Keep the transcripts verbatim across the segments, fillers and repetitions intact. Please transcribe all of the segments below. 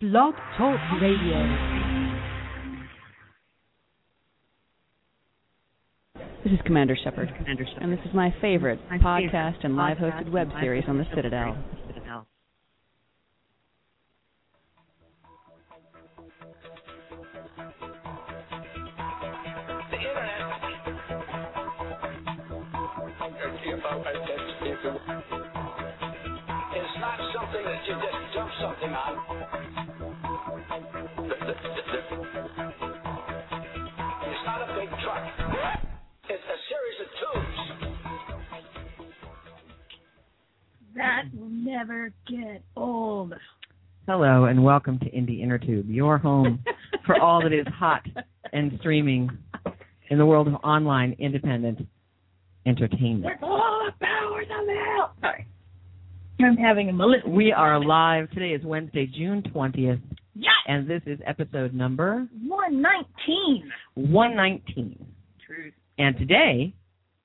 Blog Talk Radio. This is Commander Shepard, Commander Shepard, and this is my favorite my podcast favorite and live-hosted web series on the Citadel. Citadel. The Internet is not something that you just dump something on. It's not a big truck. It's a series of tubes. That will never get old. Hello and welcome to Indie Inner Tube, your home for all that is hot and streaming in the world of online independent entertainment. With all the powers of hell. Sorry. I'm having a malicious. We are live. Today is Wednesday, June twentieth. Yes. And this is episode number one nineteen. one nineteen. Truth. And today,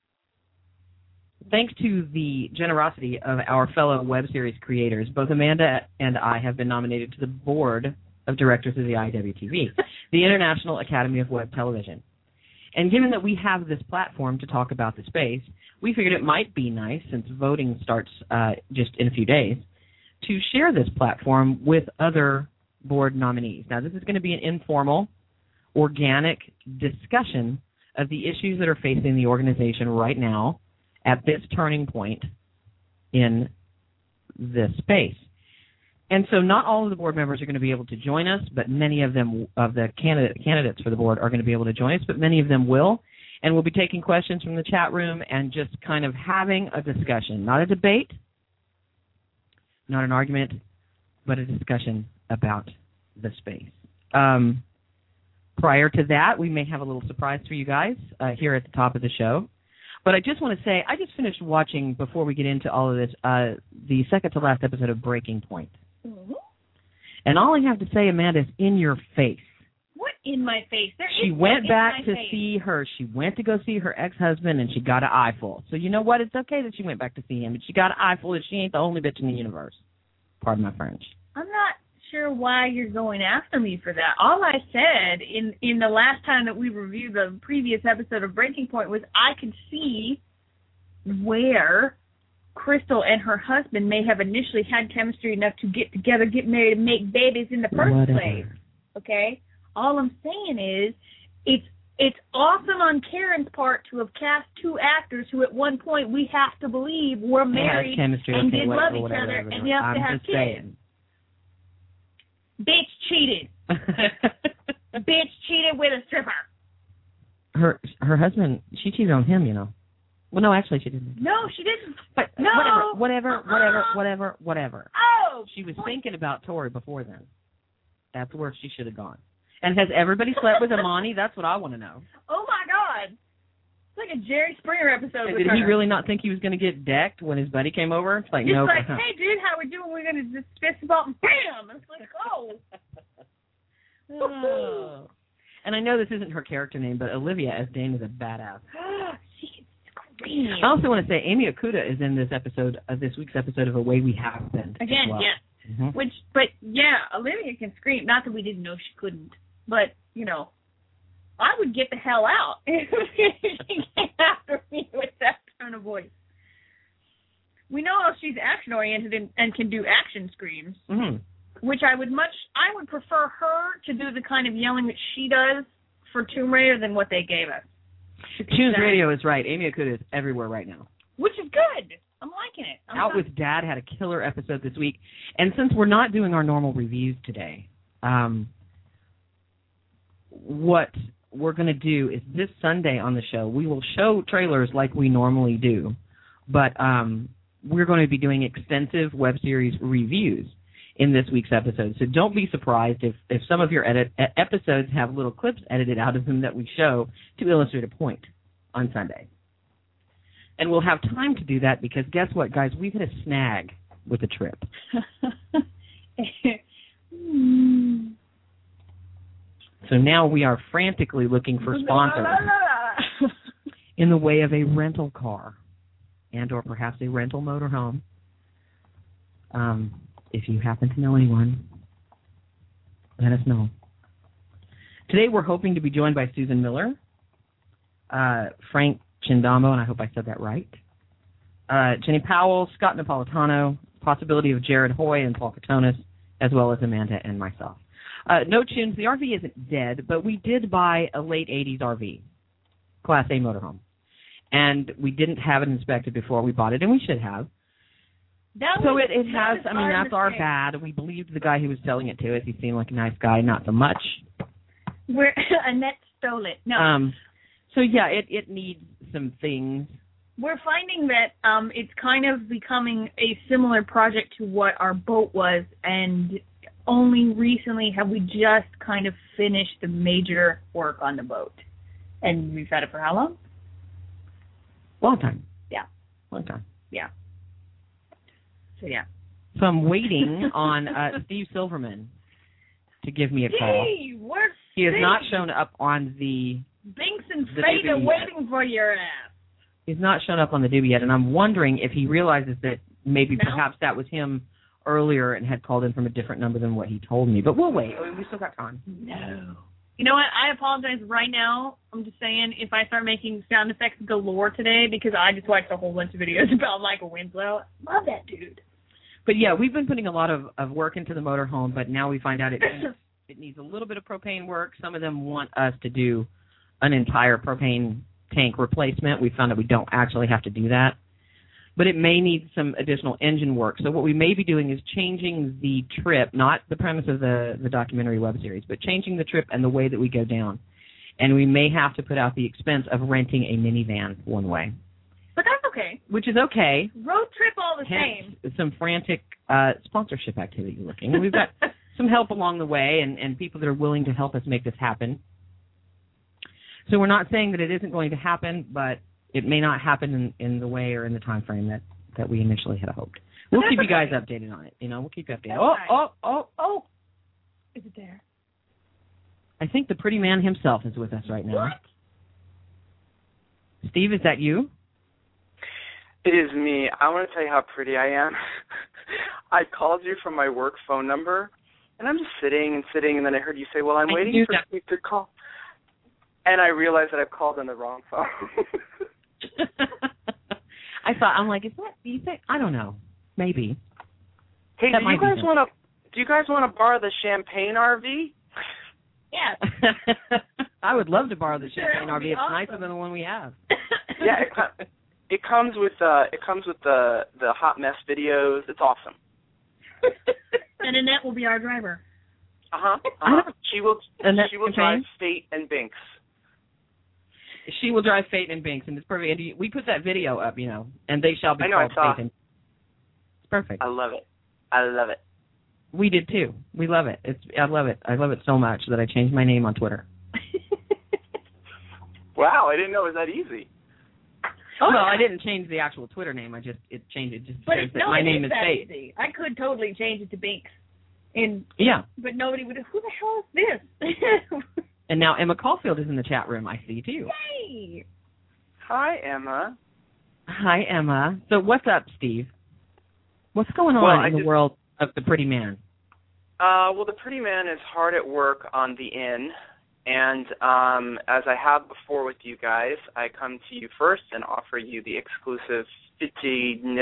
thanks to the generosity of our fellow web series creators, both Amanda and I have been nominated to the board of directors of the I W T V, the International Academy of Web Television. And given that we have this platform to talk about the space, we figured it might be nice, since voting starts uh, just in a few days, to share this platform with other board nominees. Now, this is going to be an informal, organic discussion of the issues that are facing the organization right now at this turning point in this space. And so not all of the board members are going to be able to join us, but many of them, of the candidate, candidates for the board, are going to be able to join us, but many of them will. And we'll be taking questions from the chat room and just kind of having a discussion, not a debate, not an argument, but a discussion about the space. Um, prior to that, we may have a little surprise for you guys uh, here at the top of the show. But I just want to say, I just finished watching, before we get into all of this, uh, the second to last episode of Breaking Point. Mm-hmm. And all I have to say, Amanda, is in your face. What in my face? There she is went back to face. see her. She went to go see her ex-husband, and she got an eyeful. So you know what? It's okay that she went back to see him, but she got an eyeful that she ain't the only bitch in the universe. Pardon my French. I'm not sure why you're going after me for that. All I said in, in the last time that we reviewed the previous episode of Breaking Point was I could see where Crystal and her husband may have initially had chemistry enough to get together, get married, and make babies in the first Whatever. place. Okay? All I'm saying is it's it's awesome on Karen's part to have cast two actors who at one point we have to believe were married chemistry, and okay, did whatever, love each whatever, other whatever. and you have I'm to have just kids. saying. Bitch cheated. Bitch cheated with a stripper. Her her husband, she cheated on him, you know. Well, no, actually, she didn't. No, she didn't. But no. whatever, whatever, Uh-uh. whatever, whatever, whatever. Oh. She was thinking about Tori before then. That's where she should have gone. And has everybody slept with Imani? That's what I want to know. Oh, my God. It's like a Jerry Springer episode And with did her. he really not think he was going to get decked when his buddy came over? It's like, Just no. like, hey, dude, how we doing? We're going to just fist bump and bam. It's like, oh. Oh. And I know this isn't her character name, but Olivia as Dane is a badass. She can scream. I also want to say Amy Okuda is in this episode, of this week's episode of A Way We Have Been. Again, well. yes. Mm-hmm. Which, but, yeah, Olivia can scream. Not that we didn't know she couldn't. But, you know, I would get the hell out if she came after me with that tone of voice. We know she's action-oriented and, and can do action screams, Mm-hmm. which I would much, I would prefer her to do the kind of yelling that she does for Tomb Raider than what they gave us. Choose Radio is right. Amy Okuda is everywhere right now. Which is good. I'm liking it. I'm Out fine. with Dad had a killer episode this week. And since we're not doing our normal reviews today, um, what we're going to do is this Sunday on the show, we will show trailers like we normally do, but um, we're going to be doing extensive web series reviews in this week's episode. So don't be surprised if, if some of your edit, episodes have little clips edited out of them that we show to illustrate a point on Sunday. And we'll have time to do that because guess what, guys? We've hit a snag with the trip. So now we are frantically looking for sponsors in the way of a rental car and or perhaps a rental motorhome. Um, if you happen to know anyone, let us know. Today we're hoping to be joined by Susan Miller, uh, Frank Chindamo, and I hope I said that right, uh, Jenny Powell, Scott Napolitano, possibility of Jared Hoy and Paul Katonis, as well as Amanda and myself. Uh, no tunes, the R V isn't dead, but we did buy a late eighties R V, Class A motorhome. And we didn't have it inspected before we bought it, and we should have. That so was, it, it has, I mean, that's our bad. We believed the guy who was selling it to us. He seemed like a nice guy, not so much. We're, Annette stole it. No. Um, so, yeah, it, it needs some things. We're finding that um, it's kind of becoming a similar project to what our boat was, and only recently have we just kind of finished the major work on the boat. And we've had it for how long? Long time. Yeah. Long time. Yeah. So, yeah. So I'm waiting on uh, Steve Silverman to give me a call. Hey, we're he has Steve. not shown up on the... Binks and Spade are waiting for your ass. He's not shown up on the doobie yet, and I'm wondering if he realizes that maybe no. perhaps that was him earlier and had called in from a different number than what he told me. But we'll wait. I mean, we still got time. No. You know what? I apologize right now. I'm just saying if I start making sound effects galore today because I just watched a whole bunch of videos about Michael Winslow. Love that dude. But, yeah, we've been putting a lot of, of work into the motorhome, but now we find out it needs, it needs a little bit of propane work. Some of them want us to do an entire propane tank replacement. We found that we don't actually have to do that. But it may need some additional engine work. So what we may be doing is changing the trip, not the premise of the, the documentary web series, but changing the trip and the way that we go down. And we may have to put out the expense of renting a minivan one way. But that's okay. Which is okay. Road trip all the Hence, same. some frantic uh, sponsorship activity looking. And we've got some help along the way and, and people that are willing to help us make this happen. So we're not saying that it isn't going to happen, but it may not happen in, in the way or in the time frame that, that we initially had hoped. We'll keep you guys updated on it. You know, we'll keep you updated. That's Oh, right. oh, oh, oh. Is it there? I think the pretty man himself is with us right now. What? Steve, is that you? It is me. I want to tell you how pretty I am. I called you from my work phone number, and I'm just sitting and sitting, and then I heard you say, well, I'm I waiting for that. Steve to call. And I realized that I've called on the wrong phone. I thought, I'm like, is that, do you think, I don't know, maybe. Hey, that do you might be guys him. want to? Do you guys want to borrow the Champagne R V? Yeah. I would love to borrow the Sure, Champagne that would R V. be It's awesome. nicer than the one we have. Yeah, it, com- it comes with uh, it comes with the the hot mess videos. It's awesome. And Annette will be our driver. Uh huh. I Uh-huh. don't- She will. Annette She will Champagne? drive Fate and Binks. She will drive Fate and Binks, and it's perfect. And we put that video up, you know, and they shall be I know, I called saw. Fate and It's perfect. I love it. I love it. We did too. We love it. It's I love it. I love it so much that I changed my name on Twitter. Wow, I didn't know it was that easy. Oh, well, yeah. I didn't change the actual Twitter name. I just it changed it just But says it's, that no, my it name is that Fate. easy. I could totally change it to Binks. And Yeah. But nobody would. Who the hell is this? And now Emma Caulfield is in the chat room. I see too. Yay! Hi, Emma. Hi, Emma. So what's up, Steve? What's going on Well, I in the just- world of the pretty man? Uh, well, the pretty man is hard at work on the inn, and um, as I have before with you guys, I come to you first and offer you the exclusive fittiness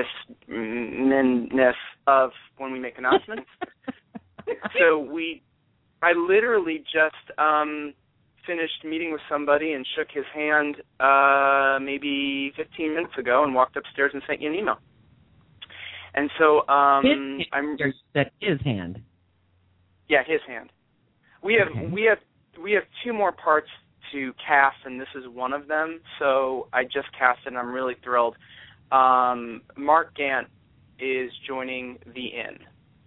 of when we make announcements. So we, I literally just um, finished meeting with somebody and shook his hand uh, maybe fifteen minutes ago and walked upstairs and sent you an email. And so um, his, I'm that his hand. Yeah, his hand. We have Okay. we have we have two more parts to cast, and this is one of them. So I just cast it, and I'm really thrilled. Um, Mark Gant is joining the inn.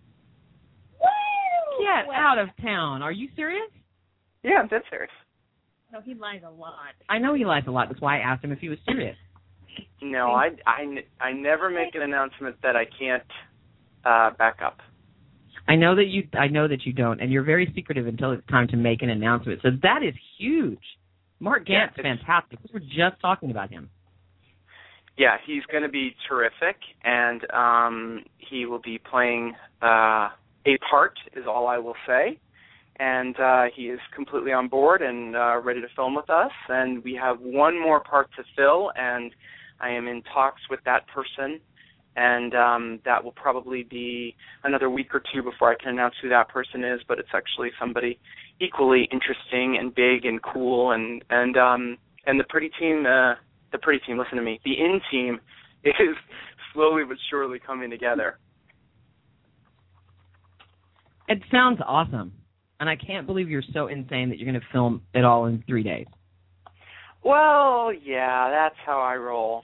Woo! Get Well, out of town. Are you serious? Yeah, I'm dead serious. No, he lies a lot. I know he lies a lot. That's why I asked him if he was serious. No, I, I, I never make an announcement that I can't uh, back up. I know that you. I know that you don't, and you're very secretive until it's time to make an announcement. So that is huge. Mark Gant's Yeah, it's- fantastic. We were just talking about him. Yeah, he's going to be terrific, and um, he will be playing uh, a part, is all I will say. and uh, he is completely on board and uh, ready to film with us. And we have one more part to fill, and I am in talks with that person. And um, that will probably be another week or two before I can announce who that person is. But it's actually somebody equally interesting and big and cool. And and um, and the pretty team, uh, the pretty team. Listen to me. The in team is slowly but surely coming together. It sounds awesome, and I can't believe you're so insane that you're going to film it all in three days. Well, yeah, that's how I roll.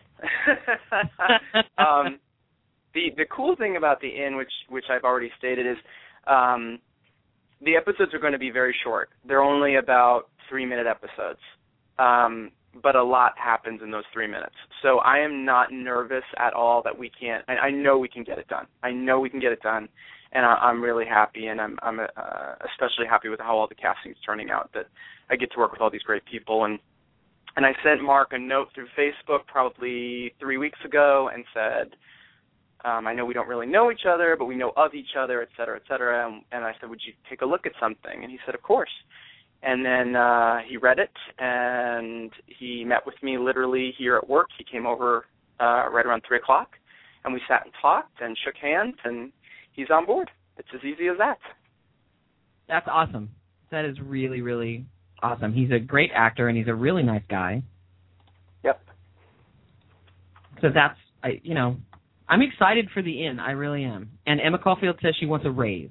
um, the the cool thing about the Inn, which which I've already stated, is um, the episodes are going to be very short. They're only about three minute episodes, um, but a lot happens in those three minutes. So I am not nervous at all that we can't. I, I know we can get it done. I know we can get it done. And I, I'm really happy, and I'm, I'm uh, especially happy with how all the casting is turning out, that I get to work with all these great people. And and I sent Mark a note through Facebook probably three weeks ago and said, um, I know we don't really know each other, but we know of each other, et cetera, et cetera. And, and I said, would you take a look at something? And he said, of course. And then uh, he read it, and he met with me literally here at work. He came over uh, right around three o'clock, and we sat and talked and shook hands, and he's on board. It's as easy as that. That's awesome. That is really, really awesome. He's a great actor, and he's a really nice guy. Yep. So that's, I, you know, I'm excited for the Inn. I really am. And Emma Caulfield says she wants a raise.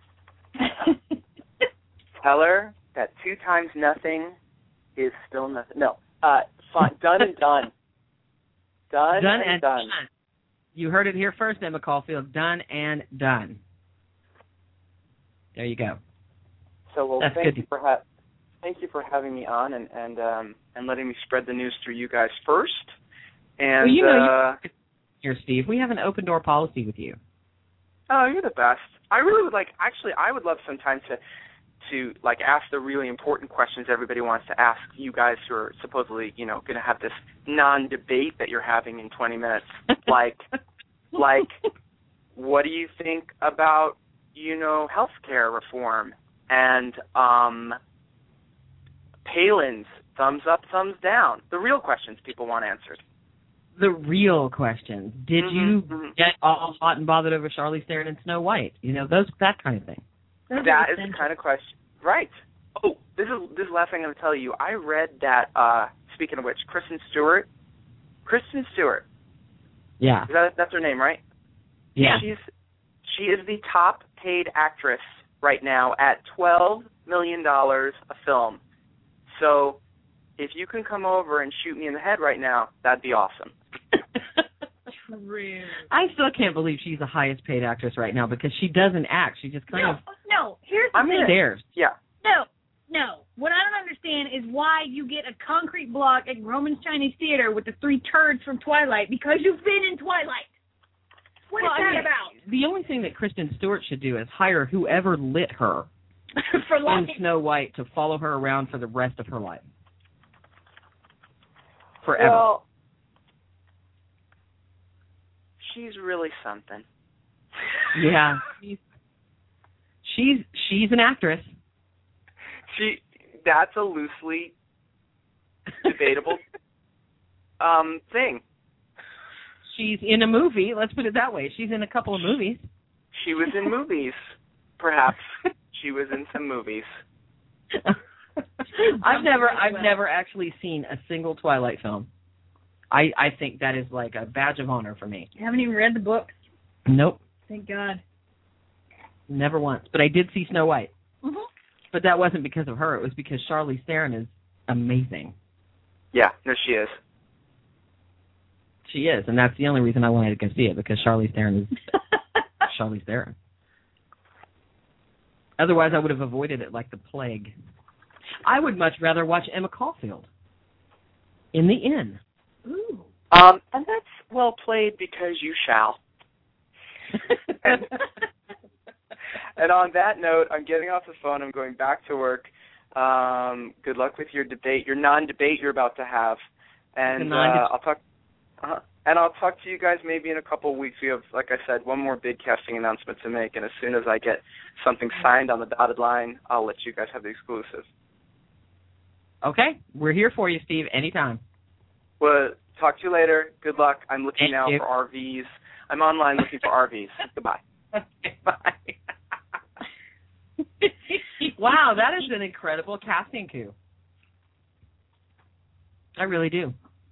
Tell her that two times nothing is still nothing. No, uh, fine. Done and done. Done, done and, and done. done. You heard it here first, Emma Caulfield. Done and done. There you go. So, well, That's thank good. you for ha- thank you for having me on and and um, and letting me spread the news through you guys first. And well, you know, uh, you, here, Steve, we have an open door policy with you. Oh, you're the best. I really would like. Actually, I would love sometime to to like ask the really important questions everybody wants to ask you guys who are supposedly, you know, going to have this non-debate that you're having in twenty minutes. Like, like, what do you think about, you know, healthcare reform and um, Palin's thumbs up, thumbs down? The real questions people want answered. The real questions. Did mm-hmm, you mm-hmm. get all hot and bothered over Charlize Theron and Snow White? You know, those that kind of thing. That is the kind of question. Right. Oh, this is this is the last thing I'm going to tell you. I read that, uh, speaking of which, Kristen Stewart, Kristen Stewart. Yeah. Is that, that's her name, right? Yeah. She's She is the top paid actress right now at twelve million dollars a film. So if you can come over and shoot me in the head right now, that'd be awesome. True. I still can't believe she's the highest paid actress right now because she doesn't act. She just kind no, of no. Here's the I'm thing. stares. Yeah. No, no. What I don't understand is why you get a concrete block at Roman's Chinese Theater with the three turds from Twilight because you've been in Twilight. What well, is that I mean, about? The only thing that Kristen Stewart should do is hire whoever lit her For in life. Snow White to follow her around for the rest of her life. Forever. Well, she's really something. Yeah. She's, she's she's an actress. She that's a loosely debatable um thing. She's in a movie, let's put it that way. She's in a couple of movies. She was in movies, perhaps. She was in some movies. I've never I've never actually seen a single Twilight film. I, I think that is like a badge of honor for me. You haven't even read the book? Nope. Thank God. Never once. But I did see Snow White. Mm-hmm. But that wasn't because of her. It was because Charlize Theron is amazing. Yeah, no, she is. She is, and that's the only reason I wanted to go see it, because Charlize Theron is Charlize Theron. Otherwise, I would have avoided it like the plague. I would much rather watch Emma Caulfield in the Inn. Ooh. Um, and that's well played because you shall. and, and on that note, I'm getting off the phone. I'm going back to work. Um, good luck with your debate, your non-debate you're about to have. And uh, I'll talk. Uh-huh. And I'll talk to you guys maybe in a couple of weeks. We have, like I said, one more big casting announcement to make, and as soon as I get something signed on the dotted line, I'll let you guys have the exclusive. Okay. We're here for you, Steve, anytime. Well, talk to you later. Good luck. I'm looking Thank now you. for R Vs. I'm online looking for R Vs. Goodbye. Okay, bye. Wow, that is an incredible casting coup. I really do.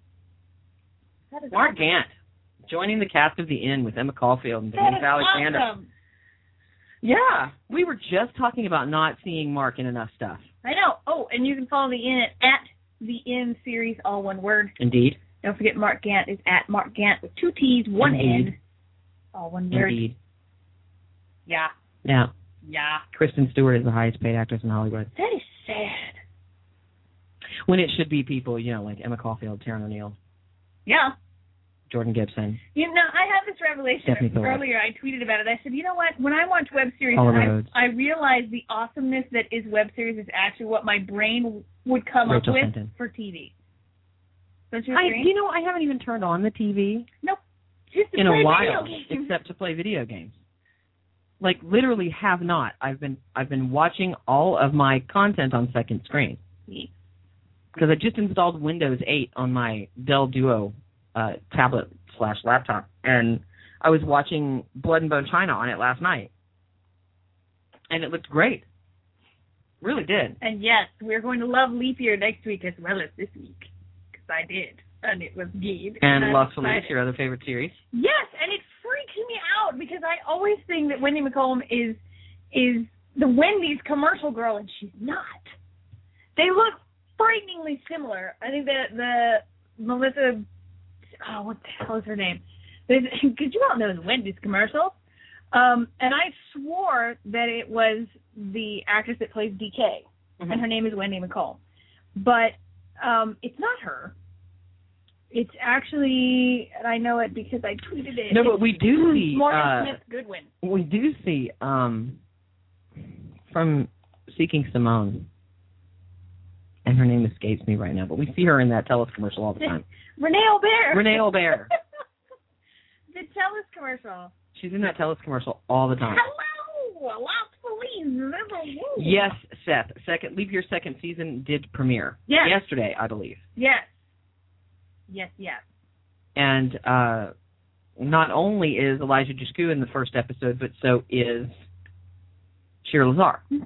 Mark Gant, joining the cast of The Inn with Emma Caulfield and Denise Alexander. Awesome. Yeah, we were just talking about not seeing Mark in enough stuff. I know. Oh, and you can follow the Inn at, at the Inn series, all one word. Indeed. Don't forget Mark Gant is at Mark Gant with two T's, one Indeed. N, all one word. Indeed. Yeah. Yeah. Yeah. Kristen Stewart is the highest paid actress in Hollywood. That is sad. When it should be people, you know, like Emma Caulfield, Taryn O'Neill, Yeah. Jordan Gibson. You know, I had this revelation Stephanie Phillips. earlier. I tweeted about it. I said, you know what? When I watch web series, Paula I, Rhodes. I realize the awesomeness that is web series is actually what my brain would come Rachel up with Fenton. for T V. Don't you I, agree? you know, I haven't even turned on the T V nope. Just to in play a while, video games. except to play video games. Like literally have not. I've been I've been watching all of my content on second screen because I just installed Windows eight on my Dell Duo uh, tablet slash laptop, and I was watching Blood and Bone China on it last night, and it looked great. Really did. And yes, we're going to love Leap Year next week as well as this week, because I did, and it was good. And I'm Love excited. Felice, your other favorite series. Yes, and it freaks me out because I always think that Wendy McComb is is the Wendy's commercial girl, and she's not. They look frighteningly similar. I think that the Melissa, oh, what the hell is her name? Because you all know the Wendy's commercial. Um, and I swore that it was the actress that plays D K, mm-hmm. and her name is Wendy McComb. But um, it's not her. It's actually, and I know it because I tweeted it. No, but we do see Morgan uh, Smith Goodwin. We do see um, from Seeking Simone, and her name escapes me right now, but we see her in that TELUS commercial all the time. Renee Albert. Renee Albert. The TELUS commercial. She's in that TELUS commercial all the time. Hello, Lost Police. Remember you? Yes, Seth. Second Leap Year second season did premiere. Yes. Yesterday, I believe. Yes. Yes, yes. And uh, not only is Elijah Dushku in the first episode, but so is Shira Lazar. Mm-hmm.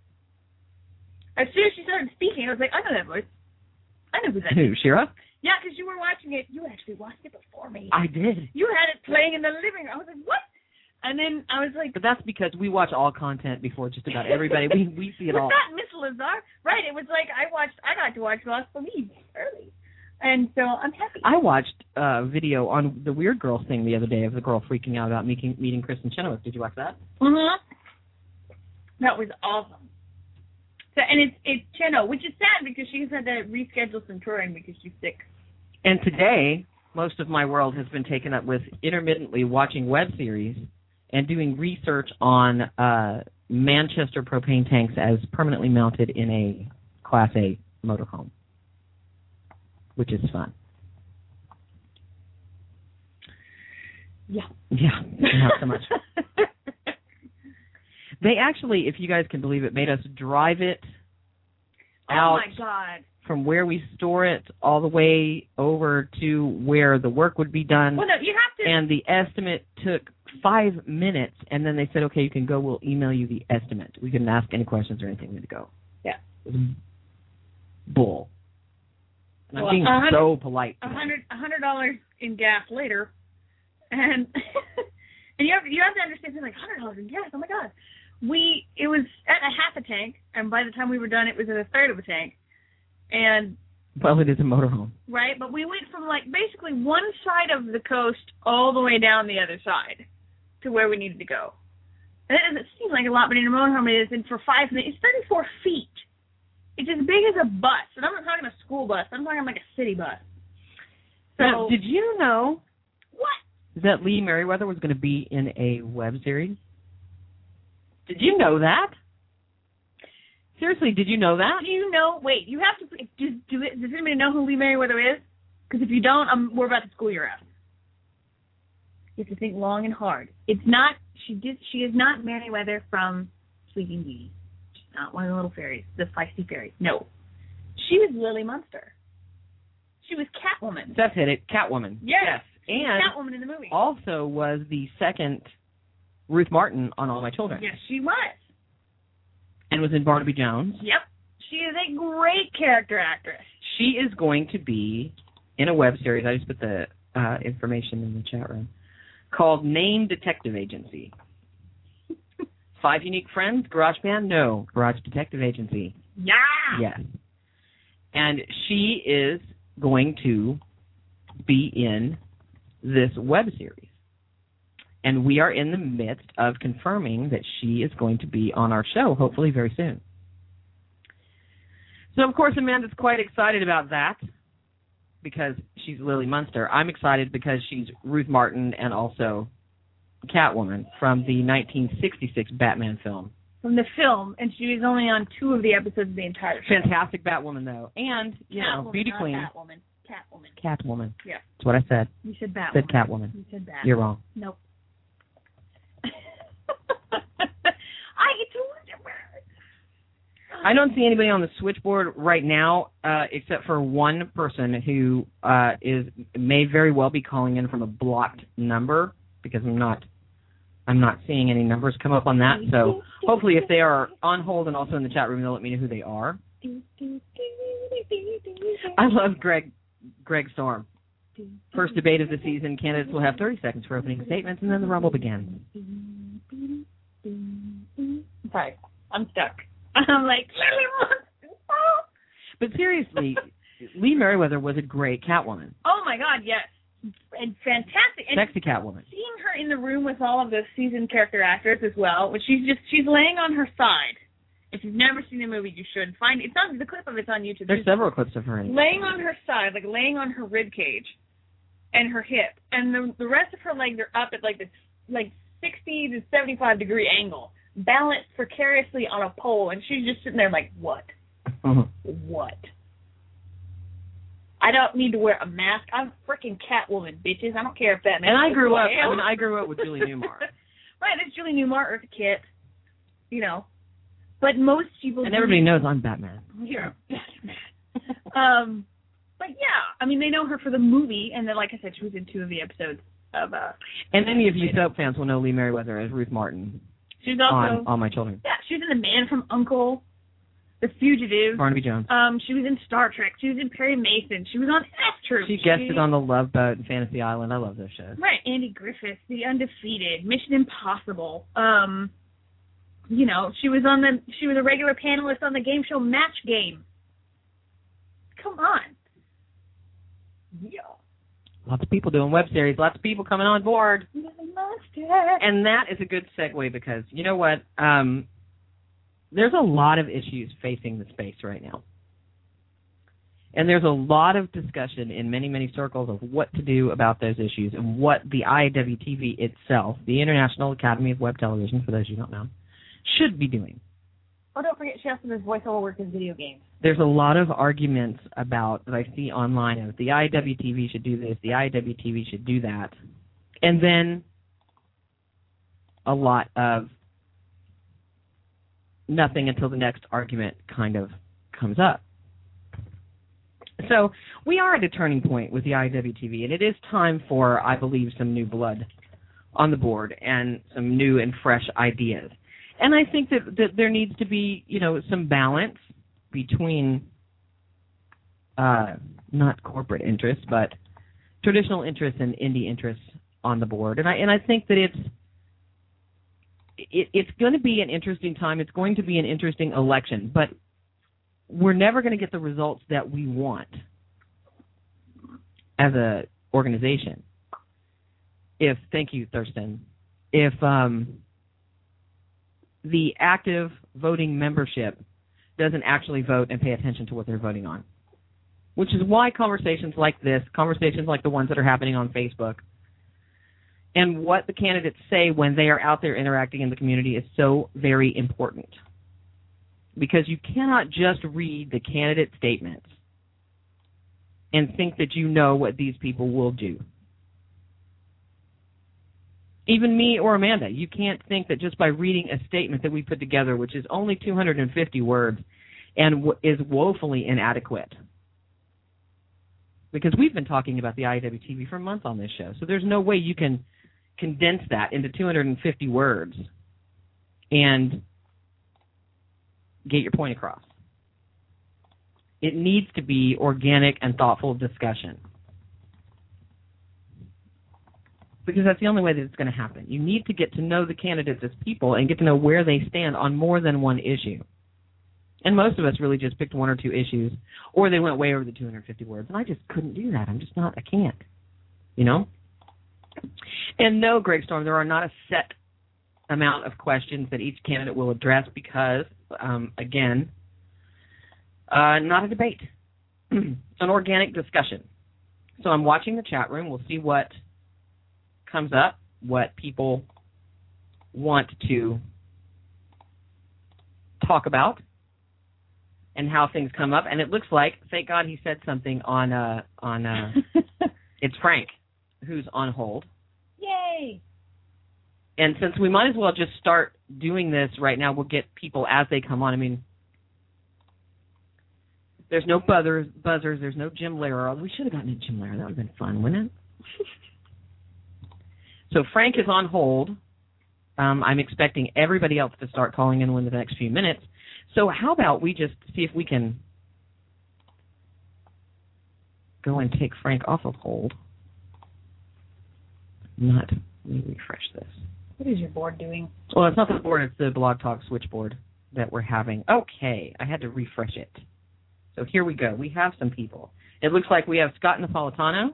As soon as she started speaking, I was like, I know that voice. I know who that Who, is. Shira? Yeah, because you were watching it. You actually watched it before me. I did. You had it playing in the living room. I was like, what? And then I was like... But that's because we watch all content before just about everybody. we we see it was all. Was that Miss Lazar? Right, it was like I watched, I got to watch Lost Police early. And so I'm happy. I watched a video on the Weird Girl thing the other day of the girl freaking out about meeting, meeting Kristen Chenoweth. Did you watch that? Mm-hmm. That was awesome. So, and it's it's Cheno, which is sad because she's had to reschedule some touring because she's sick. And today, most of my world has been taken up with intermittently watching web series and doing research on uh, Manchester propane tanks as permanently mounted in a Class A motorhome, which is fun. Yeah. Yeah, not so much. They actually, if you guys can believe it, made us drive it out oh my God. from where we store it all the way over to where the work would be done. Well, no, you have to. And the estimate took five minutes, and then they said, okay, you can go. We'll email you the estimate. We couldn't ask any questions or anything. We had to go. Yeah. It was bull. And well, I'm being so polite. A hundred, a hundred dollars in gas later, and and you have you have to understand something like hundred dollars in gas. Oh my God. We it was at a half a tank, and by the time we were done, it was at a third of a tank. And well, it is a motorhome, right? But we went from like basically one side of the coast all the way down the other side to where we needed to go. And it doesn't seem like a lot, but in a motorhome it is. And for five minutes, it's thirty-four feet. It's as big as a bus, and I'm not talking a school bus. I'm talking like a city bus. So now, did you know what that Lee Merriweather was going to be in a web series? Did you know that? Seriously, did you know that? Do you know? Wait, you have to. Do, do it, does anybody know who Lee Merriweather is? Because if you don't, I'm, we're about to school your ass. You have to think long and hard. It's not, she did, she is not Merryweather from Sleeping Beauty. She's not one of the little fairies, the feisty fairies. No. She was Lily Munster. She was Catwoman. Seth hit it, Catwoman. Yes. yes. She was And Catwoman in the movie. also was the second Ruth Martin on All My Children. Yes, she was. And was in Barnaby Jones. Yep. She is a great character actress. She is going to be in a web series. I just put the uh, information in the chat room. Called Name Detective Agency. Five Unique Friends, Garage Band? No. Garage Detective Agency. Yeah. Yes. And she is going to be in this web series. And we are in the midst of confirming that she is going to be on our show, hopefully very soon. So, of course, Amanda's quite excited about that because she's Lily Munster. I'm excited because she's Ruth Martin and also Catwoman from the nineteen sixty-six Batman film. From the film, and she was only on two of the episodes of the entire show. Fantastic Batwoman, though. And, you Catwoman, know, Beauty not Queen. Catwoman. Catwoman. Catwoman. Yeah. That's what I said. You said Batwoman. Said Catwoman. You said Batwoman. You're wrong. Nope. I get too much of I don't see anybody on the switchboard right now, uh, except for one person who uh, is may very well be calling in from a blocked number because I'm not I'm not seeing any numbers come up on that. So hopefully, if they are on hold and also in the chat room, they'll let me know who they are. I love Greg Greg Storm. First debate of the season. Candidates will have thirty seconds for opening statements, and then the rumble begins. Sorry, I'm stuck. I'm like, but seriously, Lee Merriweather was a great Catwoman. Oh my God, yes, and fantastic. And sexy Catwoman. Seeing her in the room with all of the seasoned character actors as well, when she's just she's laying on her side. If you've never seen the movie, you should find it. It's on the clip of it's on YouTube. There's several clips of her in it. Laying on her side, like laying on her rib cage, and her hip, and the the rest of her legs are up at like this like sixty to seventy-five degree angle, balanced precariously on a pole, and she's just sitting there like, what? Uh-huh. What? I don't need to wear a mask. I'm freaking Catwoman, bitches. I don't care if that makes And I grew up. I I mean, I grew up with Julie Newmar. Right, it's Julie Newmar or the Kit, you know. But most people. And everybody knows I'm Batman. You're Batman. um, but yeah, I mean, they know her for the movie, and then, like I said, she was in two of the episodes of. Uh, and any of you soap fans will know Lee Merriweather as Ruth Martin. She's also on All My Children. Yeah, she was in The Man from U N C L E, The Fugitive. Barnaby Jones. Um, she was in Star Trek. She was in Perry Mason. She was on F Troop. She guested she, on The Love Boat and Fantasy Island. I love those shows. Right, Andy Griffith, The Undefeated, Mission Impossible. Um. You know, she was on the she was a regular panelist on the game show Match Game. Come on. Yeah. Lots of people doing web series, lots of people coming on board. And that is a good segue because, you know what, um, there's a lot of issues facing the space right now. And there's a lot of discussion in many, many circles of what to do about those issues and what the I W T V itself, the International Academy of Web Television, for those you don't know, should be doing. Oh, don't forget she also does voiceover work in video games. There's a lot of arguments about that I see online of the I W T V should do this, the I W T V should do that. And then a lot of nothing until the next argument kind of comes up. So we are at a turning point with the I W T V, and it is time for, I believe, some new blood on the board and some new and fresh ideas. And I think that, that there needs to be, you know, some balance between uh, not corporate interests, but traditional interests and indie interests on the board. And I and I think that it's it, it's going to be an interesting time. It's going to be an interesting election, but we're never going to get the results that we want as a organization. If thank you, Thurston. If um, the active voting membership doesn't actually vote and pay attention to what they're voting on, which is why conversations like this, conversations like the ones that are happening on Facebook, and what the candidates say when they are out there interacting in the community is so very important. Because you cannot just read the candidate statements and think that you know what these people will do. Even me or Amanda, you can't think that just by reading a statement that we put together, which is only two hundred fifty words and w- is woefully inadequate. Because we've been talking about the I A W T V for months on this show, so there's no way you can condense that into two hundred fifty words and get your point across. It needs to be organic and thoughtful discussion. Because that's the only way that it's going to happen. You need to get to know the candidates as people and get to know where they stand on more than one issue. And most of us really just picked one or two issues, or they went way over the two hundred fifty words, and I just couldn't do that. I'm just not, I can't, you know? And no, Greg Storm, there are not a set amount of questions that each candidate will address because, um, again, uh, not a debate, an organic discussion. So I'm watching the chat room. We'll see what comes up, what people want to talk about, and how things come up. And it looks like, thank God he said something on, uh, on uh, it's Frank who's on hold. Yay! And since we might as well just start doing this right now, we'll get people as they come on. I mean, there's no buzzers, buzzers there's no Jim Lehrer. We should have gotten a Jim Lehrer. That would have been fun, wouldn't it? So Frank is on hold. Um, I'm expecting everybody else to start calling in within the next few minutes. So how about we just see if we can go and take Frank off of hold. Not, let me refresh this. What is your board doing? Well, it's not the board, it's the Blog Talk switchboard that we're having. Okay, I had to refresh it. So here we go. We have some people. It looks like we have Scott Napolitano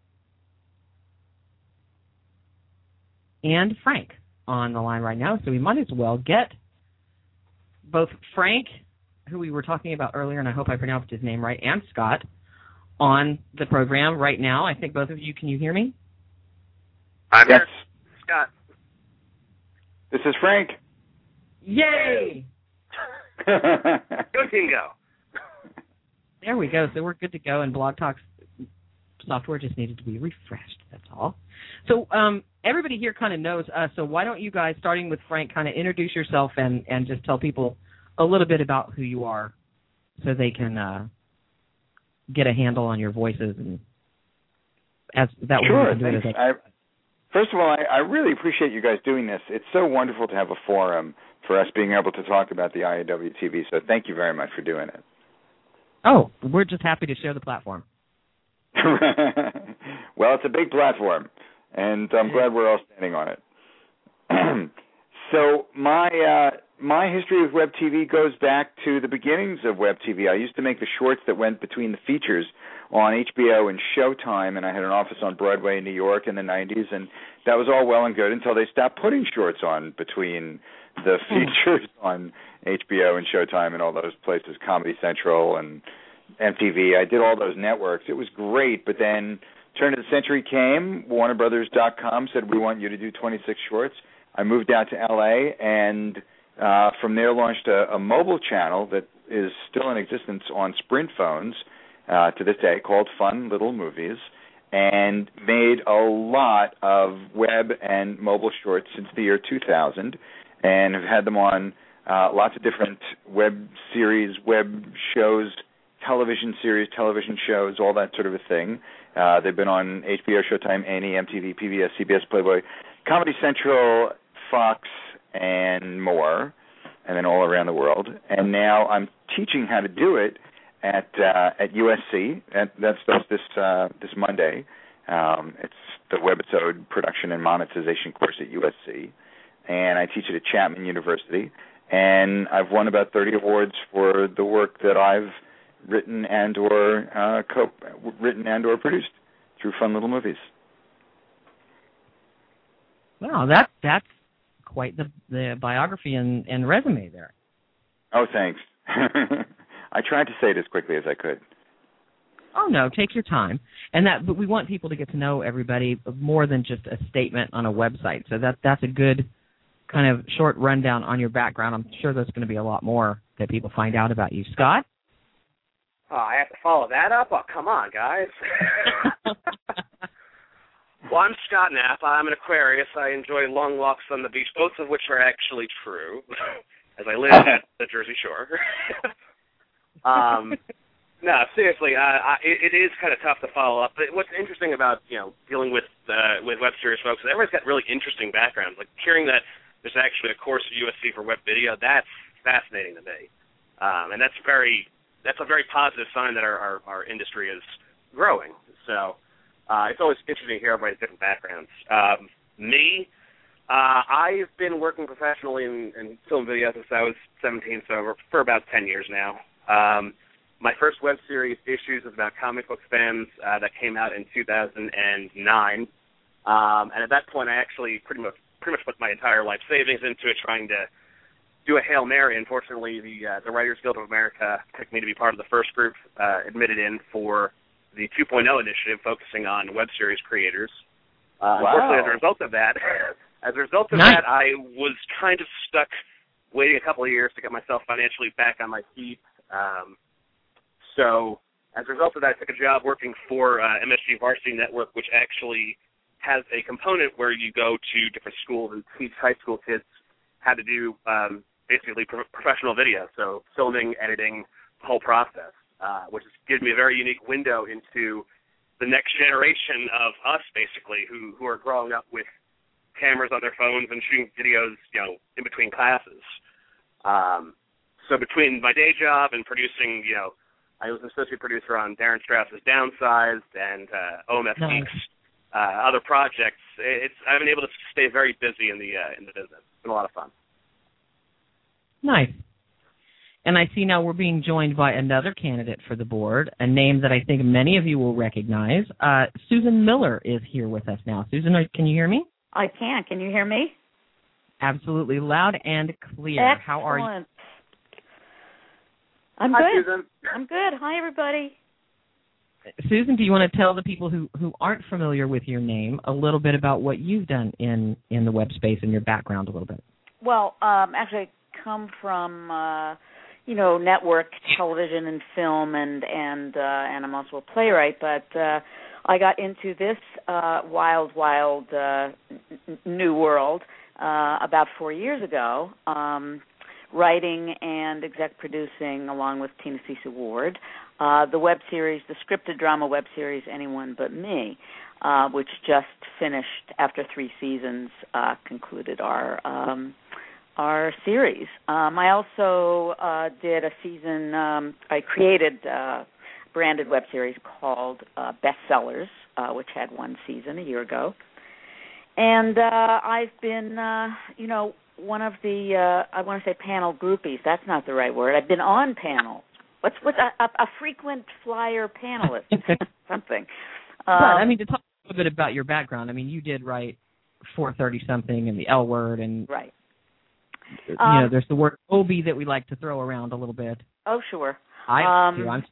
and Frank on the line right now, so we might as well get both Frank, who we were talking about earlier, and I hope I pronounced his name right, and Scott on the program right now. I think both of you, can you hear me? I'm Yes. here. Scott. This is Frank. Yay! Go team go. There we go. So we're good to go, and Blog Talk's software just needed to be refreshed. That's all. So um, everybody here kind of knows us, so why don't you guys, starting with Frank, kind of introduce yourself and, and just tell people a little bit about who you are so they can uh, get a handle on your voices. And as that way Sure, we can do it thanks. as I, first of all, I, I really appreciate you guys doing this. It's so wonderful to have a forum for us being able to talk about the I A W T V, so thank you very much for doing it. Oh, we're just happy to share the platform. Well, it's a big platform, and I'm glad we're all standing on it. So my uh, my history with Web T V goes back to the beginnings of Web T V. I used to make the shorts that went between the features on H B O and Showtime, and I had an office on Broadway in New York in the nineties, and that was all well and good until they stopped putting shorts on between the features on H B O and Showtime and all those places, Comedy Central and M T V. I did all those networks. It was great, but then turn of the century came. Warner Brothers dot com said, we want you to do twenty-six shorts. I moved out to L A, and uh, from there launched a, a mobile channel that is still in existence on Sprint phones uh, to this day called Fun Little Movies, and made a lot of web and mobile shorts since the year two thousand, and have had them on uh, lots of different web series, web shows, television series, television shows, all that sort of a thing. Uh, they've been on H B O, Showtime, A and E, M T V, P B S, C B S, Playboy, Comedy Central, Fox, and more, and then all around the world. And now I'm teaching how to do it at uh, at U S C. And that starts this uh, this Monday. Um, it's the Webisode Production and Monetization course at U S C, and I teach it at Chapman University. And I've won about thirty awards for the work that I've written and or uh, co written and or produced through Fun Little Movies. Wow, that that's quite the the biography and, and resume there. Oh, thanks. I tried to say it as quickly as I could. Oh no, take your time. And that, but we want people to get to know everybody more than just a statement on a website. So that that's a good kind of short rundown on your background. I'm sure there's going to be a lot more that people find out about you, Scott. Oh, I have to follow that up? Oh, come on, guys. Well, I'm Scott Knapp. I'm an Aquarius. I enjoy long walks on the beach, both of which are actually true, as I live at the Jersey Shore. um, no, seriously, uh, I, it, it is kind of tough to follow up. But what's interesting about you know dealing with uh, with web series folks is everyone's got really interesting backgrounds. Like hearing that there's actually a course at U S C for web video, that's fascinating to me, um, and that's very that's a very positive sign that our, our, our industry is growing. So. Uh, it's always interesting to hear everybody's different backgrounds. Um, me, uh, I've been working professionally in, in film video since I was seventeen, so for about ten years now. Um, my first web series, Issues, is about comic book fans uh, that came out in two thousand nine. Um, and at that point, I actually pretty much pretty much put my entire life savings into it, trying to do a Hail Mary. Unfortunately, the uh, the Writers Guild of America picked me to be part of the first group uh, admitted in for the two point oh initiative focusing on web series creators. Uh, wow. Unfortunately, as a result of that, as a result of nice. that, I was kind of stuck waiting a couple of years to get myself financially back on my feet. Um, so as a result of that, I took a job working for uh, M S G Varsity Network, which actually has a component where you go to different schools and teach high school kids how to do um, basically pro- professional video, so filming, editing, the whole process. Uh, which gives me a very unique window into the next generation of us, basically, who, who are growing up with cameras on their phones and shooting videos, you know, in between classes. Um, so between my day job and producing, you know, I was an associate producer on Darren Strauss's Downsized and uh, O M F nice. Geeks, uh, other projects. It's I've been able to stay very busy in the uh, in the business. It's been a lot of fun. Nice. And I see now we're being joined by another candidate for the board, a name that I think many of you will recognize. Uh, Susan Miller is here with us now. Susan, can you hear me? I can. Can you hear me? Absolutely, loud and clear. Excellent. How are you? I'm Hi, good. Susan. I'm good. Hi, everybody. Susan, do you want to tell the people who, who aren't familiar with your name a little bit about what you've done in, in the web space and your background a little bit? Well, um, actually, I come from... Uh, you know, network television and film, and and uh, and I'm also a playwright. But uh, I got into this uh, wild, wild uh, n- new world uh, about four years ago, um, writing and exec producing along with Tina Cisa Ward, uh, the web series, the scripted drama web series Anyone But Me, uh, which just finished after three seasons, uh, concluded our. Um, Our series. Um, I also uh, did a season, um, I created a branded web series called uh, Bestsellers, uh, which had one season a year ago. And uh, I've been, uh, you know, one of the, uh, I want to say panel groupies. That's not the right word. I've been on panels. What's, what's a, a, a frequent flyer panelist? Something. Um, but, I mean, to talk a little bit about your background, I mean, you did write four thirty-something and the L Word and... Right. You um, know, there's the word Obi that we like to throw around a little bit. Oh, sure. I um, do. I'm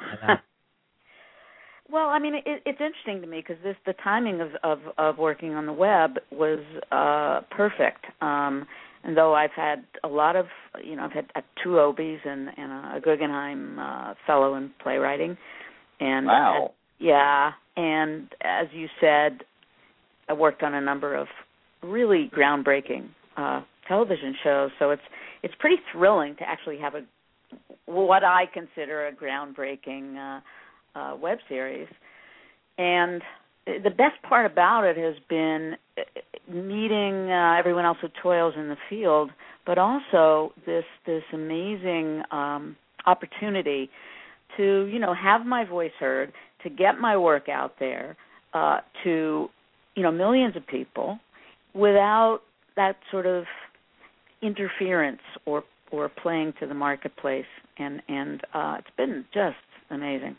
Well, I mean, it, it's interesting to me because this the timing of, of, of working on the web was uh, perfect. Um, and though I've had a lot of, you know, I've had uh, two Obies and, and a Guggenheim uh, Fellow in playwriting. And wow. Uh, yeah, and as you said, I worked on a number of really groundbreaking uh, television shows. So it's it's pretty thrilling to actually have a what I consider a groundbreaking uh, uh, web series. And the best part about it has been meeting uh, everyone else who toils in the field, but also this this amazing um, opportunity to, you know, have my voice heard, to get my work out there uh, to, you know, millions of people without that sort of interference or or playing to the marketplace, and and uh, it's been just amazing.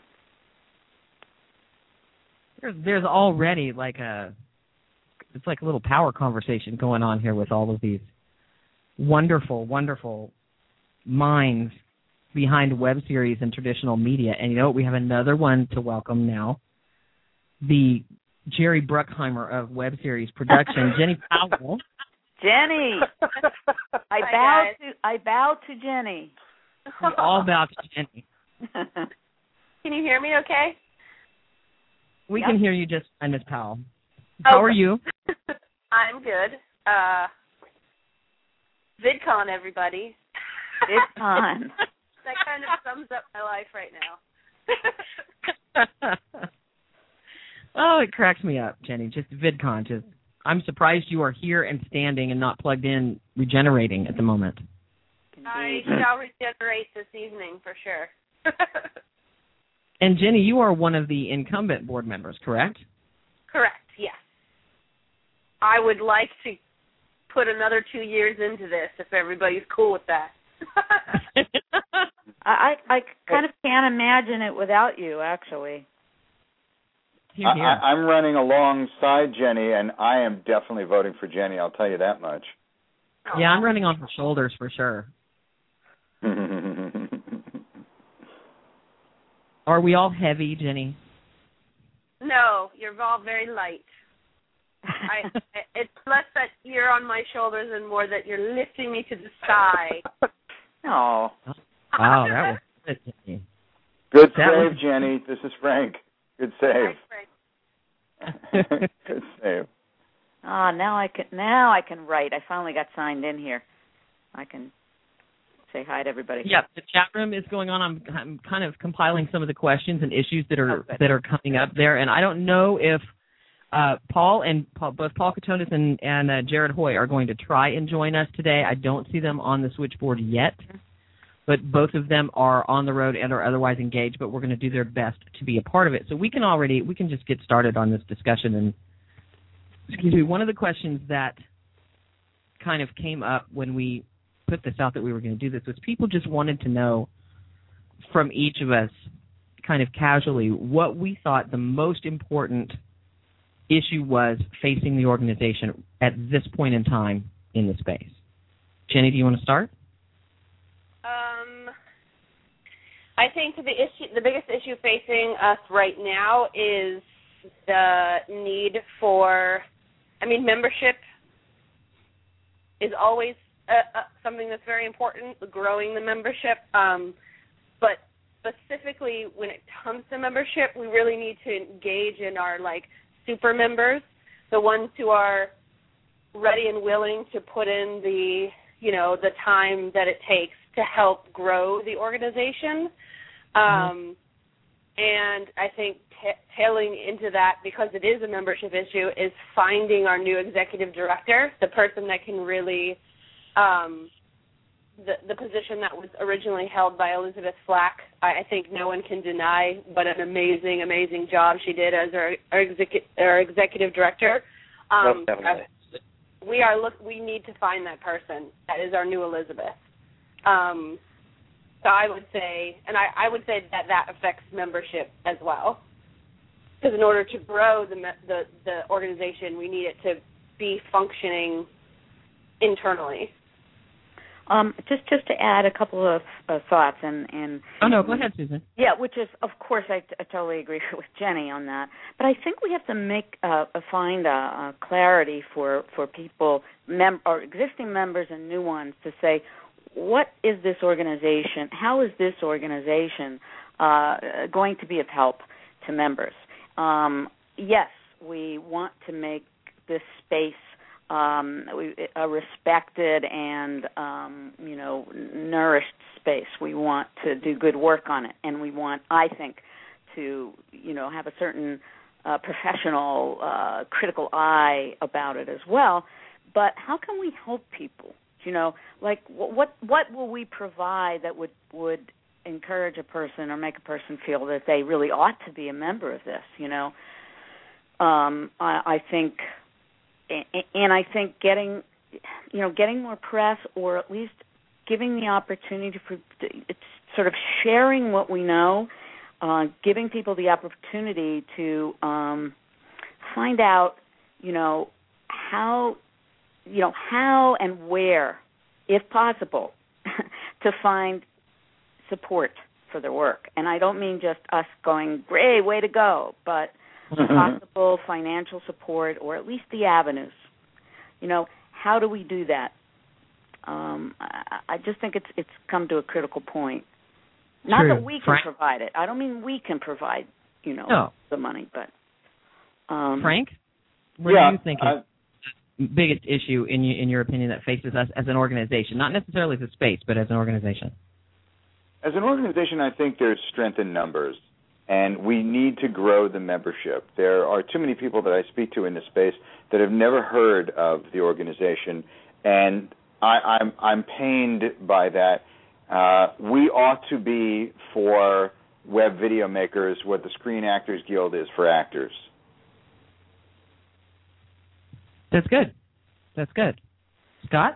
There's there's already like a it's like a little power conversation going on here with all of these wonderful, wonderful minds behind web series and traditional media. And you know what? We have another one to welcome now. The Jerry Bruckheimer of web series production, Jenny Powell. Jenny, I bow to I bow to Jenny. We're all about Jenny. Can you hear me okay? We Yep. can hear you just fine, Miz Powell. How are you? I'm good. Uh, VidCon, everybody. VidCon. That kind of sums up my life right now. Oh, it cracks me up, Jenny. Just VidCon. Just, I'm surprised you are here and standing and not plugged in, regenerating at the moment. I shall regenerate this evening for sure. And Jenny, you are one of the incumbent board members, correct? Correct. Yes. I would like to put another two years into this if everybody's cool with that. I I kind of can't imagine it without you, actually. Here, here. I, I'm running alongside Jenny, and I am definitely voting for Jenny. I'll tell you that much. Yeah, I'm running on her shoulders for sure. Are we all heavy, Jenny? No, you're all very light. I, it's less that you're on my shoulders and more that you're lifting me to the sky. Oh. Wow, that was good, Jenny. Good That save, was- Jenny. This is Frank. Good save. Hi, Frank. Good save. Ah, now I can now I can write. I finally got signed in here. I can say hi to everybody. Yeah, the chat room is going on. I'm, I'm kind of compiling some of the questions and issues that are Oh, that are coming up there, and I don't know if uh, Paul and Paul, both Paul Katonis and, and uh, Jared Hoy are going to try and join us today. I don't see them on the switchboard yet, but both of them are on the road and are otherwise engaged. But we're going to do their best to be a part of it, so we can already we can just get started on this discussion. And excuse me, one of the questions that kind of came up when we put this out that we were going to do this was people just wanted to know from each of us kind of casually what we thought the most important issue was facing the organization at this point in time in the space. Jenny, do you want to start? Um, I think the issue, the biggest issue facing us right now is the need for, I mean, membership is always Uh, uh, something that's very important, growing the membership. Um, but specifically when it comes to membership, we really need to engage in our, like, super members, the ones who are ready and willing to put in the, you know, the time that it takes to help grow the organization. Um, mm-hmm. And I think t- tailing into that, because it is a membership issue, is finding our new executive director, the person that can really Um, the the position that was originally held by Elizabeth Flack. I, I think no one can deny what an amazing, amazing job she did as our our, execu- our executive director. Um, definitely. we are look. We need to find that person. That is our new Elizabeth. Um, so I would say, and I, I would say that that affects membership as well, because in order to grow the the the organization, we need it to be functioning internally. Um, just just to add a couple of uh, thoughts, and, and oh no, go ahead, Susan. Yeah, which is, of course, I, I totally agree with Jenny on that. But I think we have to make uh, find a, a clarity for for people, mem- or existing members and new ones, to say, what is this organization? How is this organization uh, going to be of help to members? Um, yes, we want to make this space Um, a respected and, um, you know, nourished space. We want to do good work on it, and we want, I think, to, you know, have a certain uh, professional, uh, critical eye about it as well. But how can we help people? You know, like what what will we provide that would, would encourage a person or make a person feel that they really ought to be a member of this, you know? Um, I, I think... And I think getting, you know, getting more press, or at least giving the opportunity for, it's sort of sharing what we know, uh, giving people the opportunity to um, find out, you know, how, you know, how and where, if possible, to find support for their work. And I don't mean just us going, great, way to go, but possible financial support, or at least the avenues. You know, how do we do that? Um, I, I just think it's it's come to a critical point. Not True. that we can Frank? provide it. I don't mean we can provide, you know, No. the money, but um, Frank? What yeah, do you think I, is the biggest issue, in, you, in your opinion, that faces us as an organization? Not necessarily as a space, but as an organization. As an organization, I think there's strength in numbers, and we need to grow the membership. There are too many people that I speak to in this space that have never heard of the organization, and I, I'm, I'm pained by that. Uh, we ought to be for web video makers what the Screen Actors Guild is for actors. That's good. That's good. Scott?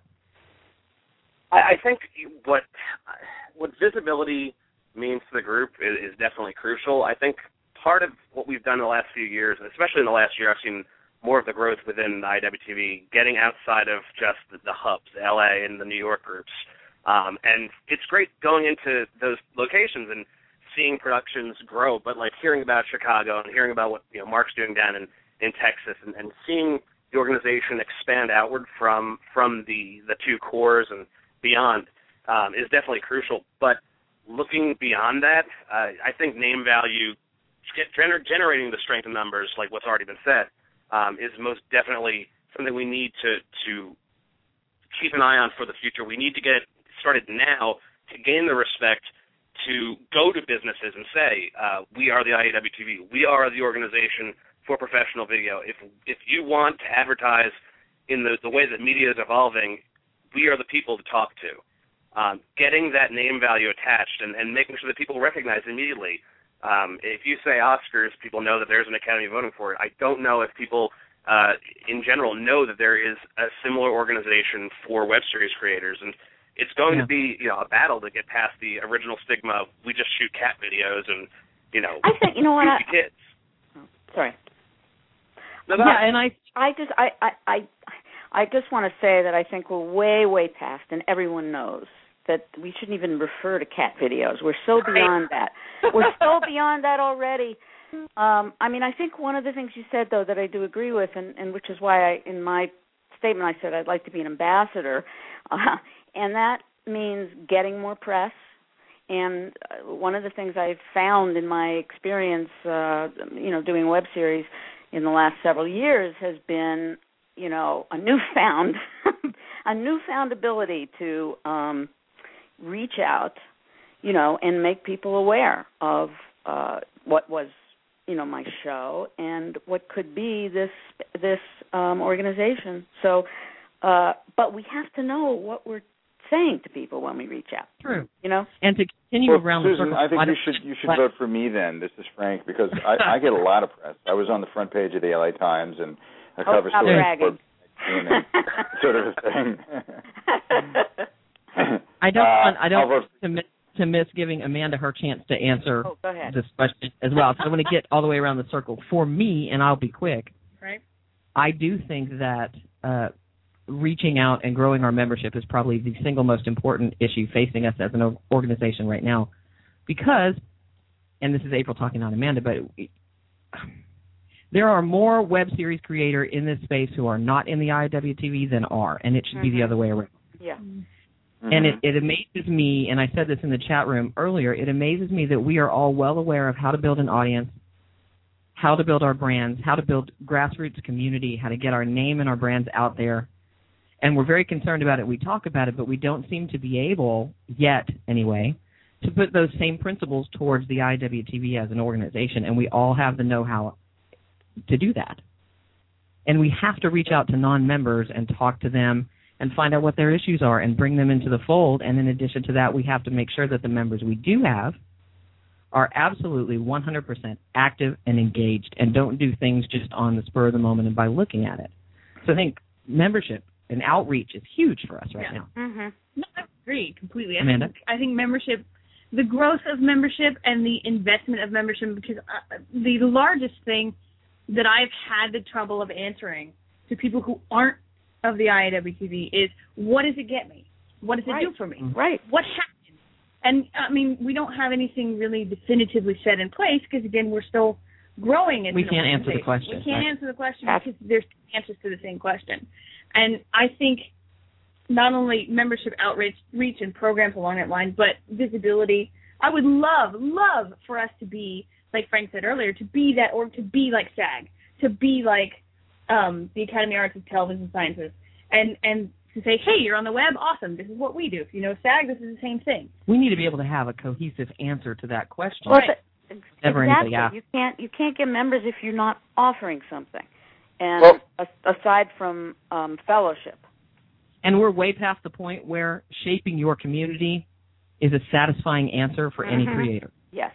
I, I think what what visibility means to the group is, is definitely crucial. I think part of what we've done in the last few years, especially in the last year, I've seen more of the growth within I W T V, getting outside of just the, the hubs, L A and the New York groups. Um, and it's great going into those locations and seeing productions grow, but like hearing about Chicago and hearing about what you know Mark's doing down in, in Texas, and, and seeing the organization expand outward from from the, the two cores and beyond um, is definitely crucial. But looking beyond that, uh, I think name value, gener- generating the strength of numbers, like what's already been said, um, is most definitely something we need to, to keep an eye on for the future. We need to get started now to gain the respect to go to businesses and say, uh, we are the I A W T V, we are the organization for professional video. If if you want to advertise in the, the way that media is evolving, we are the people to talk to. Um, getting that name value attached and, and making sure that people recognize immediately. Um, if you say Oscars, people know that there's an Academy voting for it. I don't know if people uh, in general know that there is a similar organization for web series creators. And it's going yeah. to be you know a battle to get past the original stigma of we just shoot cat videos and, you know, I think, you know what, I, kids. Oh, sorry. No, yeah, and I, I just, I, I, I, I just want to say that I think we're way, way past, and everyone knows that we shouldn't even refer to cat videos. We're so beyond that. We're so beyond that already. Um, I mean, I think one of the things you said, though, that I do agree with, and, and which is why I, in my statement I said I'd like to be an ambassador, uh, and that means getting more press. And one of the things I've found in my experience, uh, you know, doing web series in the last several years has been, you know, a newfound, a newfound ability to um, reach out, you know, and make people aware of uh, what was, you know, my show and what could be this this um, organization. So, uh, but we have to know what we're saying to people when we reach out. True. You know? And to continue well, around Susan, the circle. I think you should you should vote for me then. This is Frank, because I, I get a lot of press. I was on the front page of the L A Times and a oh, cover story bragging. for sort of a thing. I don't uh, want I don't want to miss, to miss giving Amanda her chance to answer oh, go ahead. this question as well. So I want to get all the way around the circle. For me, and I'll be quick, right. I do think that uh, reaching out and growing our membership is probably the single most important issue facing us as an organization right now, because, and this is April talking, not Amanda, but we, there are more web series creators in this space who are not in the I W T V than are, and it should mm-hmm. be the other way around. Yeah. Mm-hmm. And it, it amazes me, and I said this in the chat room earlier, it amazes me that we are all well aware of how to build an audience, how to build our brands, how to build grassroots community, how to get our name and our brands out there. And we're very concerned about it. We talk about it, but we don't seem to be able, yet anyway, to put those same principles towards the I W T V as an organization, and we all have the know-how to do that. And we have to reach out to non-members and talk to them and find out what their issues are and bring them into the fold. And in addition to that, we have to make sure that the members we do have are absolutely one hundred percent active and engaged and don't do things just on the spur of the moment and by looking at it. So I think membership and outreach is huge for us right yeah. now. Mm-hmm. No, I agree completely. I Amanda? think, I think membership, the growth of membership and the investment of membership, because uh, the largest thing that I've had the trouble of answering to people who aren't of the I A W T V is, what does it get me? What does it right. do for me? Right. What happens? And, I mean, we don't have anything really definitively set in place because, again, we're still growing. We can't answer the question. We can't right. answer the question because there's answers to the same question. And I think not only membership outreach reach and programs along that line, but visibility. I would love, love for us to be, like Frank said earlier, to be that, or to be like SAG, to be like um, the Academy of Arts of Television Sciences, and and to say, hey, you're on the web, awesome. This is what we do. If you know SAG, this is the same thing. We need to be able to have a cohesive answer to that question. Well, right. Never exactly. anybody asks. You can't you can't get members if you're not offering something, and Well, a, aside from um, fellowship. And we're way past the point where shaping your community is a satisfying answer for any Mhm. creator. Yes.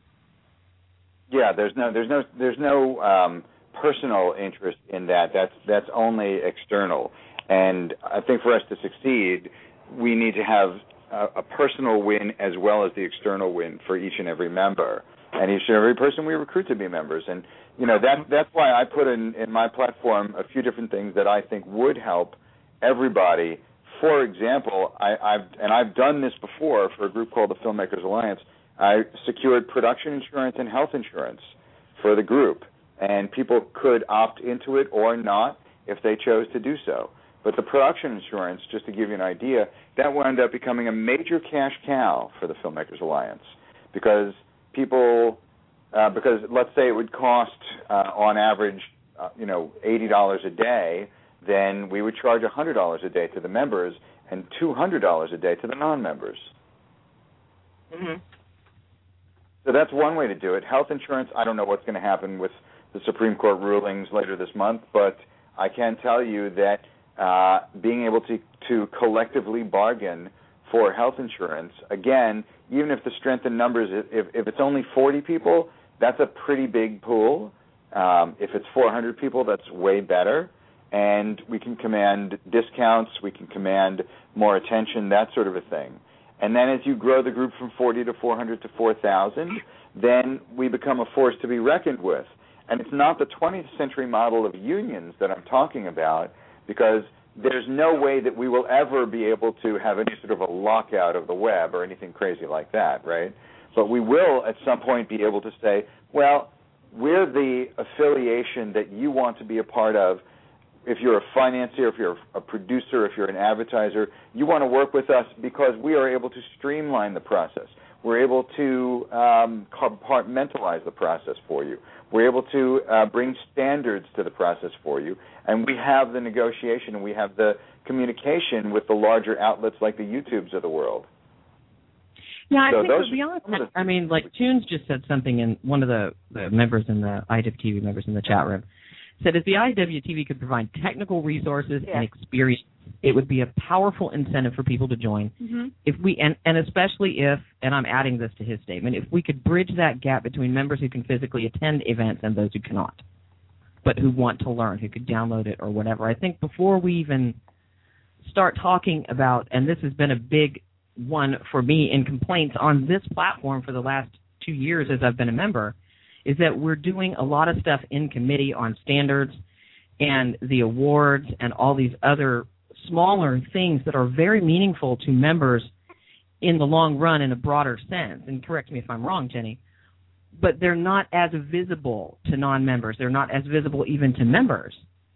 Yeah, there's no, there's no, there's no um, personal interest in that. That's that's only external. And I think for us to succeed, we need to have a, a personal win as well as the external win for each and every member, and each and every person we recruit to be members. And you know that that's why I put in in my platform a few different things that I think would help everybody. For example, I, I've and I've done this before for a group called the Filmmakers Alliance. I secured production insurance and health insurance for the group, and people could opt into it or not if they chose to do so. But the production insurance, just to give you an idea, that wound up becoming a major cash cow for the Filmmakers Alliance because people, uh, because let's say it would cost uh, on average, uh, you know, eighty dollars a day, then we would charge one hundred dollars a day to the members and two hundred dollars a day to the non-members. Mm-hmm. So that's one way to do it. Health insurance, I don't know what's going to happen with the Supreme Court rulings later this month, but I can tell you that uh, being able to, to collectively bargain for health insurance, again, even if the strength in numbers, if, if it's only forty people, that's a pretty big pool. Um, if it's four hundred people, that's way better. And we can command discounts, we can command more attention, that sort of a thing. And then as you grow the group from forty to four hundred to four thousand, then we become a force to be reckoned with. And it's not the twentieth century model of unions that I'm talking about, because there's no way that we will ever be able to have any sort of a lockout of the web or anything crazy like that, right? But we will at some point be able to say, well, we're the affiliation that you want to be a part of. If you're a financier, if you're a producer, if you're an advertiser, you want to work with us because we are able to streamline the process. We're able to um, compartmentalize the process for you. We're able to uh, bring standards to the process for you. And we have the negotiation and we have the communication with the larger outlets like the YouTubes of the world. Yeah, I so think those to be honest, I mean, like Tunes just said something, in one of the, the members in the I W T V members in the chat room said if the I W T V could provide technical resources yeah. and experience, it would be a powerful incentive for people to join. Mm-hmm. If we and, and especially if, and I'm adding this to his statement, if we could bridge that gap between members who can physically attend events and those who cannot, but who want to learn, who could download it or whatever. I think before we even start talking about, and this has been a big one for me in complaints on this platform for the last two years as I've been a member, is that we're doing a lot of stuff in committee on standards and the awards and all these other smaller things that are very meaningful to members in the long run in a broader sense. And correct me if I'm wrong, Jenny, but they're not as visible to non-members. They're not as visible even to members.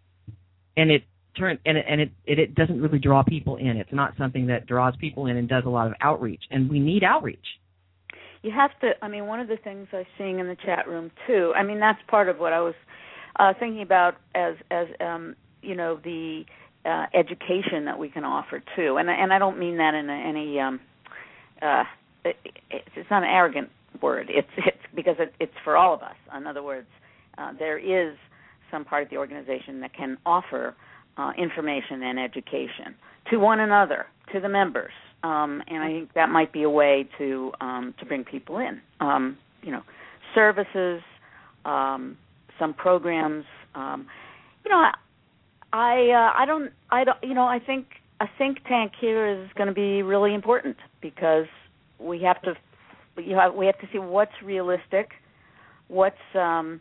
And it turn and it, and it, it, it doesn't really draw people in. It's not something that draws people in and does a lot of outreach. And we need outreach. You have to, I mean, one of the things I'm seeing in the chat room, too, I mean, that's part of what I was uh, thinking about as, as um, you know, the uh, education that we can offer, too. And, and I don't mean that in a, any, um, uh, it, it's not an arrogant word. It's, it's because it, it's for all of us. In other words, uh, there is some part of the organization that can offer uh, information and education to one another, to the members. Um, and I think that might be a way to um, to bring people in. Um, you know, services, um, some programs. Um, you know, I I, uh, I don't I don't you know I think a think tank here is going to be really important because we have to you have we have to see what's realistic, what's um,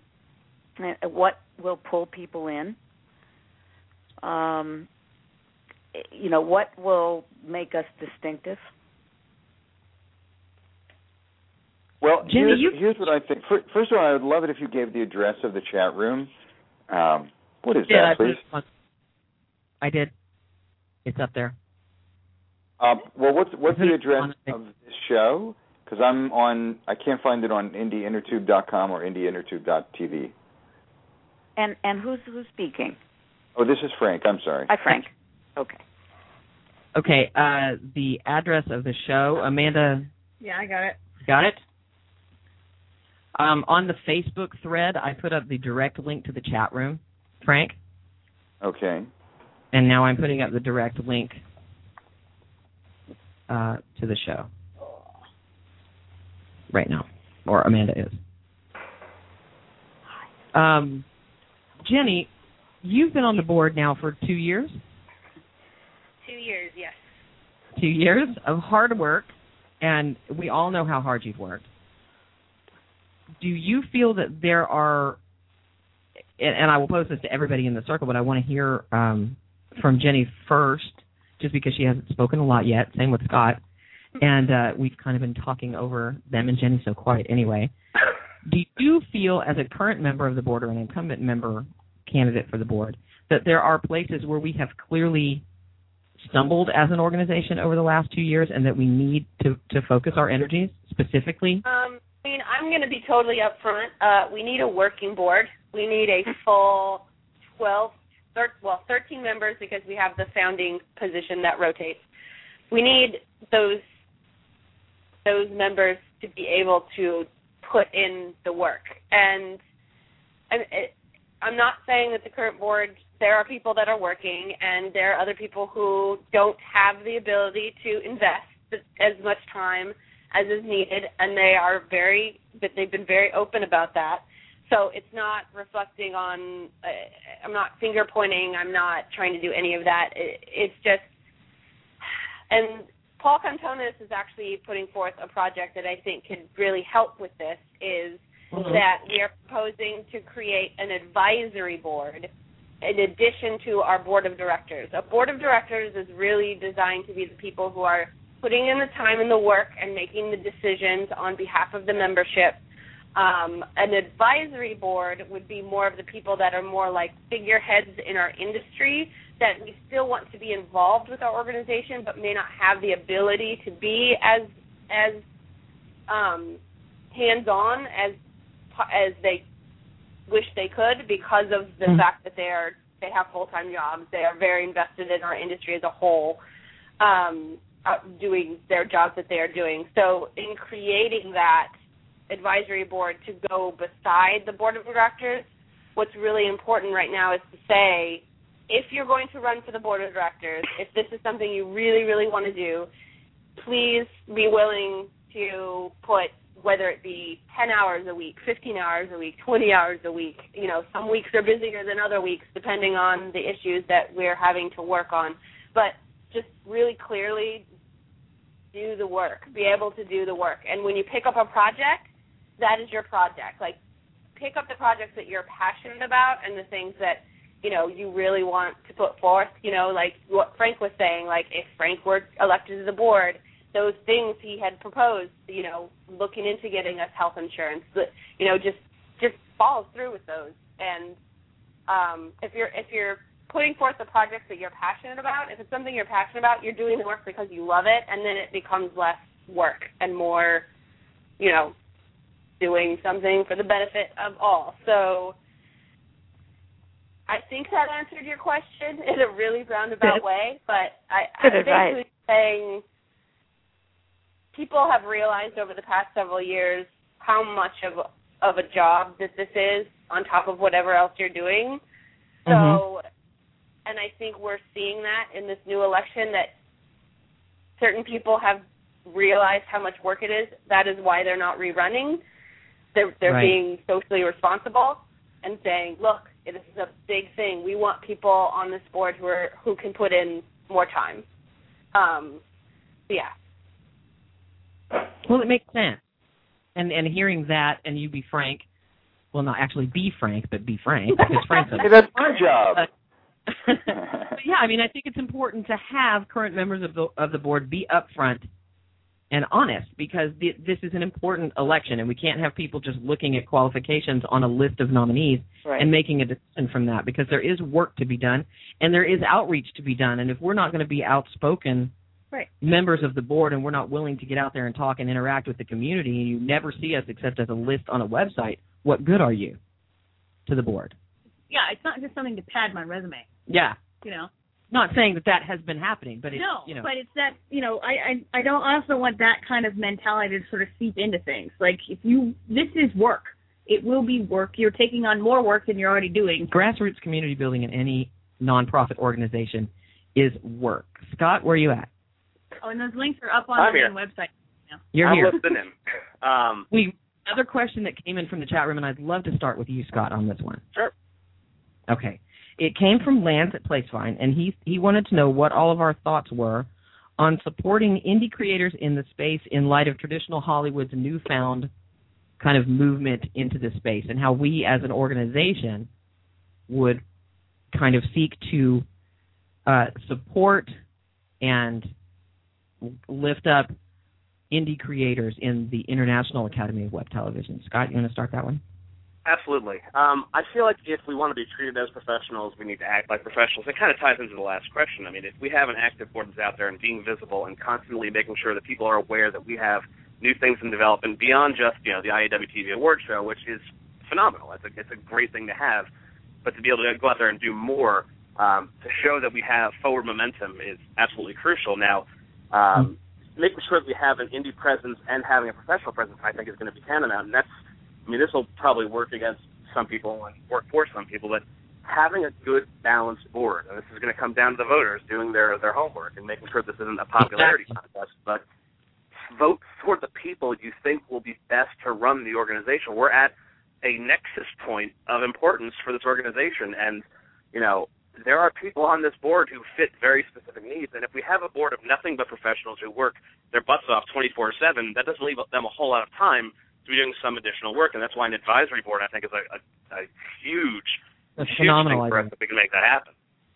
what will pull people in. Um, You know, what will make us distinctive? Well, Jenny, here's, you... here's what I think. First of all, I would love it if you gave the address of the chat room. Um, what is yeah, that, please? I did. It's up there. Um, well, what's what's the address of this show? Because I'm on, I can't find it on indie inner tube dot com or indie inner tube dot t v. And and who's who's speaking? Oh, this is Frank. I'm sorry. Hi, Frank. Okay. Okay, uh, the address of the show, Amanda. Yeah, I got it. Got it? Um, on the Facebook thread, I put up the direct link to the chat room, Frank. Okay. And now I'm putting up the direct link uh, to the show right now, or Amanda is. Um, Jenny, you've been on the board now for two years? Two years, yes. Two years of hard work, and we all know how hard you've worked. Do you feel that there are, and I will pose this to everybody in the circle, but I want to hear um, from Jenny first, just because she hasn't spoken a lot yet, same with Scott, and uh, we've kind of been talking over them, and Jenny's so quiet anyway. Do you feel, as a current member of the board or an incumbent member candidate for the board, that there are places where we have clearly stumbled as an organization over the last two years and that we need to, to focus our energies specifically? Um, I mean, I'm going to be totally upfront. Uh, we need a working board. We need a full twelve, thir- well, thirteen members because we have the founding position that rotates. We need those those members to be able to put in the work. And I'm, it, I'm not saying that the current board, there are people that are working and there are other people who don't have the ability to invest as much time as is needed, and they are very, but they've been very open about that. So it's not reflecting on, uh, I'm not finger pointing, I'm not trying to do any of that. It, it's just, and Paul Cantonis is actually putting forth a project that I think could really help with this, is mm-hmm. that we are proposing to create an advisory board in addition to our board of directors. A board of directors is really designed to be the people who are putting in the time and the work and making the decisions on behalf of the membership. Um, an advisory board would be more of the people that are more like figureheads in our industry, that we still want to be involved with our organization but may not have the ability to be as as um, hands-on as as they wish they could because of the mm-hmm. fact that they are they have full-time jobs. They are very invested in our industry as a whole, um, doing their jobs that they are doing. So in creating that advisory board to go beside the board of directors, what's really important right now is to say, if you're going to run for the board of directors, if this is something you really, really want to do, please be willing to put, whether it be ten hours a week, fifteen hours a week, twenty hours a week. You know, some weeks are busier than other weeks depending on the issues that we're having to work on. But just really clearly do the work, be able to do the work. And when you pick up a project, that is your project. Like, pick up the projects that you're passionate about and the things that, you know, you really want to put forth. You know, like what Frank was saying, like if Frank were elected to the board, those things he had proposed, you know, looking into getting us health insurance, you know, just just follow through with those. And um, if you're if you're putting forth the projects that you're passionate about, if it's something you're passionate about, you're doing the work because you love it, and then it becomes less work and more, you know, doing something for the benefit of all. So I think that answered your question in a really roundabout way, but I, I'm basically saying people have realized over the past several years how much of of a job that this is on top of whatever else you're doing. So, mm-hmm. and I think we're seeing that in this new election, that certain people have realized how much work it is. That is why they're not rerunning. They're, they're right. being socially responsible and saying, look, this is a big thing. We want people on this board who are who can put in more time. Um, yeah. Well, it makes sense. And and hearing that, and you be frank, well, not actually be frank, but be frank, because Frank's hey, that's my job. But, but yeah, I mean, I think it's important to have current members of the of the board be upfront and honest, because the, this is an important election, and we can't have people just looking at qualifications on a list of nominees right. and making a decision from that, because there is work to be done, and there is outreach to be done. And if we're not going to be outspoken right. members of the board, and we're not willing to get out there and talk and interact with the community, and you never see us except as a list on a website, what good are you to the board? Yeah, it's not just something to pad my resume. Yeah. You know. Not saying that that has been happening, but it's, no, you know. but it's that, you know, I, I I don't also want that kind of mentality to sort of seep into things. Like, if you, this is work. It will be work. You're taking on more work than you're already doing. Grassroots community building in any nonprofit organization is work. Scott, where are you at? Oh, and those links are up on I'm the here. website. Yeah. You're I'm here. listening. Um, we another question that came in from the chat room, and I'd love to start with you, Scott, on this one. Sure. Okay. It came from Lance at Placefine, and he he wanted to know what all of our thoughts were on supporting indie creators in the space in light of traditional Hollywood's newfound kind of movement into this space, and how we as an organization would kind of seek to uh, support and lift up indie creators in the International Academy of Web Television. Scott, you want to start that one? Absolutely. Um, I feel like if we want to be treated as professionals, we need to act like professionals. It kind of ties into the last question. I mean, if we have an active board that's out there and being visible and constantly making sure that people are aware that we have new things in development beyond just, you know, the I A W T V award show, which is phenomenal. It's a, it's a great thing to have. But to be able to go out there and do more um, to show that we have forward momentum is absolutely crucial. Now, um, making sure that we have an indie presence and having a professional presence, I think, is going to be tantamount. And that's, I mean, this will probably work against some people and work for some people, but having a good, balanced board, and this is going to come down to the voters doing their, their homework and making sure this isn't a popularity contest, but vote for the people you think will be best to run the organization. We're at a nexus point of importance for this organization, and, you know, there are people on this board who fit very specific needs, and if we have a board of nothing but professionals who work their butts off twenty-four seven, that doesn't leave them a whole lot of time to be doing some additional work, and that's why an advisory board, I think, is a, a, a huge, that's huge phenomenal thing for us if we can make that happen.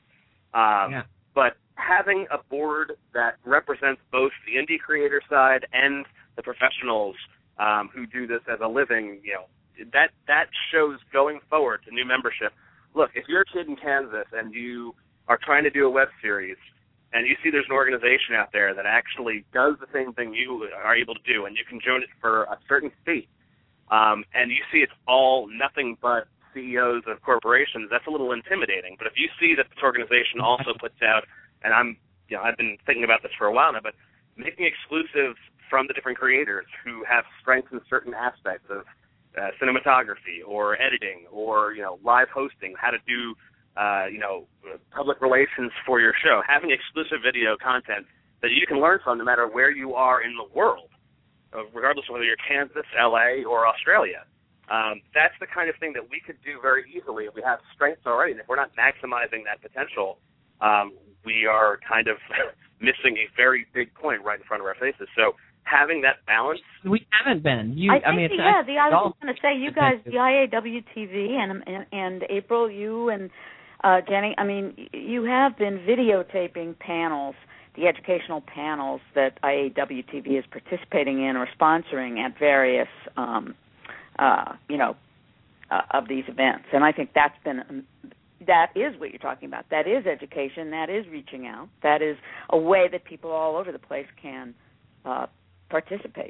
Um, yeah. But having a board that represents both the indie creator side and the professionals um, who do this as a living, you know, that that shows going forward to new membership. Look, if you're a kid in Kansas and you are trying to do a web series and you see there's an organization out there that actually does the same thing you are able to do, and you can join it for a certain fee, um, and you see it's all nothing but C E Os of corporations, that's a little intimidating. But if you see that this organization also puts out, and I'm, you know, I've been thinking about this for a while now, but making exclusives from the different creators who have strengths in certain aspects of uh, cinematography or editing or, you know, live hosting, how to do Uh, you know, public relations for your show, having exclusive video content that you can learn from no matter where you are in the world, uh, regardless of whether you're Kansas, L A, or Australia. Um, that's the kind of thing that we could do very easily if we have strengths already. And if we're not maximizing that potential, um, we are kind of missing a very big point right in front of our faces. So having that balance. We haven't been. You, I think, I mean, it's yeah, the, I was just going to say, you guys, the I A W T V and, and, and April, you and Uh, Jenny, I mean, you have been videotaping panels, the educational panels that I A W T V is participating in or sponsoring at various, um, uh, you know, uh, of these events. And I think that's been, um, that is what you're talking about. That is education. That is reaching out. That is a way that people all over the place can uh, participate.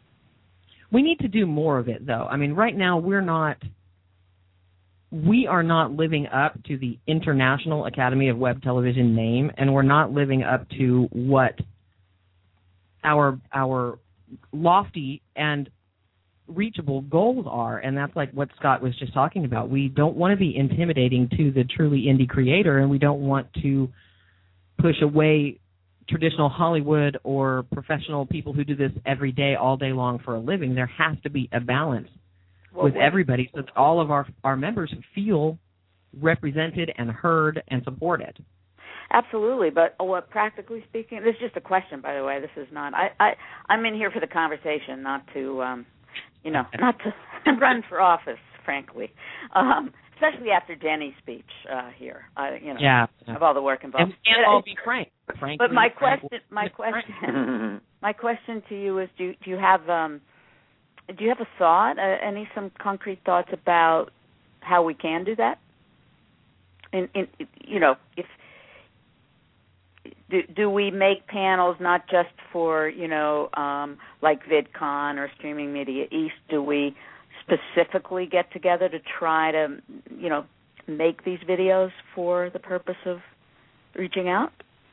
We need to do more of it, though. I mean, right now we're not... We are not living up to the International Academy of Web Television name, and we're not living up to what our our lofty and reachable goals are, and that's like what Scott was just talking about. We don't want to be intimidating to the truly indie creator, and we don't want to push away traditional Hollywood or professional people who do this every day, all day long for a living. There has to be a balance with everybody so that all of our, our members feel represented and heard and supported. Absolutely, but what, practically speaking, this is just a question, by the way. This is not, I, I, I'm in here for the conversation, not to, um, you know, not to run for office, frankly, um, especially after Jenny's speech uh, here, uh, you know, yeah. of all the work involved. And, and I'll be frank. Frankly, but my question, frank, my question, my question to you is, do, do you have... Um, Do you have a thought, uh, any some concrete thoughts about how we can do that? In, in you know, if do, do we make panels not just for, you know, um, like VidCon or Streaming Media East? Do we specifically get together to try to, you know, make these videos for the purpose of reaching out?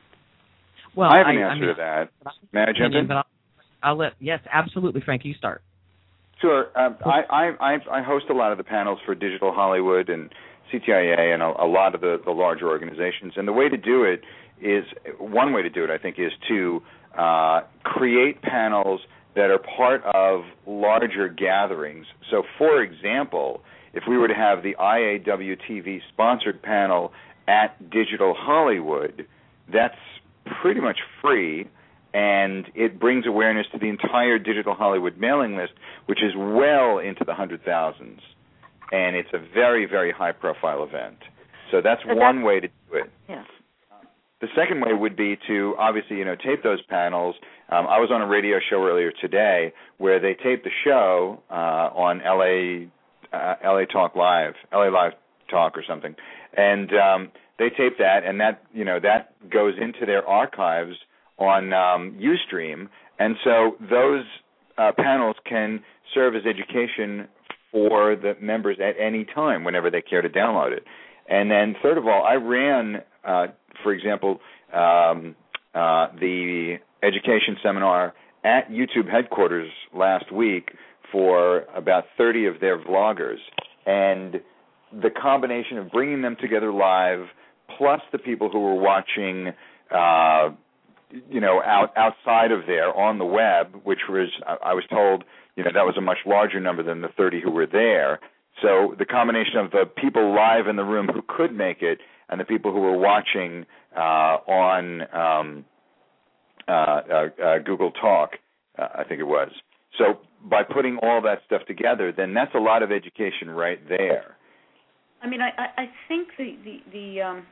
Well, I have an I, answer I mean, to that. May I jump in? But I'll, I'll let yes, absolutely, Frank. You start. Sure. Um, I, I, I I host a lot of the panels for Digital Hollywood and C T I A and a, a lot of the, the larger organizations. And the way to do it is, one way to do it, I think, is to uh, create panels that are part of larger gatherings. So, for example, if we were to have the I A W T V sponsored panel at Digital Hollywood, that's pretty much free, and it brings awareness to the entire Digital Hollywood mailing list, which is well into the hundred thousands. And it's a very, very high-profile event. So that's so one that's, way to do it. Yes. The second way would be to obviously, you know, tape those panels. Um, I was on a radio show earlier today where they taped the show uh, on L A uh, L A Talk Live, L A Live Talk or something, and um, they taped that, and that, you know, that goes into their archives on um, Ustream, and so those uh, panels can serve as education for the members at any time whenever they care to download it. And then third of all, I ran, uh, for example, um, uh, the education seminar at YouTube headquarters last week for about thirty of their vloggers. And the combination of bringing them together live plus the people who were watching, uh, you know, out, outside of there on the web, which was, I was told, you know, that was a much larger number than the thirty who were there. So the combination of the people live in the room who could make it and the people who were watching uh, on um, uh, uh, uh, Google Talk, uh, I think it was. So by putting all that stuff together, then that's a lot of education right there. I mean, I, I think the the, the um,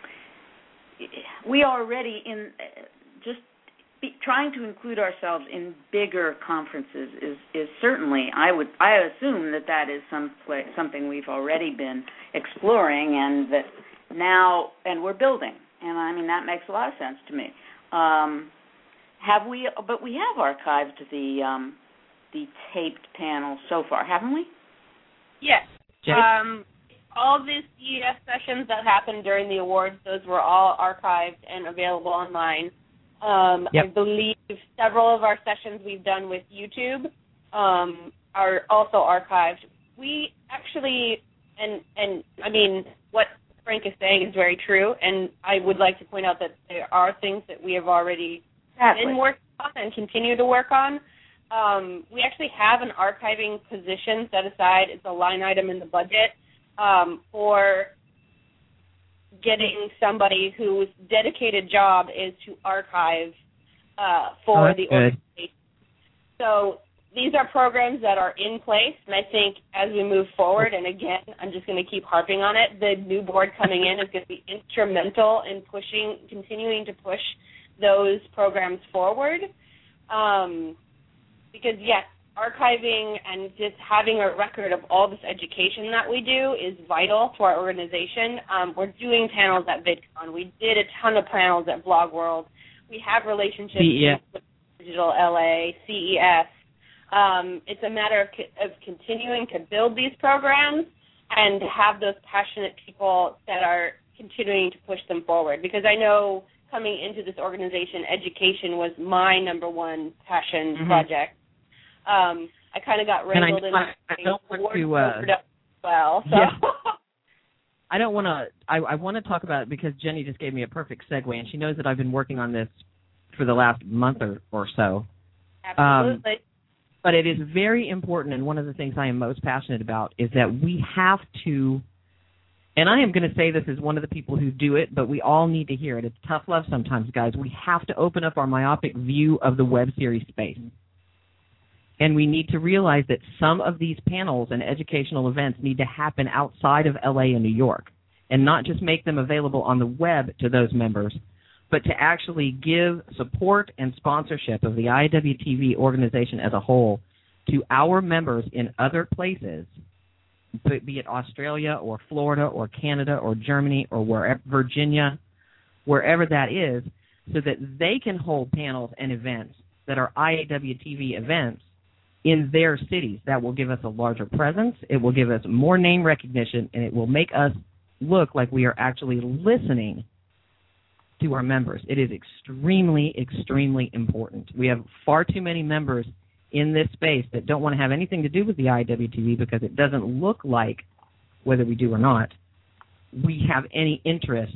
we are already in uh, just be, trying to include ourselves in bigger conferences is, is certainly, I would I assume that that is some play, something we've already been exploring, and that now and we're building, and I mean that makes a lot of sense to me. Um, have we? But we have archived the um, the taped panels so far, haven't we? Yes. Jay? Um, all the C E S sessions that happened during the awards, those were all archived and available online. Um, yep. I believe several of our sessions we've done with YouTube um, are also archived. We actually, and and I mean, what Frank is saying is very true, and I would like to point out that there are things that we have already exactly. been working on and continue to work on. Um, we actually have an archiving position set aside. It's a line item in the budget um, for getting somebody whose dedicated job is to archive uh, for oh, the good. organization. So these are programs that are in place, and I think as we move forward, and again, I'm just going to keep harping on it, the new board coming in is going to be instrumental in pushing, continuing to push those programs forward. Um, because, yes, archiving and just having a record of all this education that we do is vital to our organization. Um, we're doing panels at VidCon. We did a ton of panels at Blog World. We have relationships C E S. with Digital L A, C E S. Um, it's a matter of, co- of continuing to build these programs and to have those passionate people that are continuing to push them forward. Because I know coming into this organization, education was my number one passion mm-hmm. project. Um, I kind of got wrangled in. I, I don't want to. Uh, well, so. Yeah. I don't want to. I, I want to talk about it because Jenny just gave me a perfect segue, and she knows that I've been working on this for the last month or, or so. Absolutely. Um, but it is very important, and one of the things I am most passionate about is that we have to. And I am going to say this as one of the people who do it, but we all need to hear it. It's tough love sometimes, guys. We have to open up our myopic view of the web series space. And we need to realize that some of these panels and educational events need to happen outside of L A and New York, and not just make them available on the web to those members, but to actually give support and sponsorship of the I A W T V organization as a whole to our members in other places, be it Australia or Florida or Canada or Germany or wherever, Virginia, wherever that is, so that they can hold panels and events that are I A W T V events in their cities. That will give us a larger presence, it will give us more name recognition, and it will make us look like we are actually listening to our members. It is extremely, extremely important. We have far too many members in this space that don't want to have anything to do with the I W T V because it doesn't look like, whether we do or not, we have any interest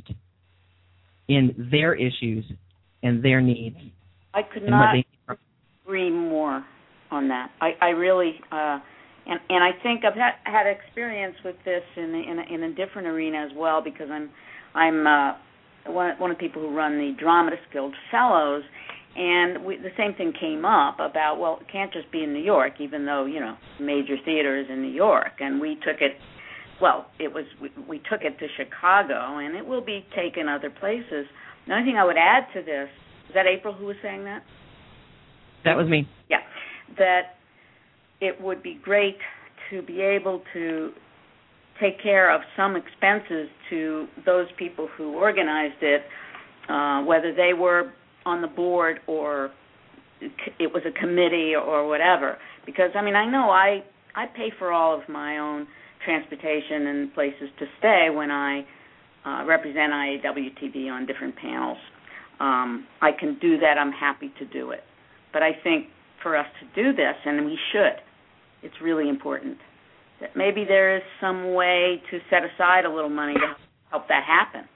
in their issues and their needs. I could not agree more on that. I, I really, uh, and and I think I've had, had experience with this in in a, in a different arena as well, because I'm I'm uh, one one of the people who run the Dramatists Guild Fellows, and we, the same thing came up about, well, it can't just be in New York, even though, you know, major theater is in New York, and we took it. Well, it was we, we took it to Chicago, and it will be taken other places. The only thing I would add to this, is that April who was saying that? That was me. Yeah, that it would be great to be able to take care of some expenses to those people who organized it, uh, whether they were on the board or it was a committee or whatever. Because, I mean, I know I, I pay for all of my own transportation and places to stay when I uh, represent I A W T V on different panels. Um, I can do that. I'm happy to do it. But I think for us to do this, and we should, it's really important that maybe there is some way to set aside a little money to help that happen.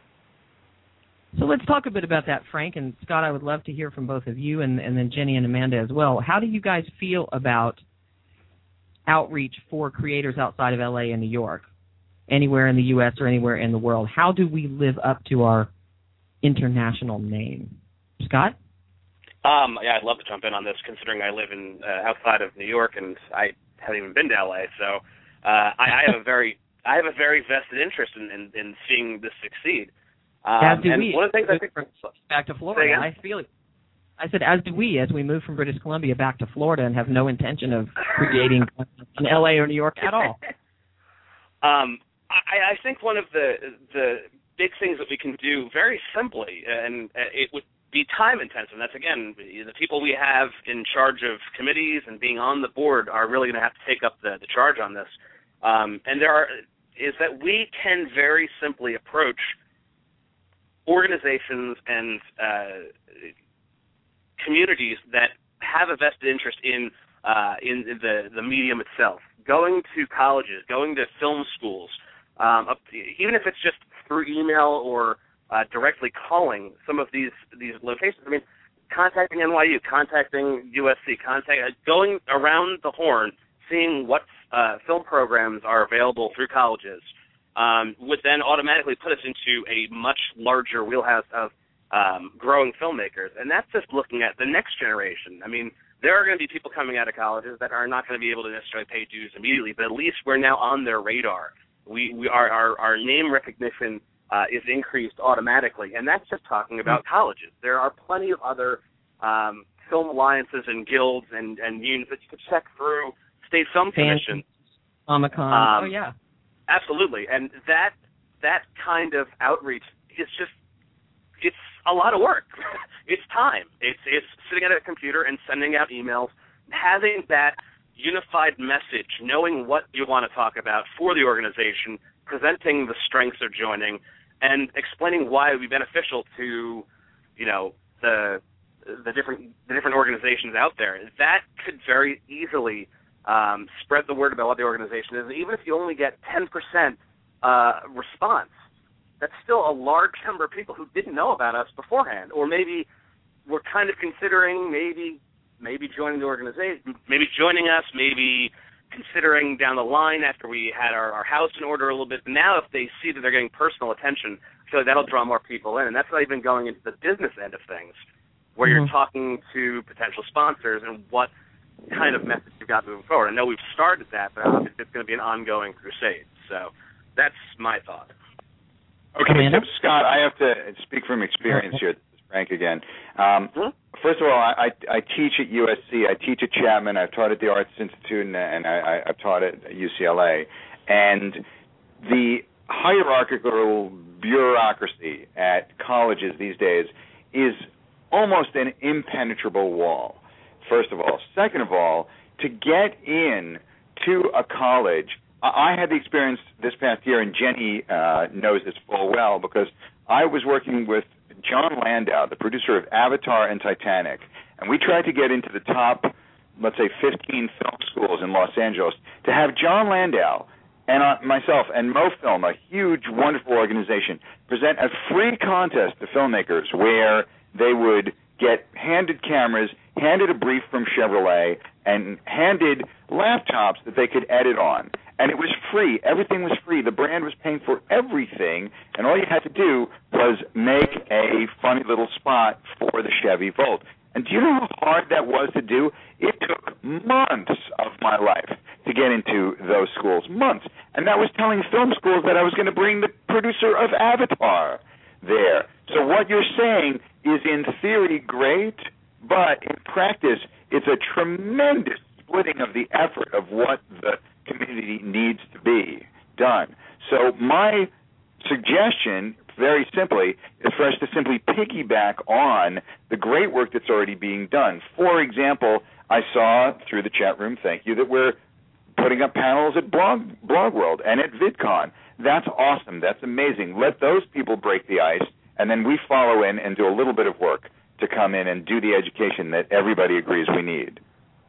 So let's talk a bit about that, Frank. And Scott, I would love to hear from both of you, and, and then Jenny and Amanda as well. How do you guys feel about outreach for creators outside of L A and New York, anywhere in the U S or anywhere in the world? How do we live up to our international name? Scott? Um, yeah, I'd love to jump in on this, considering I live in uh, outside of New York and I haven't even been to L A. So uh, I, I have a very, I have a very vested interest in, in, in seeing this succeed. Um, as do and we. One of the things I think back to Florida, I feel it. I said, as do we, as we move from British Columbia back to Florida and have no intention of creating in L A or New York at all. Um, I, I think one of the the big things that we can do very simply, and it would be time intensive. And that's, again, the people we have in charge of committees and being on the board are really going to have to take up the, the charge on this. Um, and there are is that we can very simply approach organizations and uh, communities that have a vested interest in uh, in the, the medium itself, going to colleges, going to film schools, um, up to, even if it's just through email or uh, directly calling some of these these locations. I mean, contacting N Y U, contacting U S C, contact, going around the horn, seeing what uh, film programs are available through colleges, um, would then automatically put us into a much larger wheelhouse of um, growing filmmakers. And that's just looking at the next generation. I mean, there are going to be people coming out of colleges that are not going to be able to necessarily pay dues immediately, but at least we're now on their radar. We, we our, our, our name recognition uh, is increased automatically, and that's just talking about colleges. There are plenty of other um, film alliances and guilds and, and unions that you could check through State Film Commission. Comic-Con. Um, oh, yeah. Absolutely. And that that kind of outreach is just, it's a lot of work. It's time. It's it's sitting at a computer and sending out emails, having that unified message, knowing what you want to talk about for the organization, presenting the strengths of joining, and explaining why it would be beneficial to, you know, the the different the different organizations out there. That could very easily um, spread the word about what the organization is. Even if you only get ten percent uh, response, that's still a large number of people who didn't know about us beforehand, or maybe were kind of considering maybe maybe joining the organization, maybe joining us, maybe considering down the line after we had our, our house in order a little bit. Now if they see that they're getting personal attention, I feel like that'll draw more people in. And that's not even going into the business end of things, where mm-hmm. you're talking to potential sponsors and what kind of message you've got moving forward. I know we've started that, but obviously it's going to be an ongoing crusade. So that's my thought. Okay, so Scott, I have to speak from experience here. Frank again. Um, mm-hmm. First of all, I, I teach at U S C. I teach at Chapman. I've taught at the Arts Institute, and, and I, I've taught at U C L A. And the hierarchical bureaucracy at colleges these days is almost an impenetrable wall, first of all. Second of all, to get in to a college, I had the experience this past year, and Jenny uh, knows this full well, because I was working with John Landau, the producer of Avatar and Titanic, and we tried to get into the top, let's say, fifteen film schools in Los Angeles to have John Landau and uh, myself and MoFilm, a huge, wonderful organization, present a free contest to filmmakers where they would get handed cameras, handed a brief from Chevrolet, and handed laptops that they could edit on. And it was free. Everything was free. The brand was paying for everything, and all you had to do was make a funny little spot for the Chevy Volt. And do you know how hard that was to do? It took months of my life to get into those schools. Months. And that was telling film schools that I was going to bring the producer of Avatar there. So what you're saying is in theory great, but in practice it's a tremendous splitting of the effort of what the community needs to be done. So my suggestion, very simply, is for us to simply piggyback on the great work that's already being done. For example, I saw through the chat room, thank you, that we're putting up panels at Blog, Blog World and at VidCon. That's awesome. That's amazing. Let those people break the ice, and then we follow in and do a little bit of work to come in and do the education that everybody agrees we need.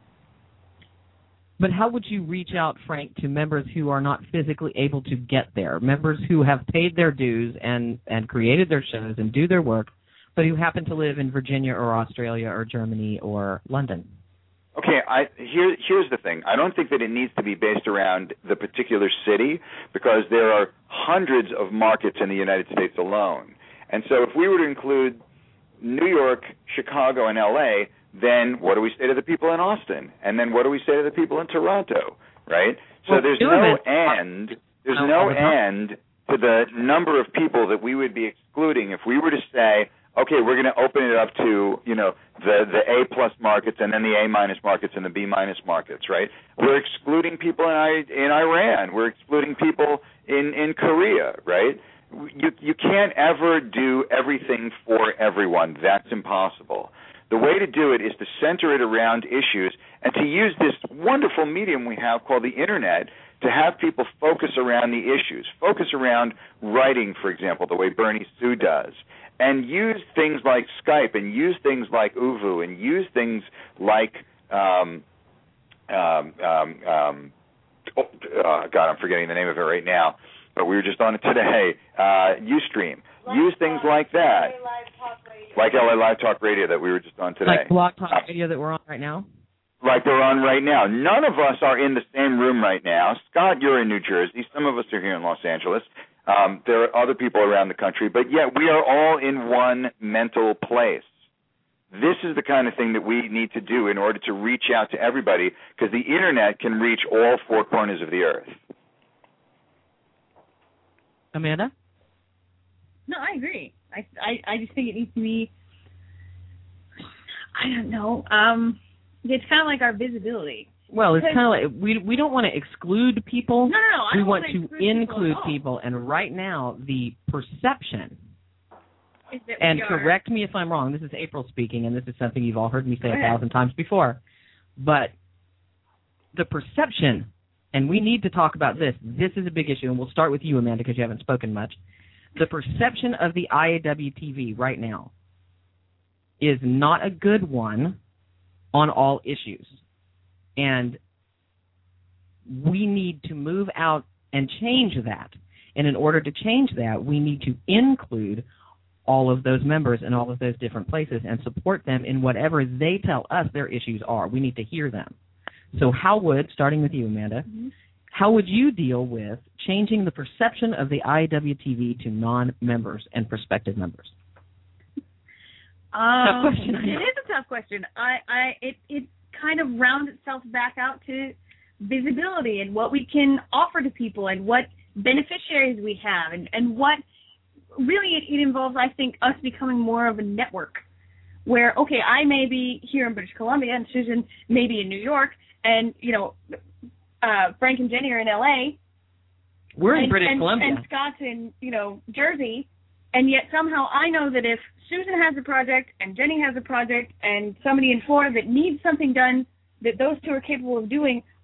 But how would you reach out, Frank, to members who are not physically able to get there, members who have paid their dues and, and created their shows and do their work, but who happen to live in Virginia or Australia or Germany or London? Okay, I, here, here's the thing. I don't think that it needs to be based around the particular city, because there are hundreds of markets in the United States alone. And so if we were to include New York, Chicago, and L A, then what do we say to the people in Austin? And then what do we say to the people in Toronto, right? So well, there's no end, there's no end to the number of people that we would be excluding if we were to say, okay, we're going to open it up to, you know, the, the A-plus markets and then the A-minus markets and the B-minus markets, right? We're excluding people in, I, in Iran. We're excluding people in, in Korea, right? You, you can't ever do everything for everyone. That's impossible. The way to do it is to center it around issues and to use this wonderful medium we have called the Internet to have people focus around the issues, focus around writing, for example, the way Bernie Sue does, and use things like Skype and use things like Uvu and use things like, um, um, um, um, oh, uh, God, I'm forgetting the name of it right now, but we were just on it today, uh, Ustream. Use things like that. Like L A Live Talk Radio that we were just on today. Like Blog Talk Radio that we're on right now? Like we're on right now. None of us are in the same room right now. Scott, you're in New Jersey. Some of us are here in Los Angeles. Um, there are other people around the country, but yet we are all in one mental place. This is the kind of thing that we need to do in order to reach out to everybody, because the Internet can reach all four corners of the earth. Amanda? No, I agree. I, I, I just think it needs to be, I don't know, um, it's kind of like our visibility. Well, it's kind of like, we we don't want to exclude people. No, no, no. I we don't want want to include people, people, and right now the perception, is that and we are, correct me if I'm wrong, this is April speaking, and this is something you've all heard me say a thousand times before, but the perception, and we need to talk about this, this is a big issue, and we'll start with you, Amanda, because you haven't spoken much. The perception of the I A W T V right now is not a good one on all issues. And we need to move out and change that. And in order to change that, we need to include all of those members in all of those different places and support them in whatever they tell us their issues are. We need to hear them. So how would, starting with you, Amanda, mm-hmm. how would you deal with changing the perception of the I A W T V to non-members and prospective members? Um, tough question. It is a tough question. I, I, it, it kind of rounds itself back out to visibility and what we can offer to people and what beneficiaries we have and, and what really it, it involves, I think, us becoming more of a network where, okay, I may be here in British Columbia and Susan may be in New York and, you know, uh, Frank and Jenny are in L A. We're in and, British and, Columbia. And Scott's in, you know, Jersey. And yet somehow I know that if Susan has a project and Jenny has a project and somebody in Florida that needs something done that those two are capable of doing,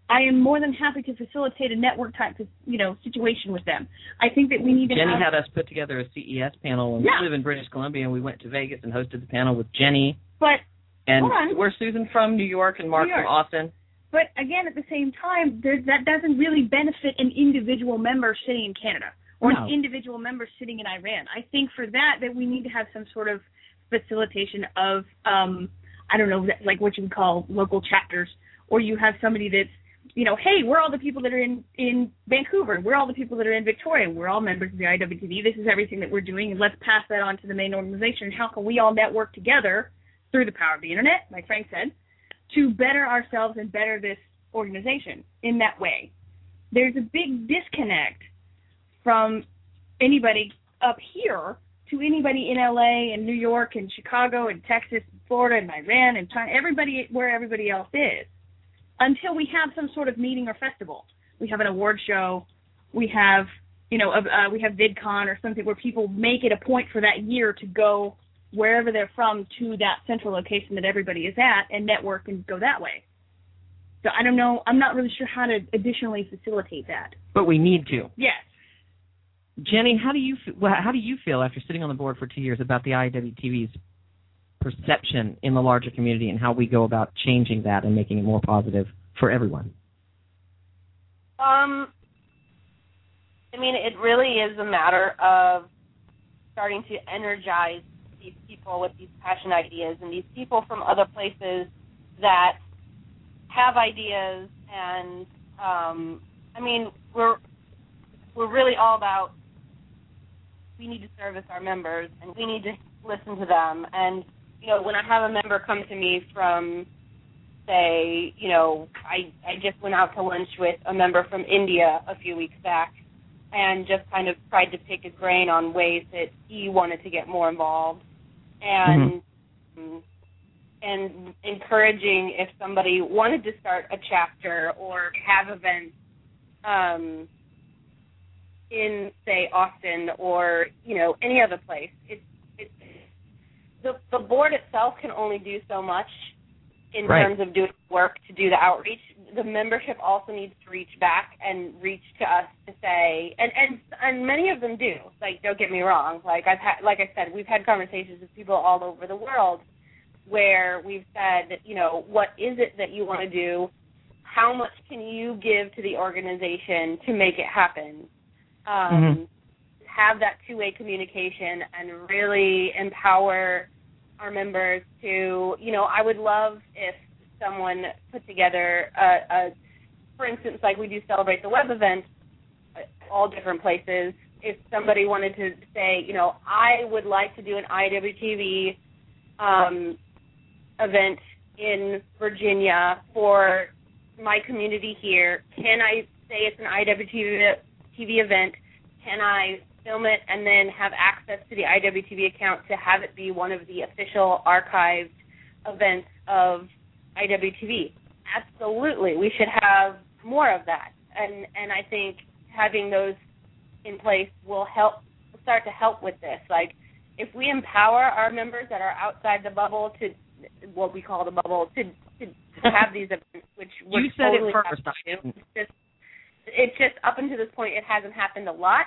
I am more than happy to facilitate a network type, you know, situation with them. I think that we need to Jenny have... had us put together a C E S panel, and yeah. we live in British Columbia, and we went to Vegas and hosted the panel with Jenny. But and hold on. We're Susan from New York and Mark New York. from Austin. But again, at the same time, there, that doesn't really benefit an individual member sitting in Canada or no. an individual member sitting in Iran. I think for that, that we need to have some sort of facilitation of, um, I don't know, like what you would call local chapters, or you have somebody that's, you know, hey, we're all the people that are in, in Vancouver, we're all the people that are in Victoria, we're all members of the I W T V, this is everything that we're doing, and let's pass that on to the main organization. How can we all network together through the power of the internet, like Frank said, to better ourselves and better this organization in that way? There's a big disconnect from anybody up here to anybody in L A and New York and Chicago and Texas and Florida and Iran and China, everybody where everybody else is, until we have some sort of meeting or festival. We have an award show, we have, you know, uh, we have VidCon or something where people make it a point for that year to go wherever they're from to that central location that everybody is at and network and go that way. So I don't know, I'm not really sure how to additionally facilitate that. But we need to. Yes. Jenny, how do you how do you feel after sitting on the board for two years about the I W T V's perception in the larger community and how we go about changing that and making it more positive for everyone? Um, I mean, it really is a matter of starting to energize these people with these passion ideas and these people from other places that have ideas. And um, I mean, we're we're really all about, we need to service our members and we need to listen to them. And you know, when I have a member come to me from, say, you know, I, I just went out to lunch with a member from India a few weeks back and just kind of tried to pick his brain on ways that he wanted to get more involved, and mm-hmm. and encouraging if somebody wanted to start a chapter or have events um, in, say, Austin or, you know, any other place. It's, it's The, the board itself can only do so much in right. terms of doing work to do the outreach. The membership also needs to reach back and reach to us to say, and, and and many of them do. Like, don't get me wrong. Like I've had, like I said, we've had conversations with people all over the world where we've said, you know, what is it that you want to do? How much can you give to the organization to make it happen? Um, mm-hmm. Have that two-way communication and really empower our members to, you know, I would love if someone put together a, a for instance, like we do Celebrate the Web events, all different places. If somebody wanted to say, you know, I would like to do an I W T V um, event in Virginia for my community here, can I say it's an I W T V event? Can I film it and then have access to the I W T V account to have it be one of the official archived events of I W T V? Absolutely. We should have more of that. And and I think having those in place will help start to help with this. Like, if we empower our members that are outside the bubble to what we call the bubble to, to, to have these events, which you said totally it first. It's just, it's just up until this point it hasn't happened a lot.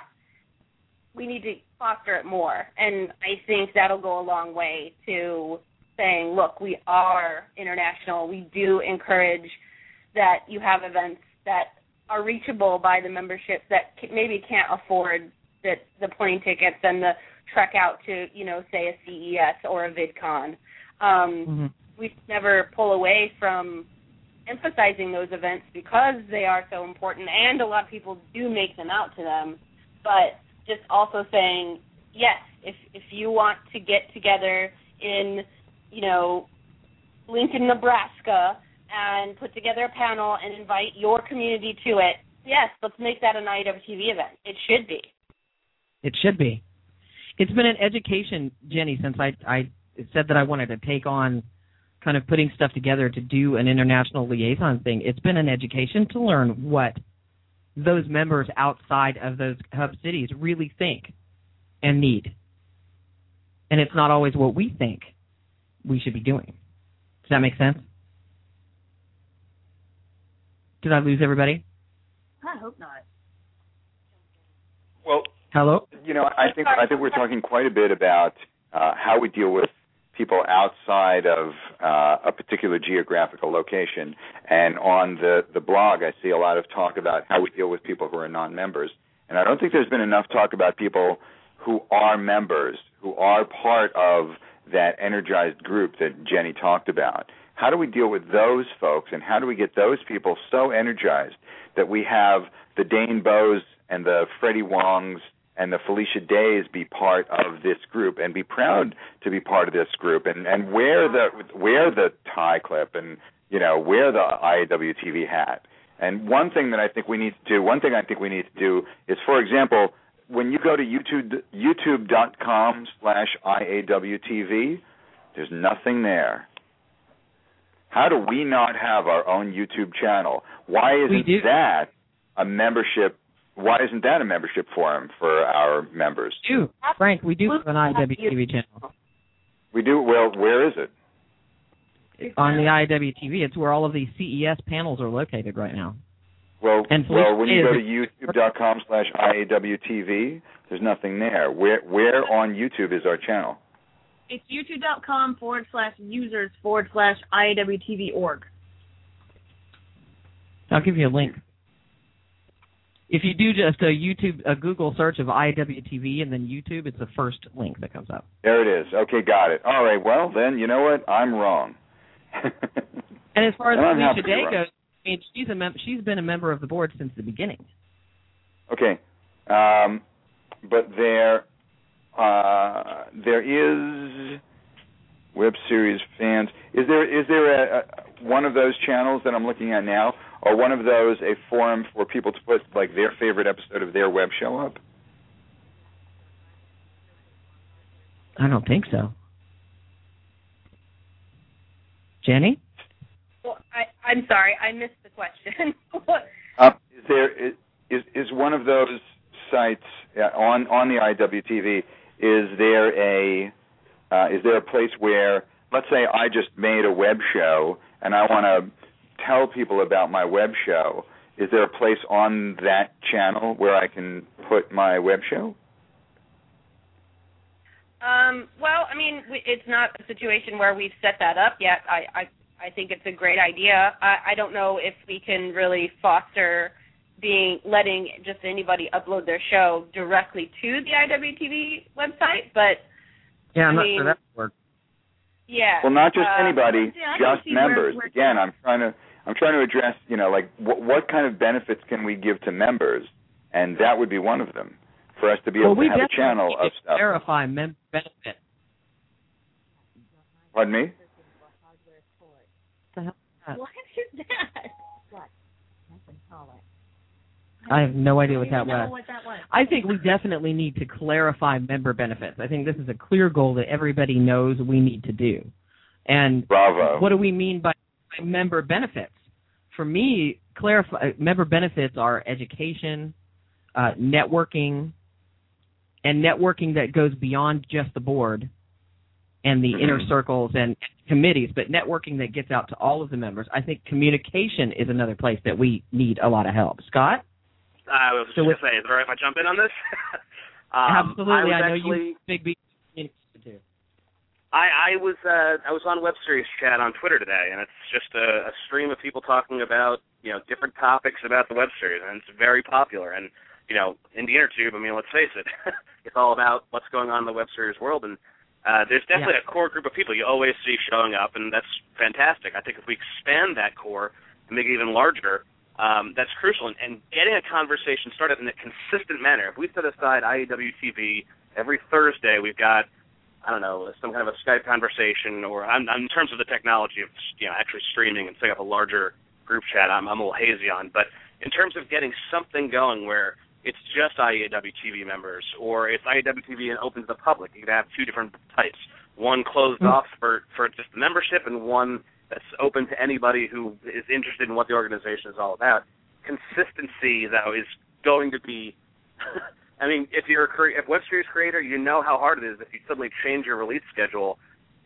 We need to foster it more, and I think that'll go a long way to saying, look, we are international. We do encourage that you have events that are reachable by the membership that maybe can't afford the, the plane tickets and the trek out to, you know, say a C E S or a VidCon. Um, mm-hmm. We never pull away from emphasizing those events because they are so important, and a lot of people do make them out to them, but just also saying, yes, if if you want to get together in, you know, Lincoln, Nebraska, and put together a panel and invite your community to it, yes, let's make that an I W T V event. It should be. It should be. It's been an education, Jenny, since I, I said that I wanted to take on kind of putting stuff together to do an international liaison thing. It's been an education to learn what those members outside of those hub cities really think and need. And it's not always what we think we should be doing. Does that make sense? Did I lose everybody? I hope not. Well, hello. You know, I think I think we're talking quite a bit about uh, how we deal with people outside of uh, a particular geographical location. And on the, the blog, I see a lot of talk about how we deal with people who are non-members. And I don't think there's been enough talk about people who are members, who are part of that energized group that Jenny talked about. How do we deal with those folks, and how do we get those people so energized that we have the Dane Bows and the Freddie Wongs and the Felicia Days be part of this group and be proud to be part of this group and, and wear the wear the tie clip and, you know, wear the I A W T V hat. And one thing that I think we need to do, one thing I think we need to do is, for example, when you go to YouTube, YouTube.com slash IAWTV, there's nothing there. How do we not have our own YouTube channel? Why isn't that a membership? Why isn't that a membership forum for our members? We do, Frank. We do have an I A W T V channel. We do. Well, where is it? On the I A W T V. It's where all of the C E S panels are located right now. Well, and well, when you go to YouTube.com slash IAWTV, there's nothing there. Where, where on YouTube is our channel? It's youtube.com forward slash users forward slash IAWTV org. I'll give you a link. If you do just a YouTube, a Google search of I A W T V and then YouTube, it's the first link that comes up. There it is. Okay, got it. All right, well, then, you know what? I'm wrong. And as far as Felicia Day goes, I mean, she's, a mem- she's been a member of the board since the beginning. Okay. Um, but there, uh, there is web series fans. Is there is there a, a, one of those channels that I'm looking at now, or one of those a forum for people to put like their favorite episode of their web show up? I don't think so. Jenny? Well, I, I'm sorry, I missed the question. uh, is there is is one of those sites uh, on on the I W T V? Is there a uh, is there a place where, let's say, I just made a web show and I want to tell people about my web show? Is there a place on that channel where I can put my web show? Um, well, I mean, it's not a situation where we've set that up yet. I, I, I think it's a great idea. I, I don't know if we can really foster being letting just anybody upload their show directly to the I W T V website, but yeah, I'm I not mean, sure that would work. Yeah. Well, not just uh, anybody, yeah, just members. Where, where Again, I'm trying to I'm trying to address, you know, like what, what kind of benefits can we give to members, and that would be one of them. For us to be able well, to have a channel of stuff. Verify member benefit. Pardon me? What is that? What? I have no idea what that, was. what that was. I think we definitely need to clarify member benefits. I think this is a clear goal that everybody knows we need to do. And Bravo. What do we mean by member benefits? For me, clarify member benefits are education, uh, networking, and networking that goes beyond just the board and the mm-hmm. inner circles and committees, but networking that gets out to all of the members. I think communication is another place that we need a lot of help. Scott? I was so just going to say, is it all right if I jump in on this? um, absolutely. I, I know actually, you big big communication too. I, I was uh, I was on Web Series Chat on Twitter today, and it's just a, a stream of people talking about, you know, different topics about the web series, and it's very popular. And you know, in the inner tube, I mean, let's face it, it's all about what's going on in the web series world, and uh, there's definitely yeah. a core group of people you always see showing up, and that's fantastic. I think if we expand that core and make it even larger, um, that's crucial. And, and getting a conversation started in a consistent manner. If we set aside I A W T V every Thursday, we've got, I don't know, some kind of a Skype conversation, or I'm, I'm, in terms of the technology of, you know, actually streaming and setting up a larger group chat, I'm, I'm a little hazy on. But in terms of getting something going where it's just I A W T V members, or it's I A W T V and open to the public. You could have two different types, one closed mm-hmm. off for, for just the membership and one that's open to anybody who is interested in what the organization is all about. Consistency, though, is going to be, I mean, if you're a, if web series creator, you know how hard it is if you suddenly change your release schedule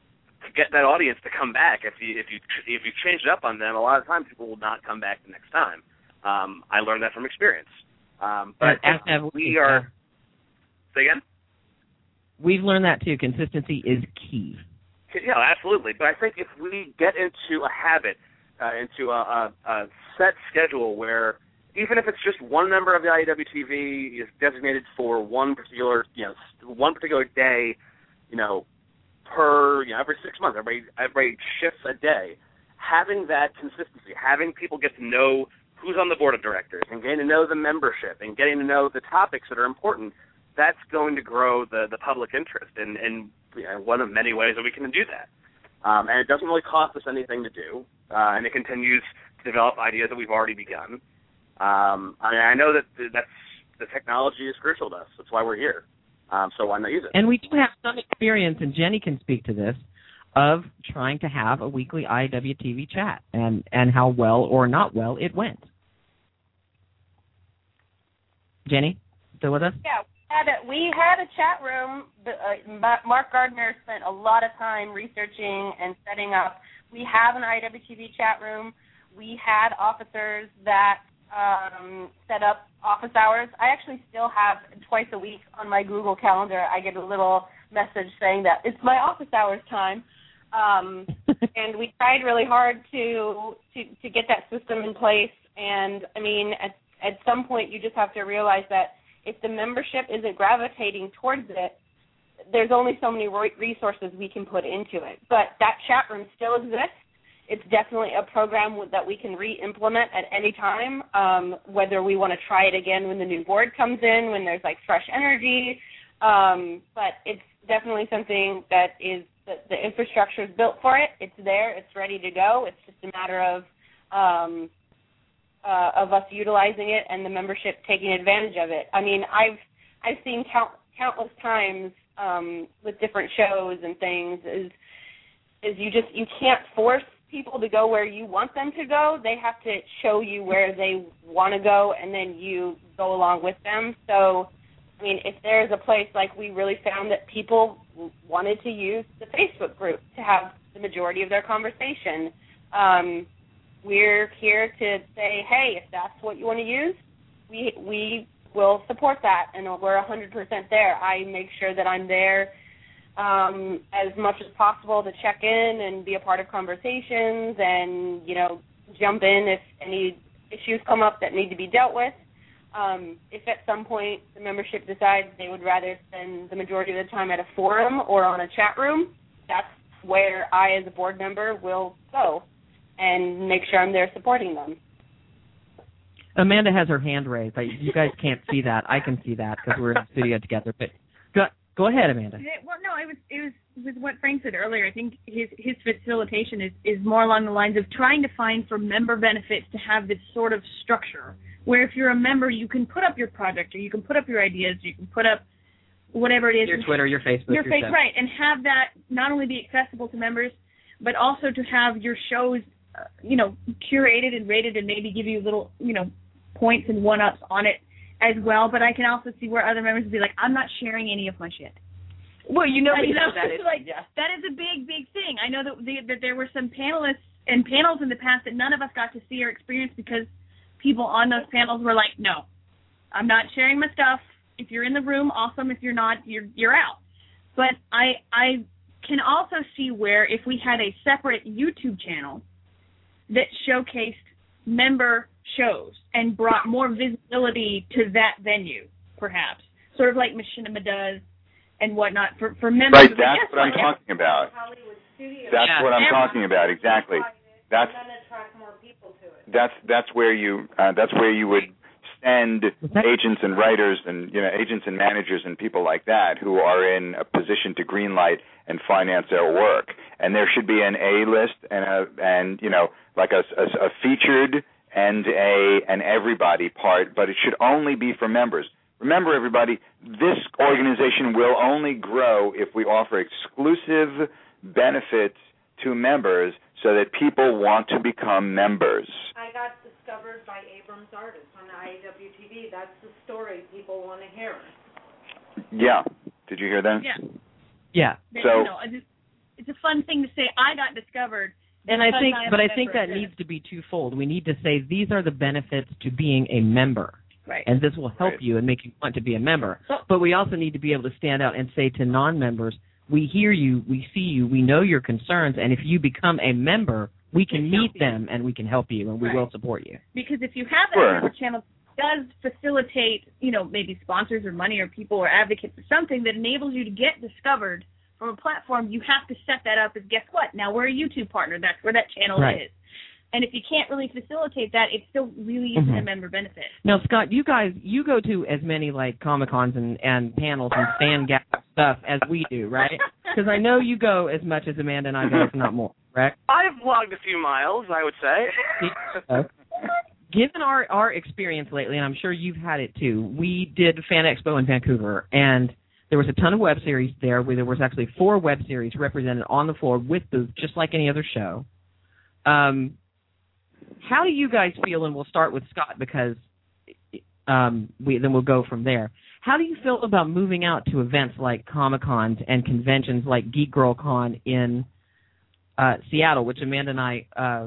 to get that audience to come back. If you if you if you change it up on them, a lot of times people will not come back the next time. Um, I learned that from experience. Um, but uh, we are. Say again. We've learned that too. Consistency is key. Yeah, absolutely. But I think if we get into a habit, uh, into a, a, a set schedule where even if it's just one member of the I A W T V is designated for one particular, you know, one particular day, you know, per, you know, every six months, everybody, everybody shifts a day, having that consistency, having people get to know who's on the board of directors and getting to know the membership and getting to know the topics that are important, that's going to grow the, the public interest in, in you know, one of many ways that we can do that. Um, and it doesn't really cost us anything to do, uh, and it continues to develop ideas that we've already begun. Um, I, mean, I know that that's, the technology is crucial to us. That's why we're here. Um, so why not use it? And we do have some experience, and Jenny can speak to this, of trying to have a weekly I A W T V chat and, and how well or not well it went. Jenny, still with us? Yeah, we had a, we had a chat room. Uh, Mark Gardner spent a lot of time researching and setting up. We have an I A W T V chat room. We had officers that um, set up office hours. I actually still have twice a week on my Google Calendar, I get a little message saying that it's my office hours time. Um, and we tried really hard to, to to get that system in place. And, I mean, at, at some point you just have to realize that if the membership isn't gravitating towards it, there's only so many resources we can put into it. But that chat room still exists. It's definitely a program that we can re-implement at any time, um, whether we want to try it again when the new board comes in, when there's, like, fresh energy. Um, but it's definitely something that is the, the infrastructure is built for it. It's there. It's ready to go. It's just a matter of um, uh, of us utilizing it and the membership taking advantage of it. I mean, I've I've seen count, countless times um, with different shows and things is is you just you can't force people to go where you want them to go. They have to show you where they want to go, and then you go along with them. So, I mean, if there's a place like we really found that people wanted to use the Facebook group to have the majority of their conversation, um, we're here to say, hey, if that's what you want to use, we we will support that, and we're one hundred percent there. I make sure that I'm there um, as much as possible to check in and be a part of conversations and, you know, jump in if any issues come up that need to be dealt with. Um, if at some point the membership decides they would rather spend the majority of the time at a forum or on a chat room, that's where I, as a board member, will go and make sure I'm there supporting them. Amanda has her hand raised. You guys can't see that. I can see that because we're in the studio together. But go, go ahead, Amanda. Well, no, it was it was with what Frank said earlier. I think his his facilitation is, is more along the lines of trying to find for member benefits to have this sort of structure where if you're a member, you can put up your project or you can put up your ideas, you can put up whatever it is. Your Twitter, your Facebook, your, your face, right, and have that not only be accessible to members, but also to have your shows, uh, you know, curated and rated and maybe give you little, you know, points and one-ups on it as well. But I can also see where other members would be like, I'm not sharing any of my shit. Well, you know, you know that is like yeah. that is a big, big thing. I know that the, that there were some panelists and panels in the past that none of us got to see or experience because people on those panels were like, no, I'm not sharing my stuff. If you're in the room, awesome. If you're not, you're you're out. But I I can also see where if we had a separate YouTube channel that showcased member shows and brought more visibility to that venue, perhaps, sort of like Machinima does and whatnot for, for members. Right, that's what I'm talking about. That's Yeah. what I'm talking about, exactly. That's that's that's where you uh, that's where you would send agents and writers and you know agents and managers and people like that who are in a position to greenlight and finance their work. And there should be an A list and a and you know like a, a, a featured and a an everybody part, but it should only be for members. Remember, everybody, this organization will only grow if we offer exclusive benefits to members so that people want to become members. I got discovered by Abrams Artists on I A W T V. That's the story people want to hear. Yeah. Did you hear that? Yeah. Yeah. So, you know, just, it's a fun thing to say. I got discovered. And I think, I but I think that needs to be twofold. We need to say these are the benefits to being a member. Right. And this will help right. you and make you want to be a member. But we also need to be able to stand out and say to non-members, we hear you, we see you, we know your concerns, and if you become a member, we can meet them and we can help you and we right. will support you. Because if you have that sure. member channel, it does facilitate, you know, maybe sponsors or money or people or advocates or something that enables you to get discovered from a platform. You have to set that up as, guess what? Now we're a YouTube partner. That's where that channel right. is. And if you can't really facilitate that, it still really isn't mm-hmm. a member benefit. Now, Scott, you guys, you go to as many, like, Comic-Cons and, and panels and fan gap stuff as we do, right? Because I know you go as much as Amanda and I go, if not more, correct? I've logged a few miles, I would say. Given our, our experience lately, and I'm sure you've had it too, we did Fan Expo in Vancouver, and there was a ton of web series there. Where there was actually four web series represented on the floor with booths, just like any other show. Um, how do you guys feel, and we'll start with Scott because um, we then we'll go from there. How do you feel about moving out to events like Comic-Cons and conventions like Geek Girl Con in uh, Seattle, which Amanda and I, uh,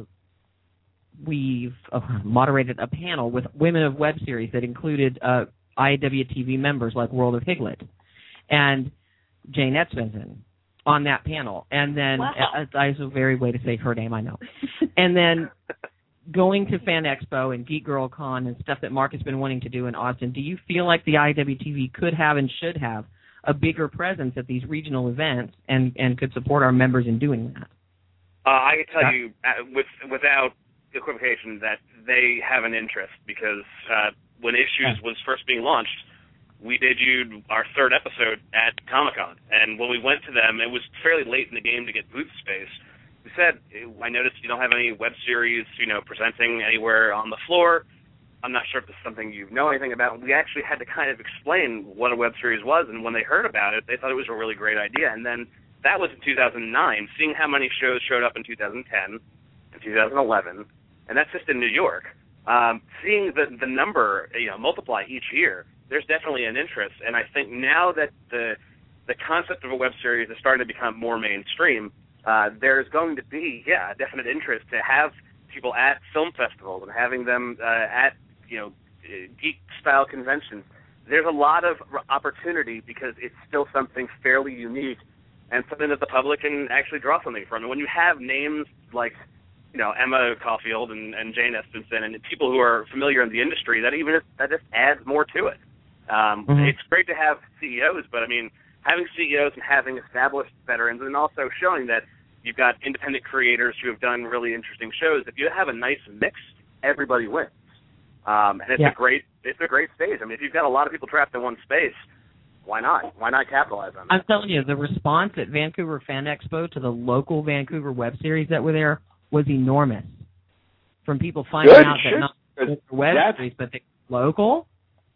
we've uh, moderated a panel with women of web series that included uh, I W T V members like World of Higlet and Jane Espenson on that panel. And then, wow. uh, that's a very way to say her name, I know. And then going to Fan Expo and Geek Girl Con and stuff that Mark has been wanting to do in Austin, do you feel like the I W T V could have and should have a bigger presence at these regional events and, and could support our members in doing that? Uh, I can tell you uh, with, without equivocation that they have an interest because uh, when Issues was first being launched, we debuted our third episode at Comic-Con. And when we went to them, it was fairly late in the game to get booth space. We said, I noticed you don't have any web series, you know, presenting anywhere on the floor. I'm not sure if this is something you know anything about. We actually had to kind of explain what a web series was, and when they heard about it, they thought it was a really great idea. And then that was in two thousand nine, seeing how many shows showed up in two thousand ten and two thousand eleven, and that's just in New York. Um, seeing the, the number, you know, multiply each year, there's definitely an interest. And I think now that the the concept of a web series is starting to become more mainstream, Uh, there's going to be, yeah, a definite interest to have people at film festivals and having them uh, at, you know, geek-style conventions. There's a lot of opportunity because it's still something fairly unique and something that the public can actually draw something from. And when you have names like, you know, Emma Caulfield and, and Jane Espenson and people who are familiar in the industry, that even that just adds more to it. Um, mm-hmm. It's great to have C E Os, but I mean, having C E Os and having established veterans and also showing that you've got independent creators who have done really interesting shows. If you have a nice mix, everybody wins. Um, and it's yeah. a great it's a great stage. I mean, if you've got a lot of people trapped in one space, why not? Why not capitalize on that? I'm telling you, the response at Vancouver Fan Expo to the local Vancouver web series that were there was enormous. From people finding Good, out that not Good. web That's, series, but they local.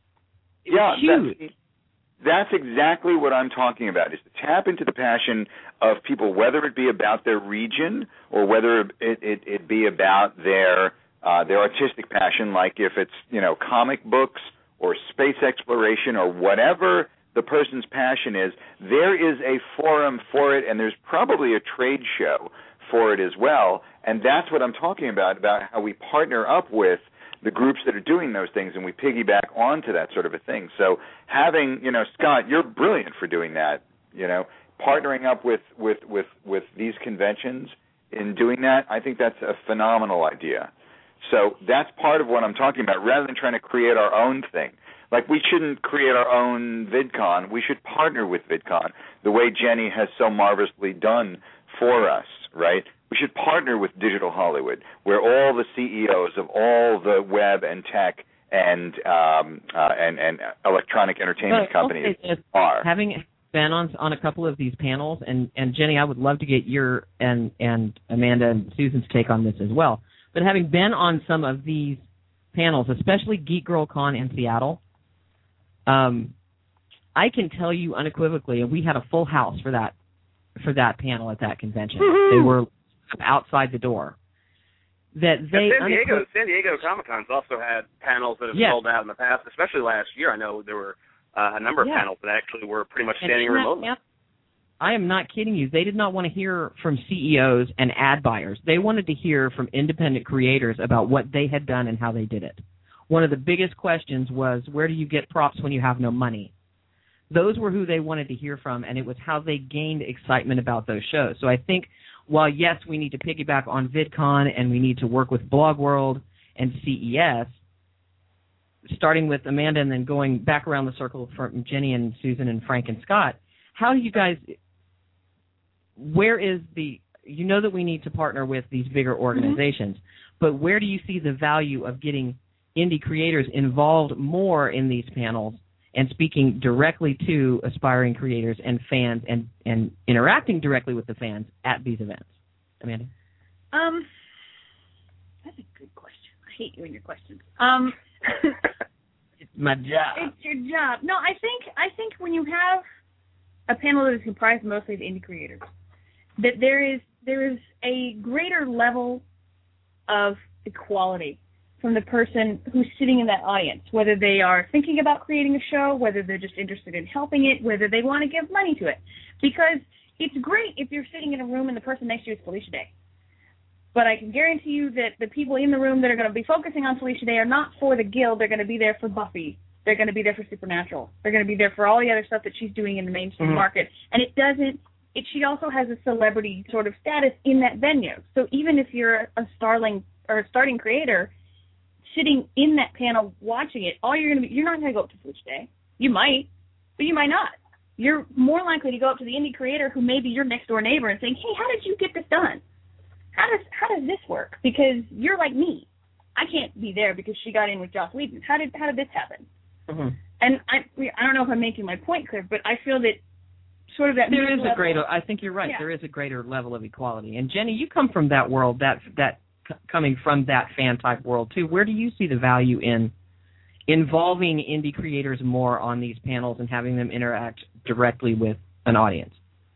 It yeah, was huge. That's, That's exactly what I'm talking about, is to tap into the passion of people, whether it be about their region or whether it, it, it be about their uh, their artistic passion, like if it's, you know, comic books or space exploration or whatever the person's passion is, there is a forum for it, and there's probably a trade show for it as well. And that's what I'm talking about, about how we partner up with the groups that are doing those things, and we piggyback onto that sort of a thing. So having, you know, Scott, you're brilliant for doing that, you know, partnering up with, with, with, with these conventions in doing that, I think that's a phenomenal idea. So that's part of what I'm talking about, rather than trying to create our own thing. Like, we shouldn't create our own VidCon. We should partner with VidCon, the way Jenny has so marvelously done for us, right? We should partner with Digital Hollywood, where all the C E Os of all the web and tech and um, uh, and, and electronic entertainment but, companies okay, are. Having been on on a couple of these panels, and, and Jenny, I would love to get your and, and Amanda and Susan's take on this as well. But having been on some of these panels, especially Geek Girl Con in Seattle, um, I can tell you unequivocally, and we had a full house for that for that panel at that convention. Woo-hoo! They were outside the door. That they San Diego, San Diego Comic-Con's also had panels that have yes. sold out in the past, especially last year. I know there were uh, a number of yeah. panels that actually were pretty much and standing in remotely. That, I am not kidding you. They did not want to hear from C E Os and ad buyers. They wanted to hear from independent creators about what they had done and how they did it. One of the biggest questions was, where do you get props when you have no money? Those were who they wanted to hear from, and it was how they gained excitement about those shows. So I think while, yes, we need to piggyback on VidCon and we need to work with Blog World and C E S, starting with Amanda and then going back around the circle from Jenny and Susan and Frank and Scott, how do you guys – where is the – you know that we need to partner with these bigger organizations, mm-hmm. but where do you see the value of getting indie creators involved more in these panels and speaking directly to aspiring creators and fans and, and interacting directly with the fans at these events? Amanda? Um, that's a good question. I hate you and your questions. Um, it's my job. It's your job. No, I think I think when you have a panel that is comprised mostly of indie creators, that there is there is a greater level of equality from the person who's sitting in that audience, whether they are thinking about creating a show, whether they're just interested in helping it, whether they want to give money to it. Because it's great if you're sitting in a room and the person next to you is Felicia Day. But I can guarantee you that the people in the room that are going to be focusing on Felicia Day are not for the Guild. They're going to be there for Buffy. They're going to be there for Supernatural. They're going to be there for all the other stuff that she's doing in the mainstream mm-hmm. market. And it doesn't It, she also has a celebrity sort of status in that venue. So even if you're a starling or a starting creator sitting in that panel watching it, all you're going to be, you're not going to go up to Felicia Day. You might, but you might not. You're more likely to go up to the indie creator who may be your next door neighbor and saying, hey, how did you get this done? How does how does this work? Because you're like me. I can't be there because she got in with Joss Whedon. How did how did this happen? Mm-hmm. And I I don't know if I'm making my point clear, but I feel that sort of that there is level, a greater. I think you're right. Yeah. There is a greater level of equality. And Jenny, you come from that world, that that coming from that fan type world too. Where do you see the value in involving indie creators more on these panels and having them interact directly with an audience?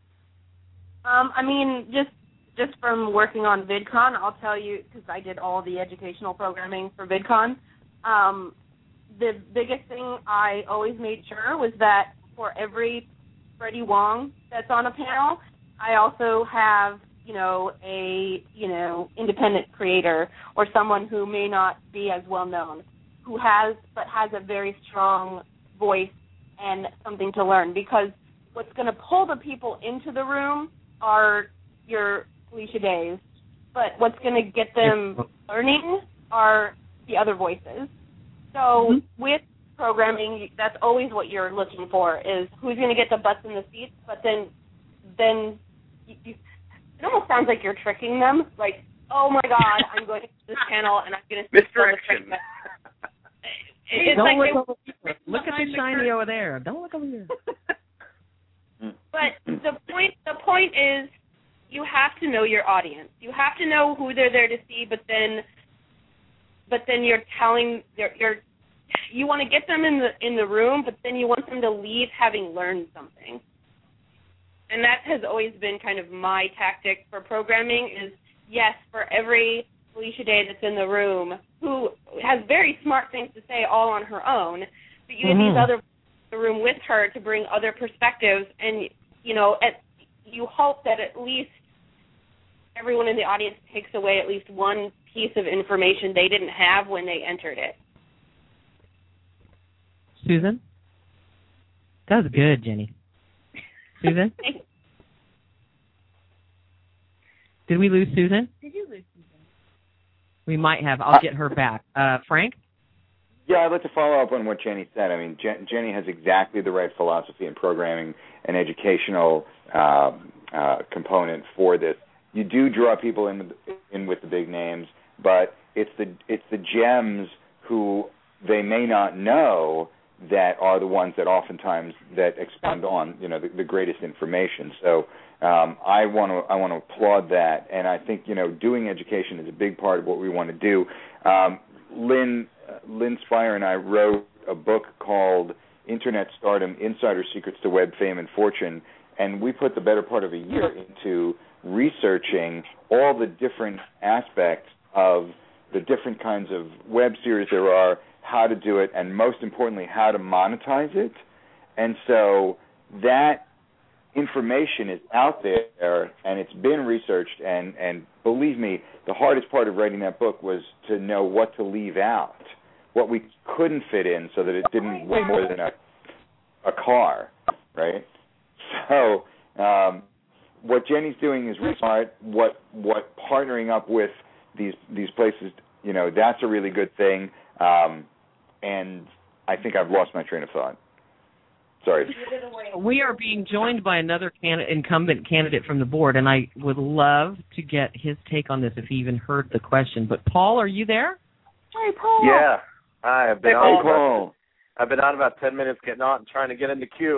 Um, I mean, just just from working on VidCon, I'll tell you, because I did all the educational programming for VidCon, um, the biggest thing I always made sure was that for every Freddie Wong that's on a panel, I also have, you know, a, you know, independent creator or someone who may not be as well known, who has, but has a very strong voice and something to learn, because what's going to pull the people into the room are your Felicia Days, but what's going to get them learning are the other voices. So mm-hmm. with programming, that's always what you're looking for, is who's going to get the butts in the seats, but then then you, you, it almost sounds like you're tricking them, like, oh my God, I'm going to this panel and I'm going to misdirection. It's Don't like look, over, look at the shiny over there. Don't look over here. But the point the point is, you have to know your audience. You have to know who they're there to see, but then but then you're telling you're, you're you want to get them in the in the room, but then you want them to leave having learned something. And that has always been kind of my tactic for programming, is, yes, for every Felicia Day that's in the room, who has very smart things to say all on her own, but you mm-hmm. get these other in the room with her to bring other perspectives, and, you know, at, you hope that at least everyone in the audience takes away at least one piece of information they didn't have when they entered it. Susan? That was good, Jenny. Susan? Did we lose Susan? Did you lose Susan? We might have. I'll get her back. Uh, Frank? Yeah, I'd like to follow up on what Jenny said. I mean, Jen- Jenny has exactly the right philosophy in programming and educational uh, uh, component for this. You do draw people in, in with the big names, but it's the it's the gems who they may not know that are the ones that oftentimes that expound on, you know, the, the greatest information. So um, I want to I want to applaud that, and I think, you know, doing education is a big part of what we want to do. Um, Lynn uh, Lynn Spire and I wrote a book called Internet Stardom: Insider Secrets to Web Fame and Fortune, and we put the better part of a year into researching all the different aspects of the different kinds of web series there are, how to do it, and most importantly, how to monetize it. And so that information is out there and it's been researched, and, and believe me, the hardest part of writing that book was to know what to leave out, what we couldn't fit in so that it didn't weigh more than a, a car, right? So um, what Jenny's doing is really smart. What what partnering up with these these places, you know, that's a really good thing. Um, and I think I've lost my train of thought. Sorry. We are being joined by another can- incumbent candidate from the board, and I would love to get his take on this if he even heard the question. But Paul, are you there? Hey, Paul. Yeah, I have been hey, on. Paul. About, I've been on about ten minutes, getting on and trying to get in the queue.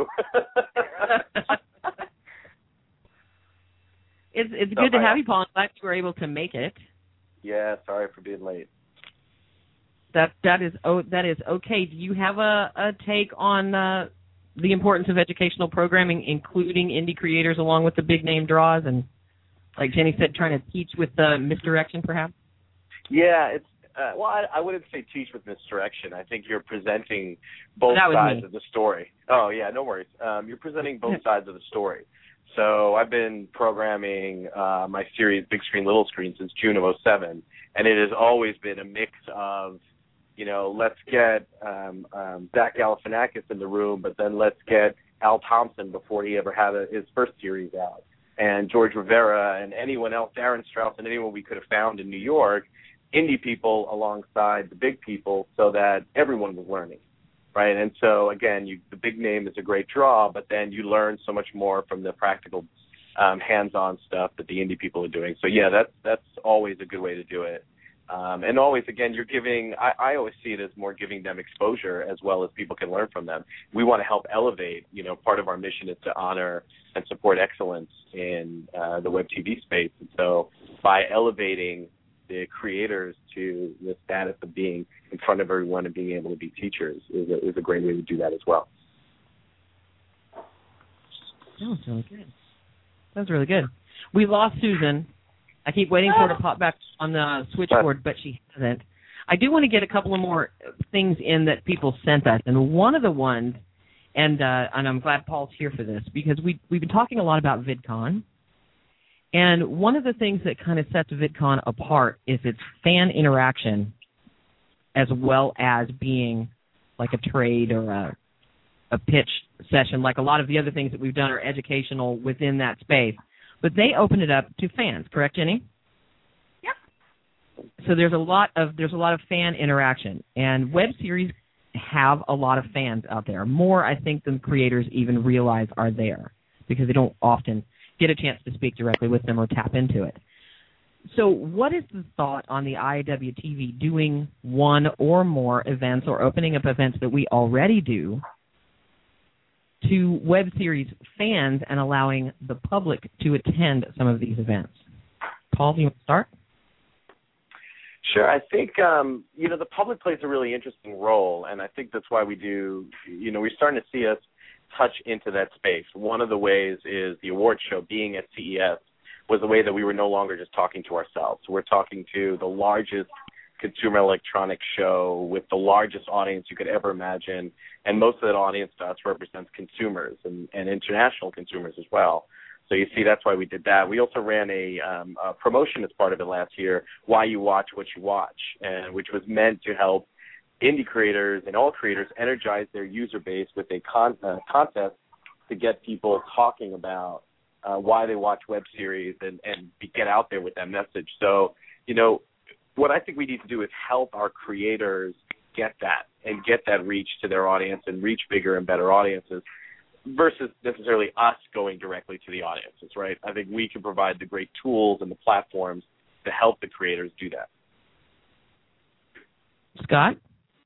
it's it's so good to I, have you, Paul. I'm glad you were able to make it. Yeah, sorry for being late. That that is oh that is okay. Do you have a, a take on uh, the importance of educational programming, including indie creators, along with the big name draws, and like Jenny said, trying to teach with uh, misdirection, perhaps? Yeah, it's uh, well, I, I wouldn't say teach with misdirection. I think you're presenting both sides me. of the story. Oh yeah, no worries. Um, you're presenting both sides of the story. So I've been programming uh, my series Big Screen, Little Screen since June of oh seven, and it has always been a mix of, you know, let's get um, um, Zach Galifianakis in the room, but then let's get Al Thompson before he ever had a, his first series out, and George Rivera and anyone else, Darren Strauss and anyone we could have found in New York, indie people alongside the big people so that everyone was learning, right? And so, again, you, the big name is a great draw, but then you learn so much more from the practical um, hands-on stuff that the indie people are doing. So, yeah, that's, that's always a good way to do it. Um, and always, again, you're giving, I, I always see it as more giving them exposure as well as people can learn from them. We want to help elevate, you know, part of our mission is to honor and support excellence in uh, the web T V space. And so by elevating the creators to the status of being in front of everyone and being able to be teachers is a, is a great way to do that as well. That was really good. That was really good. We lost Susan. I keep waiting for her to pop back on the switchboard, but she hasn't. I do want to get a couple of more things in that people sent us, and one of the ones, and uh, and I'm glad Paul's here for this, because we, we've been talking a lot about VidCon, and one of the things that kind of sets VidCon apart is its fan interaction as well as being like a trade or a, a pitch session, like a lot of the other things that we've done are educational within that space. But they open it up to fans, correct, Jenny? Yep. So there's a lot of there's a lot of fan interaction, and web series have a lot of fans out there. More, I think, than creators even realize are there, because they don't often get a chance to speak directly with them or tap into it. So what is the thought on the I W T V doing one or more events or opening up events that we already do to web series fans and allowing the public to attend some of these events? Paul, do you want to start? Sure. I think, um, you know, the public plays a really interesting role, and I think that's why we do, you know, we're starting to see us touch into that space. One of the ways is the award show being at C E S was a way that we were no longer just talking to ourselves. We're talking to the largest consumer electronics show with the largest audience you could ever imagine, and most of that audience to us represents consumers and, and international consumers as well. So you see, that's why we did that. We also ran a, um, a promotion as part of it last year, Why You Watch What You Watch, and which was meant to help indie creators and all creators energize their user base with a con- uh, contest to get people talking about uh, why they watch web series and, and be, get out there with that message. So, you know, what I think we need to do is help our creators get that and get that reach to their audience and reach bigger and better audiences versus necessarily us going directly to the audiences, right? I think we can provide the great tools and the platforms to help the creators do that. Scott?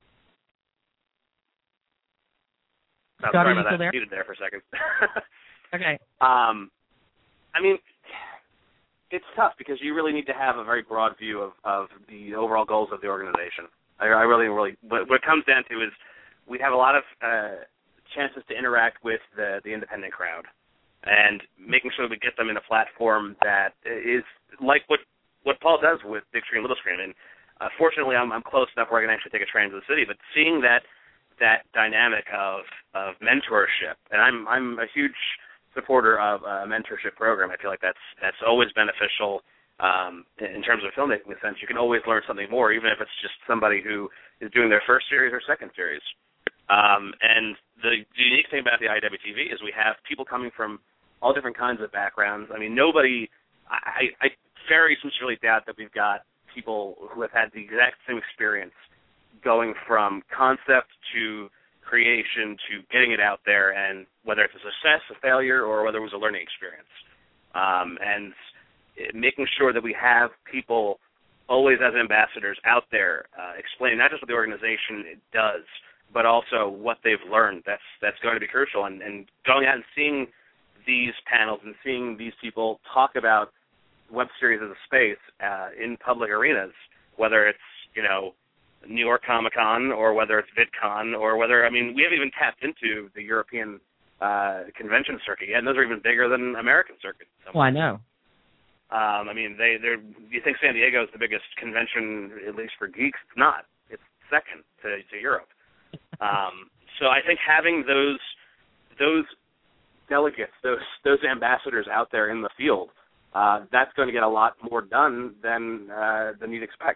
Oh, Scott, sorry are you about still that. there? Muted there for a second. Okay. Um, I mean, it's tough because you really need to have a very broad view of, of the overall goals of the organization. I, I really, really, what, what it comes down to is we have a lot of uh, chances to interact with the, the independent crowd and making sure we get them in a platform that is like what, what Paul does with Big Screen, Little Screen. And uh, fortunately, I'm, I'm close enough where I can actually take a train to the city, but seeing that that dynamic of, of mentorship, and I'm I'm a huge supporter of a mentorship program. I feel like that's that's always beneficial um, in terms of filmmaking sense. You can always learn something more, even if it's just somebody who is doing their first series or second series. Um, and the, the unique thing about the I W T V is we have people coming from all different kinds of backgrounds. I mean, nobody, I, I very sincerely doubt that we've got people who have had the exact same experience going from concept to creation to getting it out there, and whether it's a success, a failure, or whether it was a learning experience. Um, and making sure that we have people always as ambassadors out there uh, explaining not just what the organization does, but also what they've learned. That's that's going to be crucial. And, and going out and seeing these panels and seeing these people talk about web series as a space uh, in public arenas, whether it's, you know, New York Comic Con or whether it's VidCon or whether, I mean, we haven't even tapped into the European uh, convention circuit yet, and those are even bigger than American circuit. Well, I know. Um, I mean, they they're. You think San Diego is the biggest convention, at least for geeks? It's not. It's second to, to Europe. Um, so I think having those those delegates, those those ambassadors out there in the field, uh, that's going to get a lot more done than uh, than you'd expect.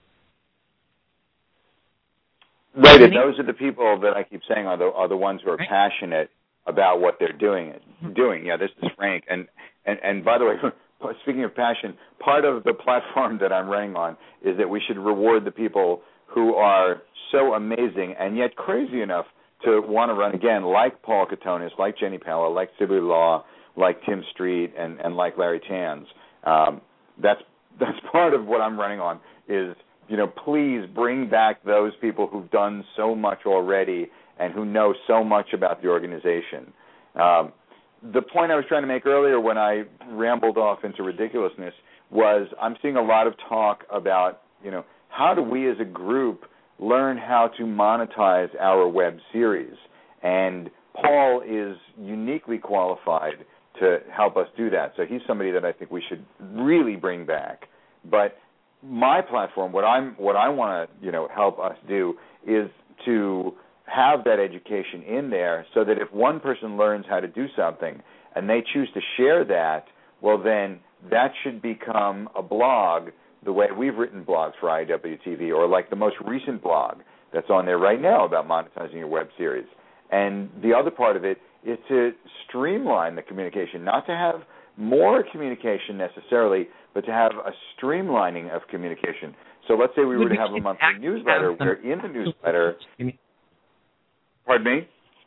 Right, and those are the people that I keep saying are the are the ones who are passionate about what they're doing. Doing, yeah. This is Frank, and and and by the way, speaking of passion, part of the platform that I'm running on is that we should reward the people who are so amazing and yet crazy enough to want to run again, like Paul Katonis, like Jenny Pella, like Sibyl Law, like Tim Street, and and like Larry Tanz. Um, that's that's part of what I'm running on is. You know, please bring back those people who've done so much already and who know so much about the organization. Um, the point I was trying to make earlier when I rambled off into ridiculousness was I'm seeing a lot of talk about, you know, how do we as a group learn how to monetize our web series? And Paul is uniquely qualified to help us do that. So he's somebody that I think we should really bring back. But my platform, what I'm, what I want to, you know, help us do is to have that education in there, so that if one person learns how to do something and they choose to share that, well, then that should become a blog, the way we've written blogs for I W T V, or like the most recent blog that's on there right now about monetizing your web series. And the other part of it is to streamline the communication, not to have more communication necessarily, but to have a streamlining of communication. So let's say we were to have a monthly newsletter where in the newsletter... Pardon me?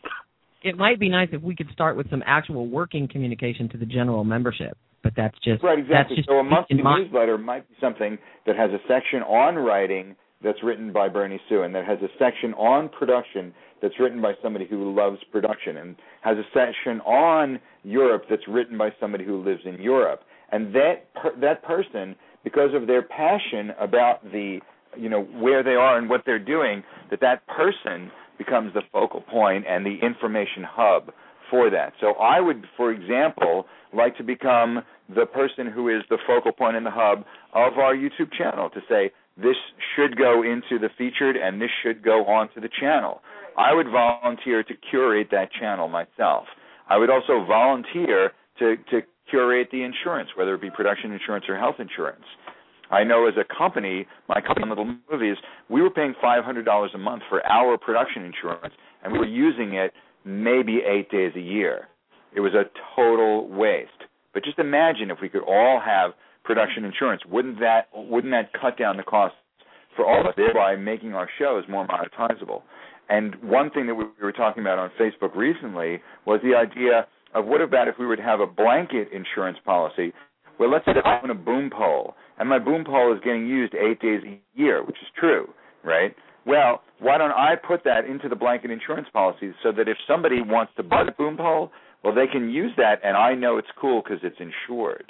It might be nice if we could start with some actual working communication to the general membership, but that's just... Right, exactly. Just so a monthly newsletter might be something that has a section on writing that's written by Bernie Sue, and that has a section on production that's written by somebody who loves production, and has a section on Europe that's written by somebody who lives in Europe. And that per, that person, because of their passion about the, you know, where they are and what they're doing, that that person becomes the focal point and the information hub for that. So I would, for example, like to become the person who is the focal point and the hub of our YouTube channel, to say this should go into the featured and this should go onto the channel. I would volunteer to curate that channel myself. I would also volunteer to, to curate the insurance, whether it be production insurance or health insurance. I know as a company, my company, Little Movies, we were paying five hundred dollars a month for our production insurance, and we were using it maybe eight days a year. It was a total waste. But just imagine if we could all have production insurance. Wouldn't that wouldn't that cut down the costs for all of us, thereby making our shows more monetizable? And one thing that we were talking about on Facebook recently was the idea of what about if we would have a blanket insurance policy where, let's say I own a boom pole, and my boom pole is getting used eight days a year, which is true, right? Well, why don't I put that into the blanket insurance policy so that if somebody wants to buy the boom pole, well, they can use that, and I know it's cool because it's insured.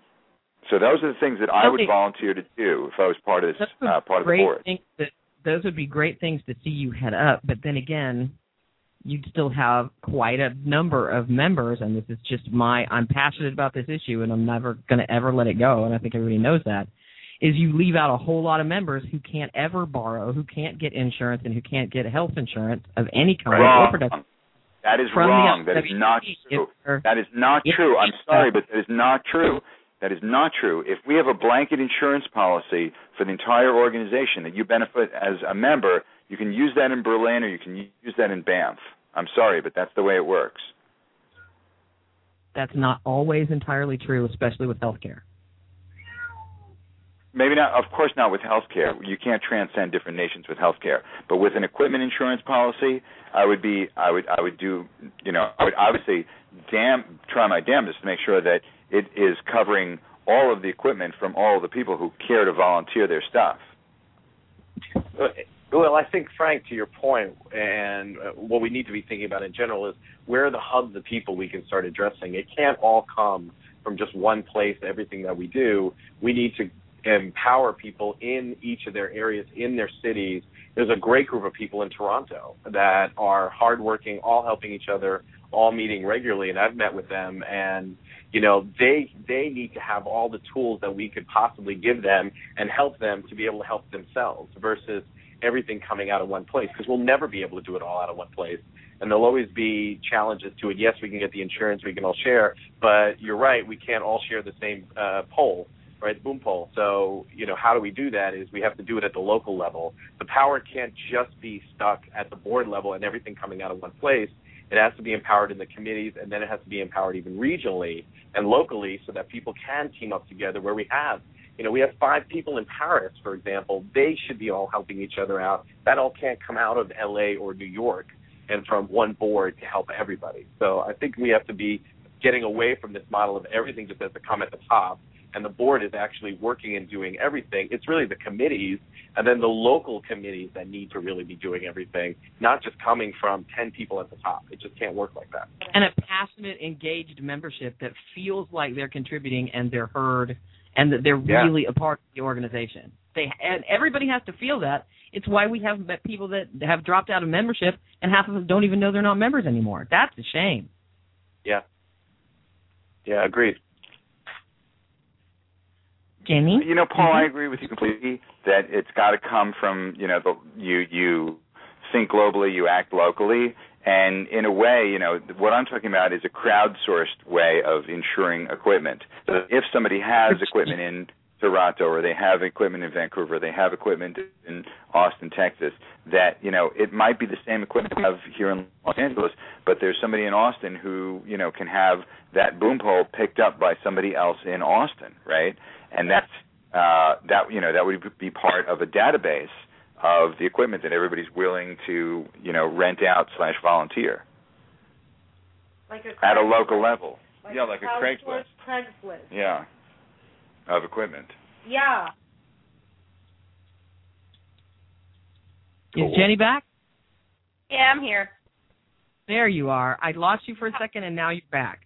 So those are the things that I would volunteer to do if I was part of this uh, part of the board. That, those would be great things to see you head up, but then again, you'd still have quite a number of members, and this is just my, I'm passionate about this issue, and I'm never going to ever let it go, and I think everybody knows that, is you leave out a whole lot of members who can't ever borrow, who can't get insurance, and who can't get health insurance of any kind. Wrong. Or production. That is from wrong. the That is not true. That is not true. I'm sorry, but that is not true. That is not true. If we have a blanket insurance policy for the entire organization that you benefit as a member, you can use that in Berlin or you can use that in Banff. I'm sorry, but that's the way it works. That's not always entirely true, especially with healthcare. Maybe not, of course not with healthcare. You can't transcend different nations with healthcare. But with an equipment insurance policy, I would be, I would, I would do, you know, I would obviously damn, try my damnedest to make sure that it is covering all of the equipment from all of the people who care to volunteer their stuff. Well, I think, Frank, to your point, and what we need to be thinking about in general is where are the hubs of people we can start addressing. It can't all come from just one place, everything that we do. We need to empower people in each of their areas, in their cities. There's a great group of people in Toronto that are hardworking, all helping each other, all meeting regularly, and I've met with them, and you know, they they need to have all the tools that we could possibly give them and help them to be able to help themselves versus everything coming out of one place, because we'll never be able to do it all out of one place. And there'll always be challenges to it. Yes, we can get the insurance, we can all share, but you're right, we can't all share the same uh, pole, right, the boom pole. So, you know, how do we do that is we have to do it at the local level. The power can't just be stuck at the board level and everything coming out of one place. It has to be empowered in the committees, and then it has to be empowered even regionally and locally so that people can team up together where we have. You know, we have five people in Paris, for example. They should be all helping each other out. That all can't come out of L A or New York and from one board to help everybody. So I think we have to be getting away from this model of everything just has to come at the top, and the board is actually working and doing everything. It's really the committees and then the local committees that need to really be doing everything, not just coming from ten people at the top. It just can't work like that. And a passionate, engaged membership that feels like they're contributing and they're heard and that they're yeah. really a part of the organization. They and everybody has to feel that. It's why we have people that have dropped out of membership and half of them don't even know they're not members anymore. That's a shame. Yeah. Yeah, agreed. Jenny? You know, Paul, mm-hmm. I agree with you completely that it's got to come from, you know, the, you you think globally, you act locally, and in a way, you know, what I'm talking about is a crowdsourced way of insuring equipment. So if somebody has equipment in Toronto or they have equipment in Vancouver, they have equipment in Austin, Texas, that, you know, it might be the same equipment we have here in Los Angeles, but there's somebody in Austin who, you know, can have that boom pole picked up by somebody else in Austin, right? And that's uh, that you know that would be part of a database of the equipment that everybody's willing to you know rent out slash volunteer like a at a local level. Like yeah, like a Craigslist. Craigslist. Yeah, of equipment. Yeah. Is Jenny back? Yeah, I'm here. There you are. I lost you for a second, and now you're back.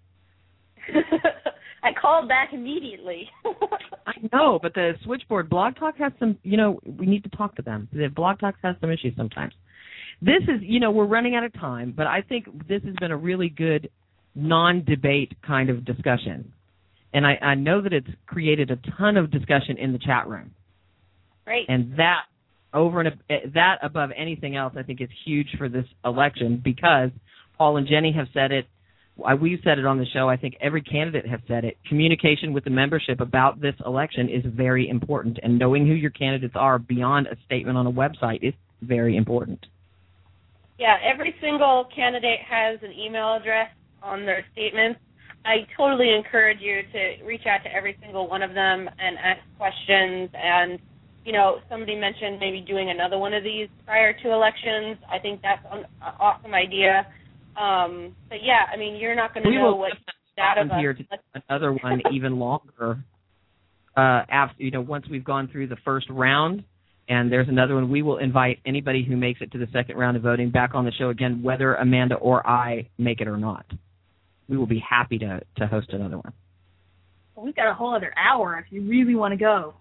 I called back immediately. I know, but the switchboard Blog Talk has some, you know, we need to talk to them. The Blog Talk has some issues sometimes. This is, you know, we're running out of time, but I think this has been a really good non-debate kind of discussion. And I, I know that it's created a ton of discussion in the chat room. Right. And that, over and that above anything else, I think is huge for this election because Paul and Jenny have said it. We've said it on the show. I think every candidate has said it. Communication with the membership about this election is very important, and knowing who your candidates are beyond a statement on a website is very important. Yeah, every single candidate has an email address on their statements. I totally encourage you to reach out to every single one of them and ask questions. And, you know, somebody mentioned maybe doing another one of these prior to elections. I think that's an awesome idea. Um, but yeah, I mean, you're not going to we know will what that of here us. To another one even longer. Uh, after you know, once we've gone through the first round, and there's another one, we will invite anybody who makes it to the second round of voting back on the show again, whether Amanda or I make it or not. We will be happy to to host another one. Well, we've got a whole other hour if you really want to go.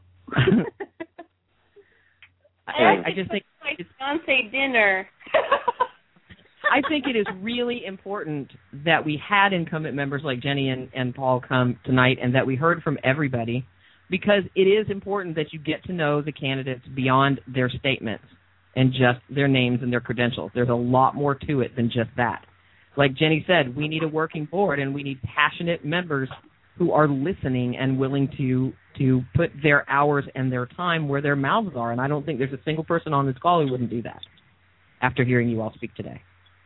I, I just think my fiance dinner. I think it is really important that we had incumbent members like Jenny and, and Paul come tonight and that we heard from everybody because it is important that you get to know the candidates beyond their statements and just their names and their credentials. There's a lot more to it than just that. like Jenny said, we need a working board, and we need passionate members who are listening and willing to to put their hours and their time where their mouths are. And I don't think there's a single person on this call who wouldn't do that after hearing you all speak today.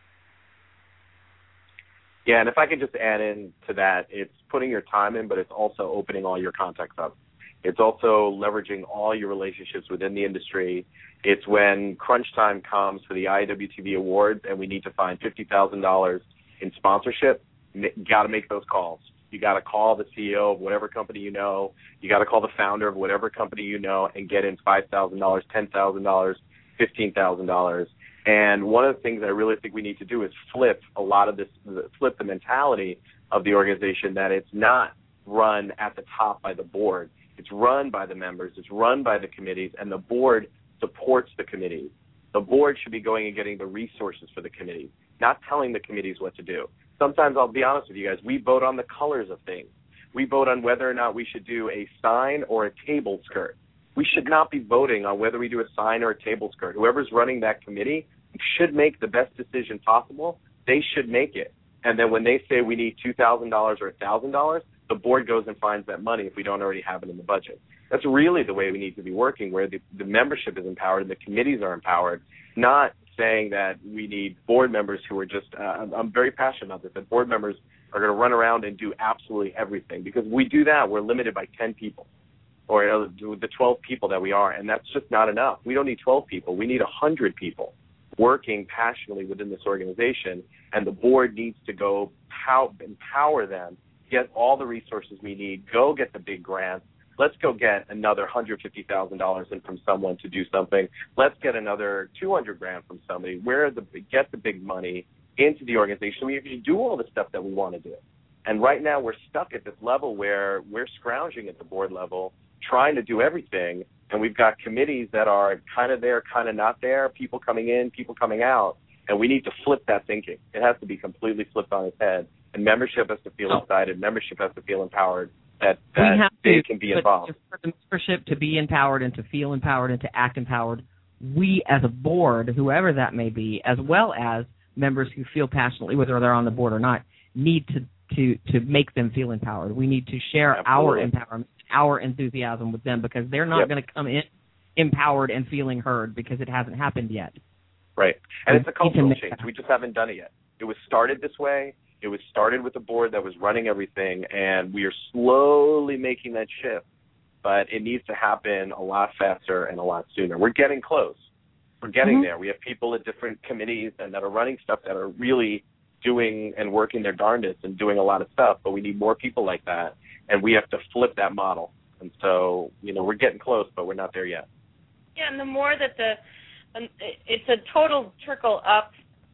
Yeah, and if I could just add in to that, it's putting your time in, but it's also opening all your contacts up. It's also leveraging all your relationships within the industry. It's when crunch time comes for the I A W T V Awards and we need to find fifty thousand dollars in sponsorship, you got to make those calls. You got to call the C E O of whatever company you know. You got to call the founder of whatever company you know and get in five thousand dollars, ten thousand dollars, fifteen thousand dollars. And one of the things I really think we need to do is flip a lot of this, flip the mentality of the organization that it's not run at the top by the board. It's run by the members. It's run by the committees, and the board supports the committees. The board should be going and getting the resources for the committees, not telling the committees what to do. Sometimes, I'll be honest with you guys, we vote on the colors of things. We vote on whether or not we should do a sign or a table skirt. We should not be voting on whether we do a sign or a table skirt. Whoever's running that committee should make the best decision possible. They should make it. And then when they say we need two thousand dollars or one thousand dollars, the board goes and finds that money if we don't already have it in the budget. That's really the way we need to be working, where the, the membership is empowered and the committees are empowered, not saying that we need board members who are just, uh, I'm, I'm very passionate about this, that board members are going to run around and do absolutely everything. Because if we do that, we're limited by ten people, or you know, the twelve people that we are, and that's just not enough. We don't need twelve people. We need one hundred people working passionately within this organization, and the board needs to go pow- empower them, get all the resources we need, go get the big grants. Let's go get another one hundred fifty thousand dollars in from someone to do something. Let's get another two hundred grand from somebody. Where the get the big money into the organization so we can do all the stuff that we want to do. And right now we're stuck at this level where we're scrounging at the board level, trying to do everything, and we've got committees that are kind of there, kind of not there, people coming in, people coming out, and we need to flip that thinking. It has to be completely flipped on its head, and membership has to feel excited, membership has to feel empowered, that, that they can be involved. For the membership to be empowered and to feel empowered and to act empowered, we as a board, whoever that may be, as well as members who feel passionately, whether they're on the board or not, need to to to make them feel empowered. We need to share Absolutely. our empowerment, our enthusiasm with them, because they're not yep. going to come in empowered and feeling heard because it hasn't happened yet. Right. And it's a cultural change. We just haven't done it yet. It was started this way. It was started with a board that was running everything, and we are slowly making that shift. But it needs to happen a lot faster and a lot sooner. We're getting close. We're getting mm-hmm. there. We have people at different committees and that are running stuff that are really doing and working their darndest and doing a lot of stuff, but we need more people like that, and we have to flip that model. And so, you know, we're getting close, but we're not there yet. Yeah, and the more that the um, it's a total trickle up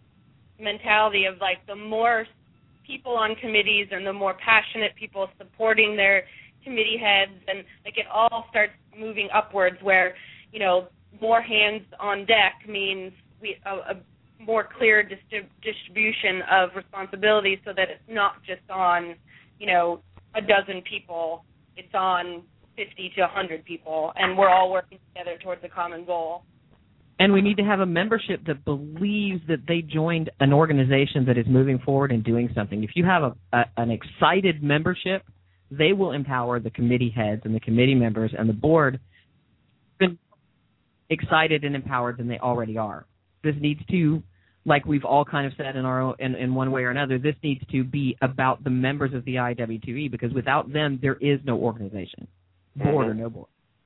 mentality of like the more people on committees and the more passionate people supporting their committee heads, and like it all starts moving upwards where, you know, more hands on deck means we a, a more clear distri- distribution of responsibilities so that it's not just on, you know, a dozen people, it's on fifty to one hundred people, and we're all working together towards a common goal. And we need to have a membership that believes that they joined an organization that is moving forward and doing something. If you have a, a, an excited membership, they will empower the committee heads and the committee members and the board excited and empowered than they already are. This needs to, like we've all kind of said in our own, in, in one way or another, this needs to be about the members of the I W T V, because without them, there is no organization, board mm-hmm. or no board.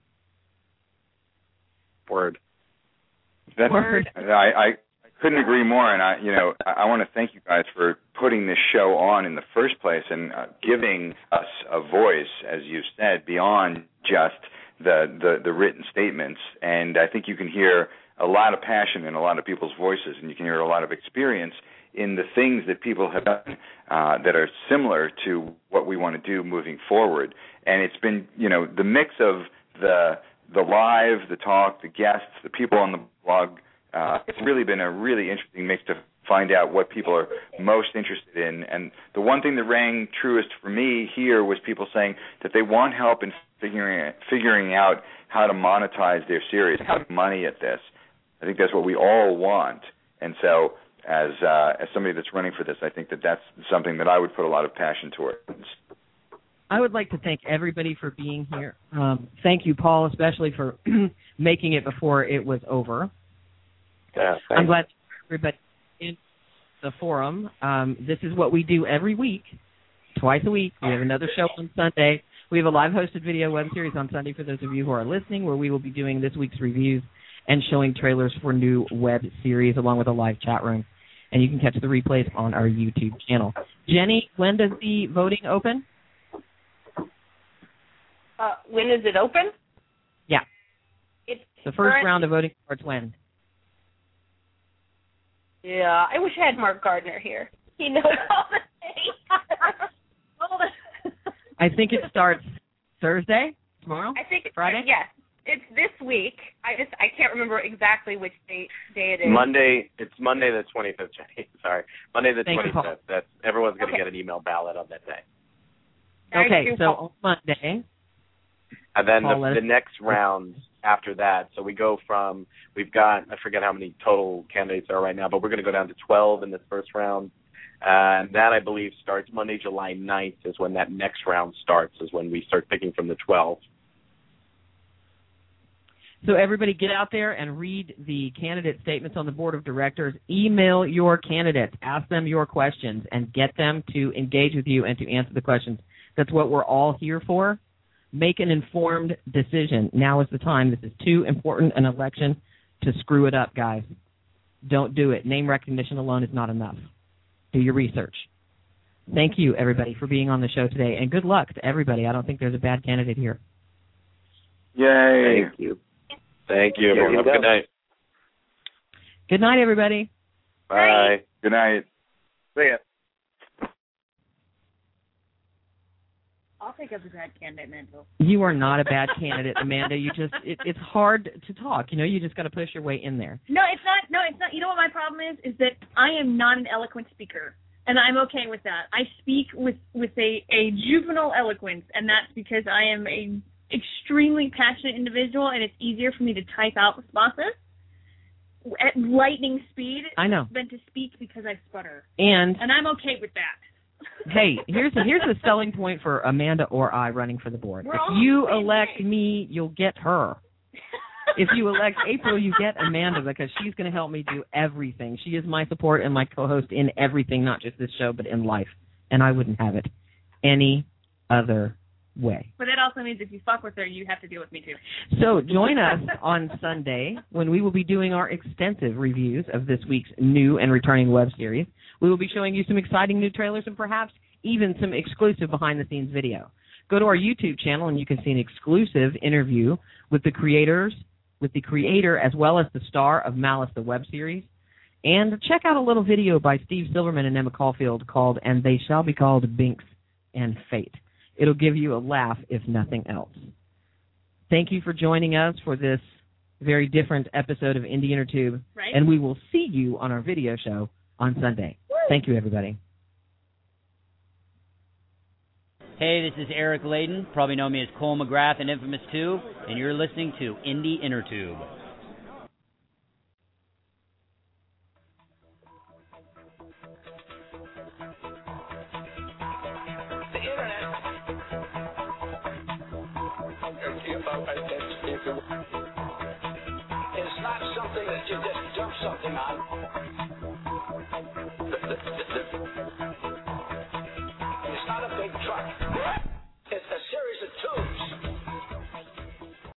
Word. That's, Word. I, I couldn't agree more, and I, you know, I, I want to thank you guys for putting this show on in the first place and uh, giving us a voice, as you said, beyond just the, the the written statements. And I think you can hear a lot of passion in a lot of people's voices, and you can hear a lot of experience in the things that people have done uh, that are similar to what we want to do moving forward. And it's been, you know, the mix of the the live, the talk, the guests, the people on the blog. Uh, it's really been a really interesting mix to find out what people are most interested in. And the one thing that rang truest for me here was people saying that they want help in figuring figuring out how to monetize their series, how to make money at this. I think that's what we all want. And so as uh, as somebody that's running for this. I think that that's something that I would put a lot of passion towards. I would like to thank everybody for being here. Um, thank you, Paul, especially for making it before it was over. Yeah, I'm glad everybody in the forum. Um, this is what we do every week, twice a week. We have another show on Sunday. We have a live hosted video web series on Sunday for those of you who are listening, where we will be doing this week's reviews and showing trailers for new web series along with a live chat room. And you can catch the replays on our YouTube channel. Jenny, when does the voting open? Uh, when is it open? Yeah. It's the first current- round of voting starts when? Yeah, I wish I had Mark Gardner here. He knows all the things. all the I think it starts Thursday, tomorrow, I think Friday? Yes, it's this week. I just I can't remember exactly which day, day it is. Monday. It's Monday the twenty-fifth, Jenny. Sorry. Monday the Thank you, Paul. twenty-fifth. That's, everyone's going to Okay. get an email ballot on that day. Thank Okay, you, so Paul. on Monday. And then Paul, let the, us- the next round after that, so we go from, we've got, I forget how many total candidates there are right now, but we're going to go down to twelve in this first round. Uh, and that, I believe, starts Monday, July ninth is when that next round starts, is when we start picking from the twelve. So everybody get out there and read the candidate statements on the board of directors. Email your candidates. Ask them your questions and get them to engage with you and to answer the questions. That's what we're all here for. Make an informed decision. Now is the time. This is too important an election to screw it up, guys. Don't do it. Name recognition alone is not enough. Do your research. Thank you, everybody, for being on the show today, and good luck to everybody. I don't think there's a bad candidate here. Yay. Thank you. Thank you, There everyone. you Have a go. good night. Good night, everybody. Bye. Good night. See ya. I'll take up the bad candidate mantle. You are not a bad candidate, Amanda. You just it, it's hard to talk. You know, you just got to push your way in there. No, it's not. No, it's not. You know what my problem is? Is that I am not an eloquent speaker, and I'm okay with that. I speak with with a a juvenile eloquence, and that's because I am a extremely passionate individual, and it's easier for me to type out responses at lightning speed. I know. Than to speak because I stutter, And and I'm okay with that. hey, here's a, here's the selling point for Amanda or I running for the board. We're If all on you the same elect page. me, you'll get her. If you elect April, you get Amanda, because she's going to help me do everything. She is my support and my co-host in everything, not just this show, but in life. And I wouldn't have it any other way. But that also means if you fuck with her, you have to deal with me too. So join us on Sunday when we will be doing our extensive reviews of this week's new and returning web series. We will be showing you some exciting new trailers and perhaps even some exclusive behind-the-scenes video. Go to our YouTube channel and you can see an exclusive interview with the creators, with the creator as well as the star of Malice, the web series. And check out a little video by Steve Silverman and Emma Caulfield called And They Shall Be Called Binks and Fate. It'll give you a laugh, if nothing else. Thank you for joining us for this very different episode of Indie Inner Tube, Right. and we will see you on our video show on Sunday. Thank you, everybody. Hey, this is Eric Layden. Probably know me as Cole McGrath and Infamous two, and you're listening to Indie Inner Tube. The internet. It's not something that you just dump something on.